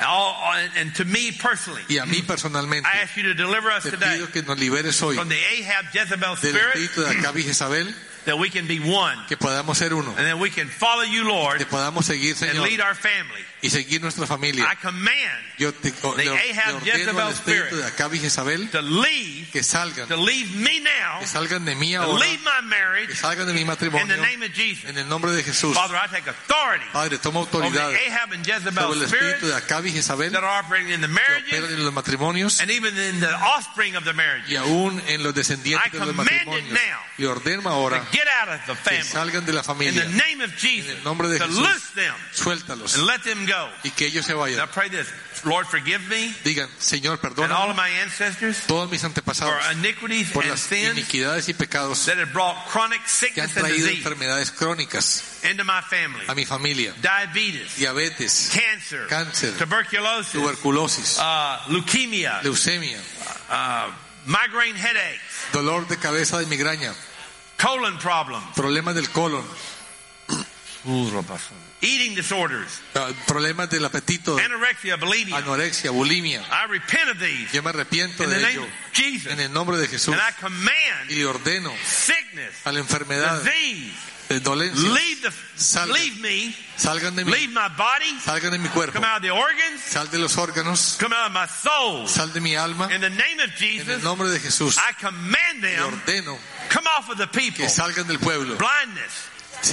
S2: and to me personally.
S1: y a mí personalmente.
S2: I ask you to deliver us
S1: Te
S2: today
S1: pido que nos liberes hoy
S2: from the Ahab Jezebel
S1: del
S2: spirit,
S1: espíritu de Acab y Jezabel,
S2: that we can be one,
S1: que podamos ser uno,
S2: and that we can follow you, Lord,
S1: que podamos seguir,
S2: and
S1: Señor,
S2: lead our family
S1: y seguir nuestra familia.
S2: I command
S1: Yo te
S2: the
S1: le
S2: Ahab
S1: ordeno
S2: Jezebel
S1: al espíritu
S2: spirit
S1: de Acab y Jezabel
S2: to leave
S1: que
S2: leave me now,
S1: que salgan de mí
S2: to
S1: ahora,
S2: leave my
S1: que
S2: marriage
S1: salgan de mi
S2: in the
S1: matrimonio
S2: name of Jesus.
S1: en el nombre de Jesús.
S2: Father, I take authority
S1: Padre, toma
S2: over the
S1: autoridad
S2: Ahab and
S1: sobre
S2: Jezebel
S1: el
S2: spirits
S1: espíritu de Acab y Jezabel
S2: that are operating in the
S1: que
S2: marriages
S1: operan en los matrimonios
S2: and even in the offspring of the marriages.
S1: y aún en los descendientes
S2: I
S1: de los
S2: command it
S1: matrimonios.
S2: now
S1: Y ordeno ahora
S2: to get out of the
S1: que
S2: family
S1: salgan de la
S2: in
S1: familia
S2: the name of
S1: en
S2: Jesus,
S1: el nombre de
S2: to
S1: Jesús.
S2: loose them
S1: Suéltalos
S2: and let them go.
S1: y que ellos se
S2: Now
S1: vayan.
S2: pray this, Lord, forgive me
S1: Digan, Señor,
S2: and all
S1: perdóname
S2: of my ancestors
S1: todos mis
S2: for
S1: antepasados
S2: iniquities
S1: por
S2: and
S1: las
S2: sins
S1: iniquidades y pecados
S2: that have brought chronic
S1: que han
S2: sickness and
S1: traído
S2: disease
S1: enfermedades crónicas
S2: into my family.
S1: a mi familia.
S2: Diabetes,
S1: Diabetes,
S2: cancer,
S1: cáncer,
S2: tuberculosis,
S1: tuberculosis,
S2: leukemia,
S1: leucemia,
S2: migraine headaches,
S1: dolor de cabeza de migraña,
S2: colon problems,
S1: problemas del colon,
S2: eating disorders,
S1: problemas del apetito,
S2: anorexia, bulimia.
S1: anorexia, bulimia.
S2: I repent of these
S1: Yo me arrepiento
S2: in the
S1: de
S2: name
S1: ello
S2: of Jesus.
S1: en el nombre de Jesús
S2: And I command
S1: y le ordeno
S2: sickness,
S1: a la enfermedad,
S2: disease,
S1: dolencia,
S2: leave me,
S1: salgan de mí,
S2: leave my body,
S1: salgan de mi cuerpo,
S2: come out of the organs,
S1: sal de los órganos,
S2: come out of my soul.
S1: sal de mi alma,
S2: In the name of
S1: en el
S2: Jesus,
S1: nombre de Jesús.
S2: I command
S1: Le
S2: them,
S1: ordeno
S2: come off of the people.
S1: que salgan del pueblo.
S2: Blindness,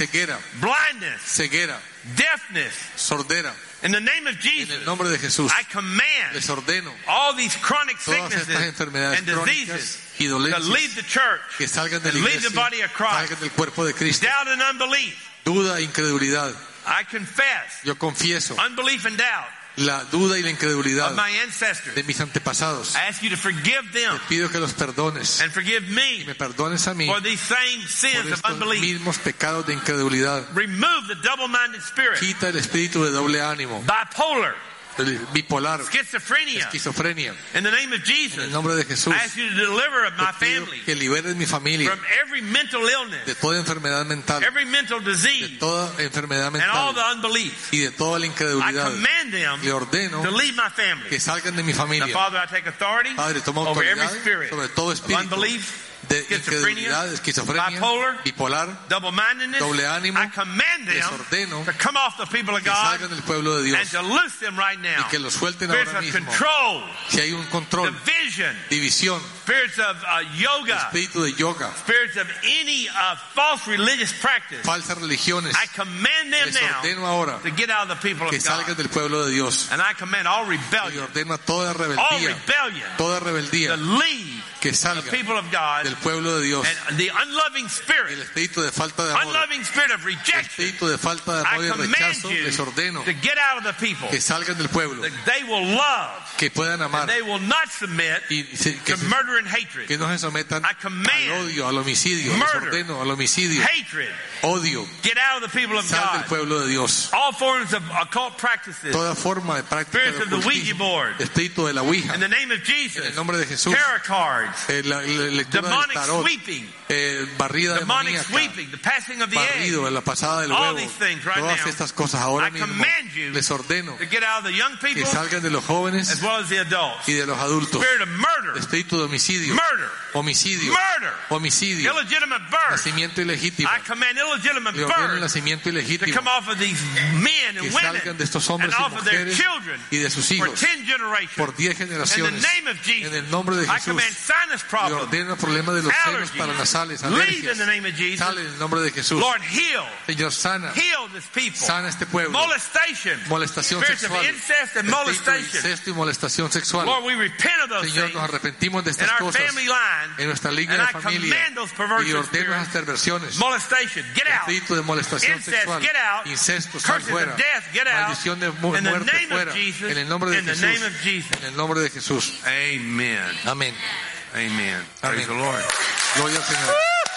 S1: Ceguera, ceguera,
S2: deafness.
S1: sordera.
S2: In the name of
S1: En
S2: Jesus,
S1: el nombre de Jesús
S2: I command
S1: les ordeno
S2: all these chronic
S1: todas estas
S2: sicknesses
S1: enfermedades
S2: and diseases
S1: crónicas y
S2: to
S1: dolencias
S2: leave the church,
S1: que salgan de la
S2: and leave the
S1: iglesia,
S2: body of Christ.
S1: salgan del cuerpo de Cristo.
S2: Doubt and unbelief.
S1: Duda e incredulidad.
S2: I confess
S1: Yo confieso
S2: unbelief and doubt
S1: la duda y la incredulidad
S2: of my ancestors.
S1: de mis antepasados.
S2: I ask you to forgive them
S1: Te pido que los perdones
S2: and forgive
S1: y
S2: me
S1: me perdones a mí
S2: for these same
S1: por
S2: sins of
S1: estos
S2: unbelief.
S1: mismos pecados de incredulidad.
S2: Remove the double-minded spirit,
S1: Quita el espíritu de doble ánimo,
S2: bipolar,
S1: el bipolar,
S2: schizophrenia.
S1: esquizofrenia.
S2: In the name of
S1: En
S2: Jesus,
S1: el nombre de Jesús,
S2: I ask you to deliver my
S1: te pido
S2: family
S1: que liberes mi familia
S2: from every mental illness,
S1: de toda enfermedad mental,
S2: every mental
S1: de
S2: disease,
S1: toda enfermedad
S2: and all
S1: mental
S2: the unbelief.
S1: y de toda la
S2: I
S1: incredulidad.
S2: command them
S1: Le ordeno
S2: to leave my family.
S1: que salgan de mi
S2: Now,
S1: familia.
S2: Father, I take authority
S1: Padre, toma
S2: over every
S1: autoridad
S2: spirit
S1: sobre todo
S2: of
S1: espíritu
S2: unbelief,
S1: de
S2: schizophrenia,
S1: incredulidad, esquizofrenia,
S2: bipolar,
S1: bipolar,
S2: double-mindedness.
S1: doble ánimo.
S2: I command
S1: Les
S2: them
S1: ordeno
S2: to come off the people of
S1: que
S2: God
S1: salgan del pueblo de
S2: and
S1: Dios
S2: to loose them right now.
S1: y que los suelten
S2: Spirits
S1: ahora
S2: of
S1: mismo.
S2: control,
S1: Si hay un control,
S2: division,
S1: división,
S2: spirits of yoga,
S1: espíritu de yoga,
S2: spirits of any false religious practice.
S1: falsas religiones,
S2: I command them
S1: les
S2: now
S1: ordeno ahora
S2: to get out of the people
S1: que
S2: of
S1: salgan
S2: God.
S1: del pueblo de Dios.
S2: And I command all
S1: Y
S2: rebellion,
S1: ordeno a toda
S2: all
S1: rebeldía,
S2: rebellion
S1: toda
S2: to
S1: rebeldía
S2: leave
S1: que
S2: the
S1: salga
S2: people of God,
S1: del pueblo de Dios.
S2: and the unloving
S1: El
S2: spirit,
S1: espíritu de falta de amor,
S2: unloving spirit of
S1: el
S2: rejection.
S1: espíritu de falta de
S2: I
S1: amor y
S2: command
S1: rechazo,
S2: you
S1: les ordeno
S2: to get out of the people,
S1: que salgan del pueblo,
S2: that they will love,
S1: que puedan amar
S2: and they will not submit
S1: y
S2: to murder and hatred.
S1: que no se sometan
S2: I command
S1: al odio, al homicidio. Les
S2: murder,
S1: ordeno al homicidio,
S2: Hatred.
S1: odio.
S2: Get out of the people of
S1: Sal del
S2: God.
S1: pueblo de Dios.
S2: All forms of occult practices.
S1: Toda forma de práctica
S2: Spirits
S1: de
S2: of the Ouija
S1: ocultismo,
S2: board.
S1: espíritu de la Ouija,
S2: In the name of
S1: en
S2: Jesus.
S1: el nombre de Jesús,
S2: Tarot cards.
S1: la lectura del
S2: Demonic
S1: tarot,
S2: sweeping.
S1: barrida
S2: Demonic
S1: demoníaca,
S2: sweeping. The passing of the egg.
S1: barrido en la pasada del
S2: All
S1: huevo,
S2: these things right
S1: todas
S2: now.
S1: estas cosas ahora
S2: I
S1: mismo
S2: command you
S1: les ordeno
S2: to get out of the young
S1: que
S2: people
S1: salgan de los jóvenes
S2: as well as the adults.
S1: y de los adultos.
S2: Spirit of murder.
S1: Espíritu de homicidio,
S2: Murder.
S1: homicidio,
S2: Murder.
S1: homicidio,
S2: Illegitimate birth.
S1: nacimiento ilegítimo.
S2: I command illegitimate
S1: Le ordeno el
S2: birth
S1: nacimiento
S2: to
S1: ilegítimo,
S2: come off of these men
S1: que
S2: and
S1: salgan
S2: women
S1: de estos
S2: and
S1: hombres y
S2: off of their
S1: mujeres
S2: children
S1: y de sus
S2: for
S1: hijos
S2: 10 generations.
S1: por 10
S2: In the
S1: generaciones.
S2: name of Jesus,
S1: En el nombre de
S2: I
S1: Jesús,
S2: command sinus
S1: le
S2: problems,
S1: ordeno el problema de los senos
S2: allergies,
S1: paranasales,
S2: leave in
S1: alergias.
S2: the name of Jesus.
S1: Sale en el nombre de Jesús.
S2: Lord, heal.
S1: Señor, sana,
S2: Heal this people.
S1: sana este pueblo.
S2: Molestation.
S1: Molestación
S2: Spirits of
S1: sexual,
S2: incest and
S1: espíritu de
S2: molestation.
S1: incesto y molestación sexual.
S2: Lord, we repent of those
S1: Señor,
S2: things
S1: nos arrepentimos de
S2: in
S1: estas
S2: our
S1: cosas
S2: family line.
S1: en nuestra línea
S2: And
S1: de
S2: I
S1: familia
S2: command those
S1: y
S2: perverted
S1: ordeno
S2: spirits.
S1: esas perversiones.
S2: Molestation, get out.
S1: Espíritu de molestación
S2: Incest,
S1: sexual,
S2: get out.
S1: incesto, sal
S2: Curses
S1: fuera,
S2: of death, get out.
S1: maldición de
S2: In the
S1: muerte
S2: name
S1: fuera,
S2: of Jesus.
S1: en el nombre de
S2: In the
S1: Jesús,
S2: name of Jesus.
S1: en el nombre de Jesús.
S2: Amen.
S1: Amén.
S2: Amen. Praise
S1: Amén.
S2: the Lord.
S1: Gloria al Señor.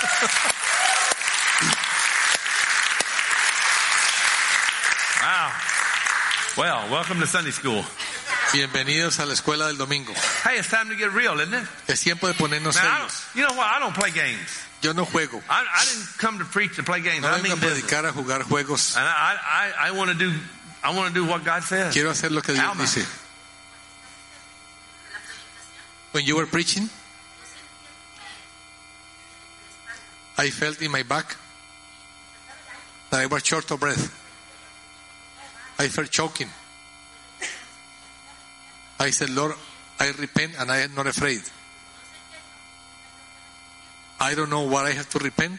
S2: Wow. Well, welcome to Sunday school.
S1: Bienvenidos a la escuela del domingo.
S2: Hey, it's time to get real, isn't it?
S1: Es tiempo de ponernos
S2: Man,
S1: serios.
S2: you know what? I don't play games.
S1: Yo no juego.
S2: I didn't come to preach to play games.
S1: No
S2: I
S1: vengo a
S2: mean business.
S1: predicar a jugar juegos.
S2: And I want to do what God says.
S1: Quiero hacer lo que Dios
S2: Alma.
S1: dice. When you were preaching, I felt in my back that I was short of breath. I felt choking. I said, Lord, I repent and I am not afraid. I don't know what I have to repent,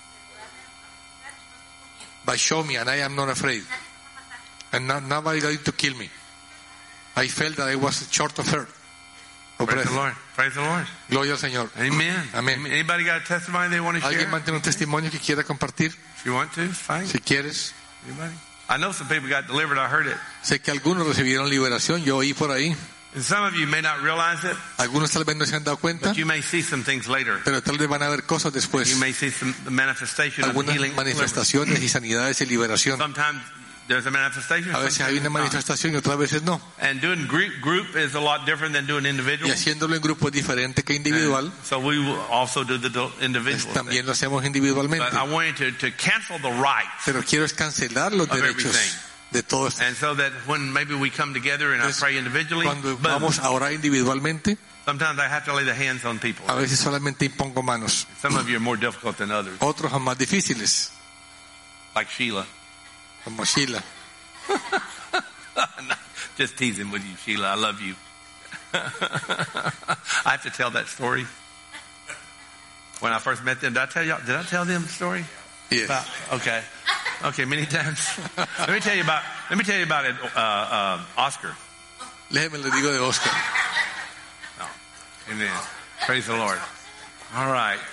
S1: but show me and I am not afraid. And nobody going to kill me. I felt that I was short of earth.
S2: Praise the Lord. Praise the Lord.
S1: Gloria al Señor.
S2: Amen.
S1: Amén.
S2: Anybody got a testimony they want to
S1: ¿Alguien
S2: share?
S1: más tiene un testimonio que quiera compartir?
S2: If you want to, it's fine.
S1: Si quieres.
S2: Anybody? I know some people got delivered. I heard it.
S1: Sé que algunos recibieron liberación, yo oí por ahí.
S2: And some of you may not realize it,
S1: Algunos tal vez no se han dado cuenta,
S2: but you may see some things later.
S1: pero tal vez van a ver cosas después.
S2: You may see some manifestation of
S1: Algunas
S2: healing.
S1: manifestaciones y sanidades y liberación.
S2: Sometimes there's a manifestation.
S1: A veces hay una manifestación y otras veces no.
S2: And doing group is a lot different than doing
S1: Y
S2: individual.
S1: haciéndolo en grupo es diferente que individual.
S2: So we will also do the individual.
S1: También lo hacemos
S2: But
S1: individualmente.
S2: I want you to cancel the rights.
S1: Pero quiero es cancelar los
S2: Of
S1: derechos
S2: everything.
S1: de todo esto.
S2: And so that when maybe we come together and I pray individually,
S1: Cuando
S2: boom,
S1: vamos a orar individualmente,
S2: sometimes I have to lay the hands on people.
S1: a veces solamente impongo manos.
S2: Some of you are more difficult than others,
S1: Otros son más difíciles,
S2: like Sheila.
S1: como Sheila.
S2: Just teasing with you, Sheila. I love you. I have to tell that story. When I first met them, did I tell them the story?
S1: Yes.
S2: Okay, many times. Let me tell you about it, Oscar.
S1: Déjeme le digo de Oscar.
S2: Amen. Praise the Lord. All right.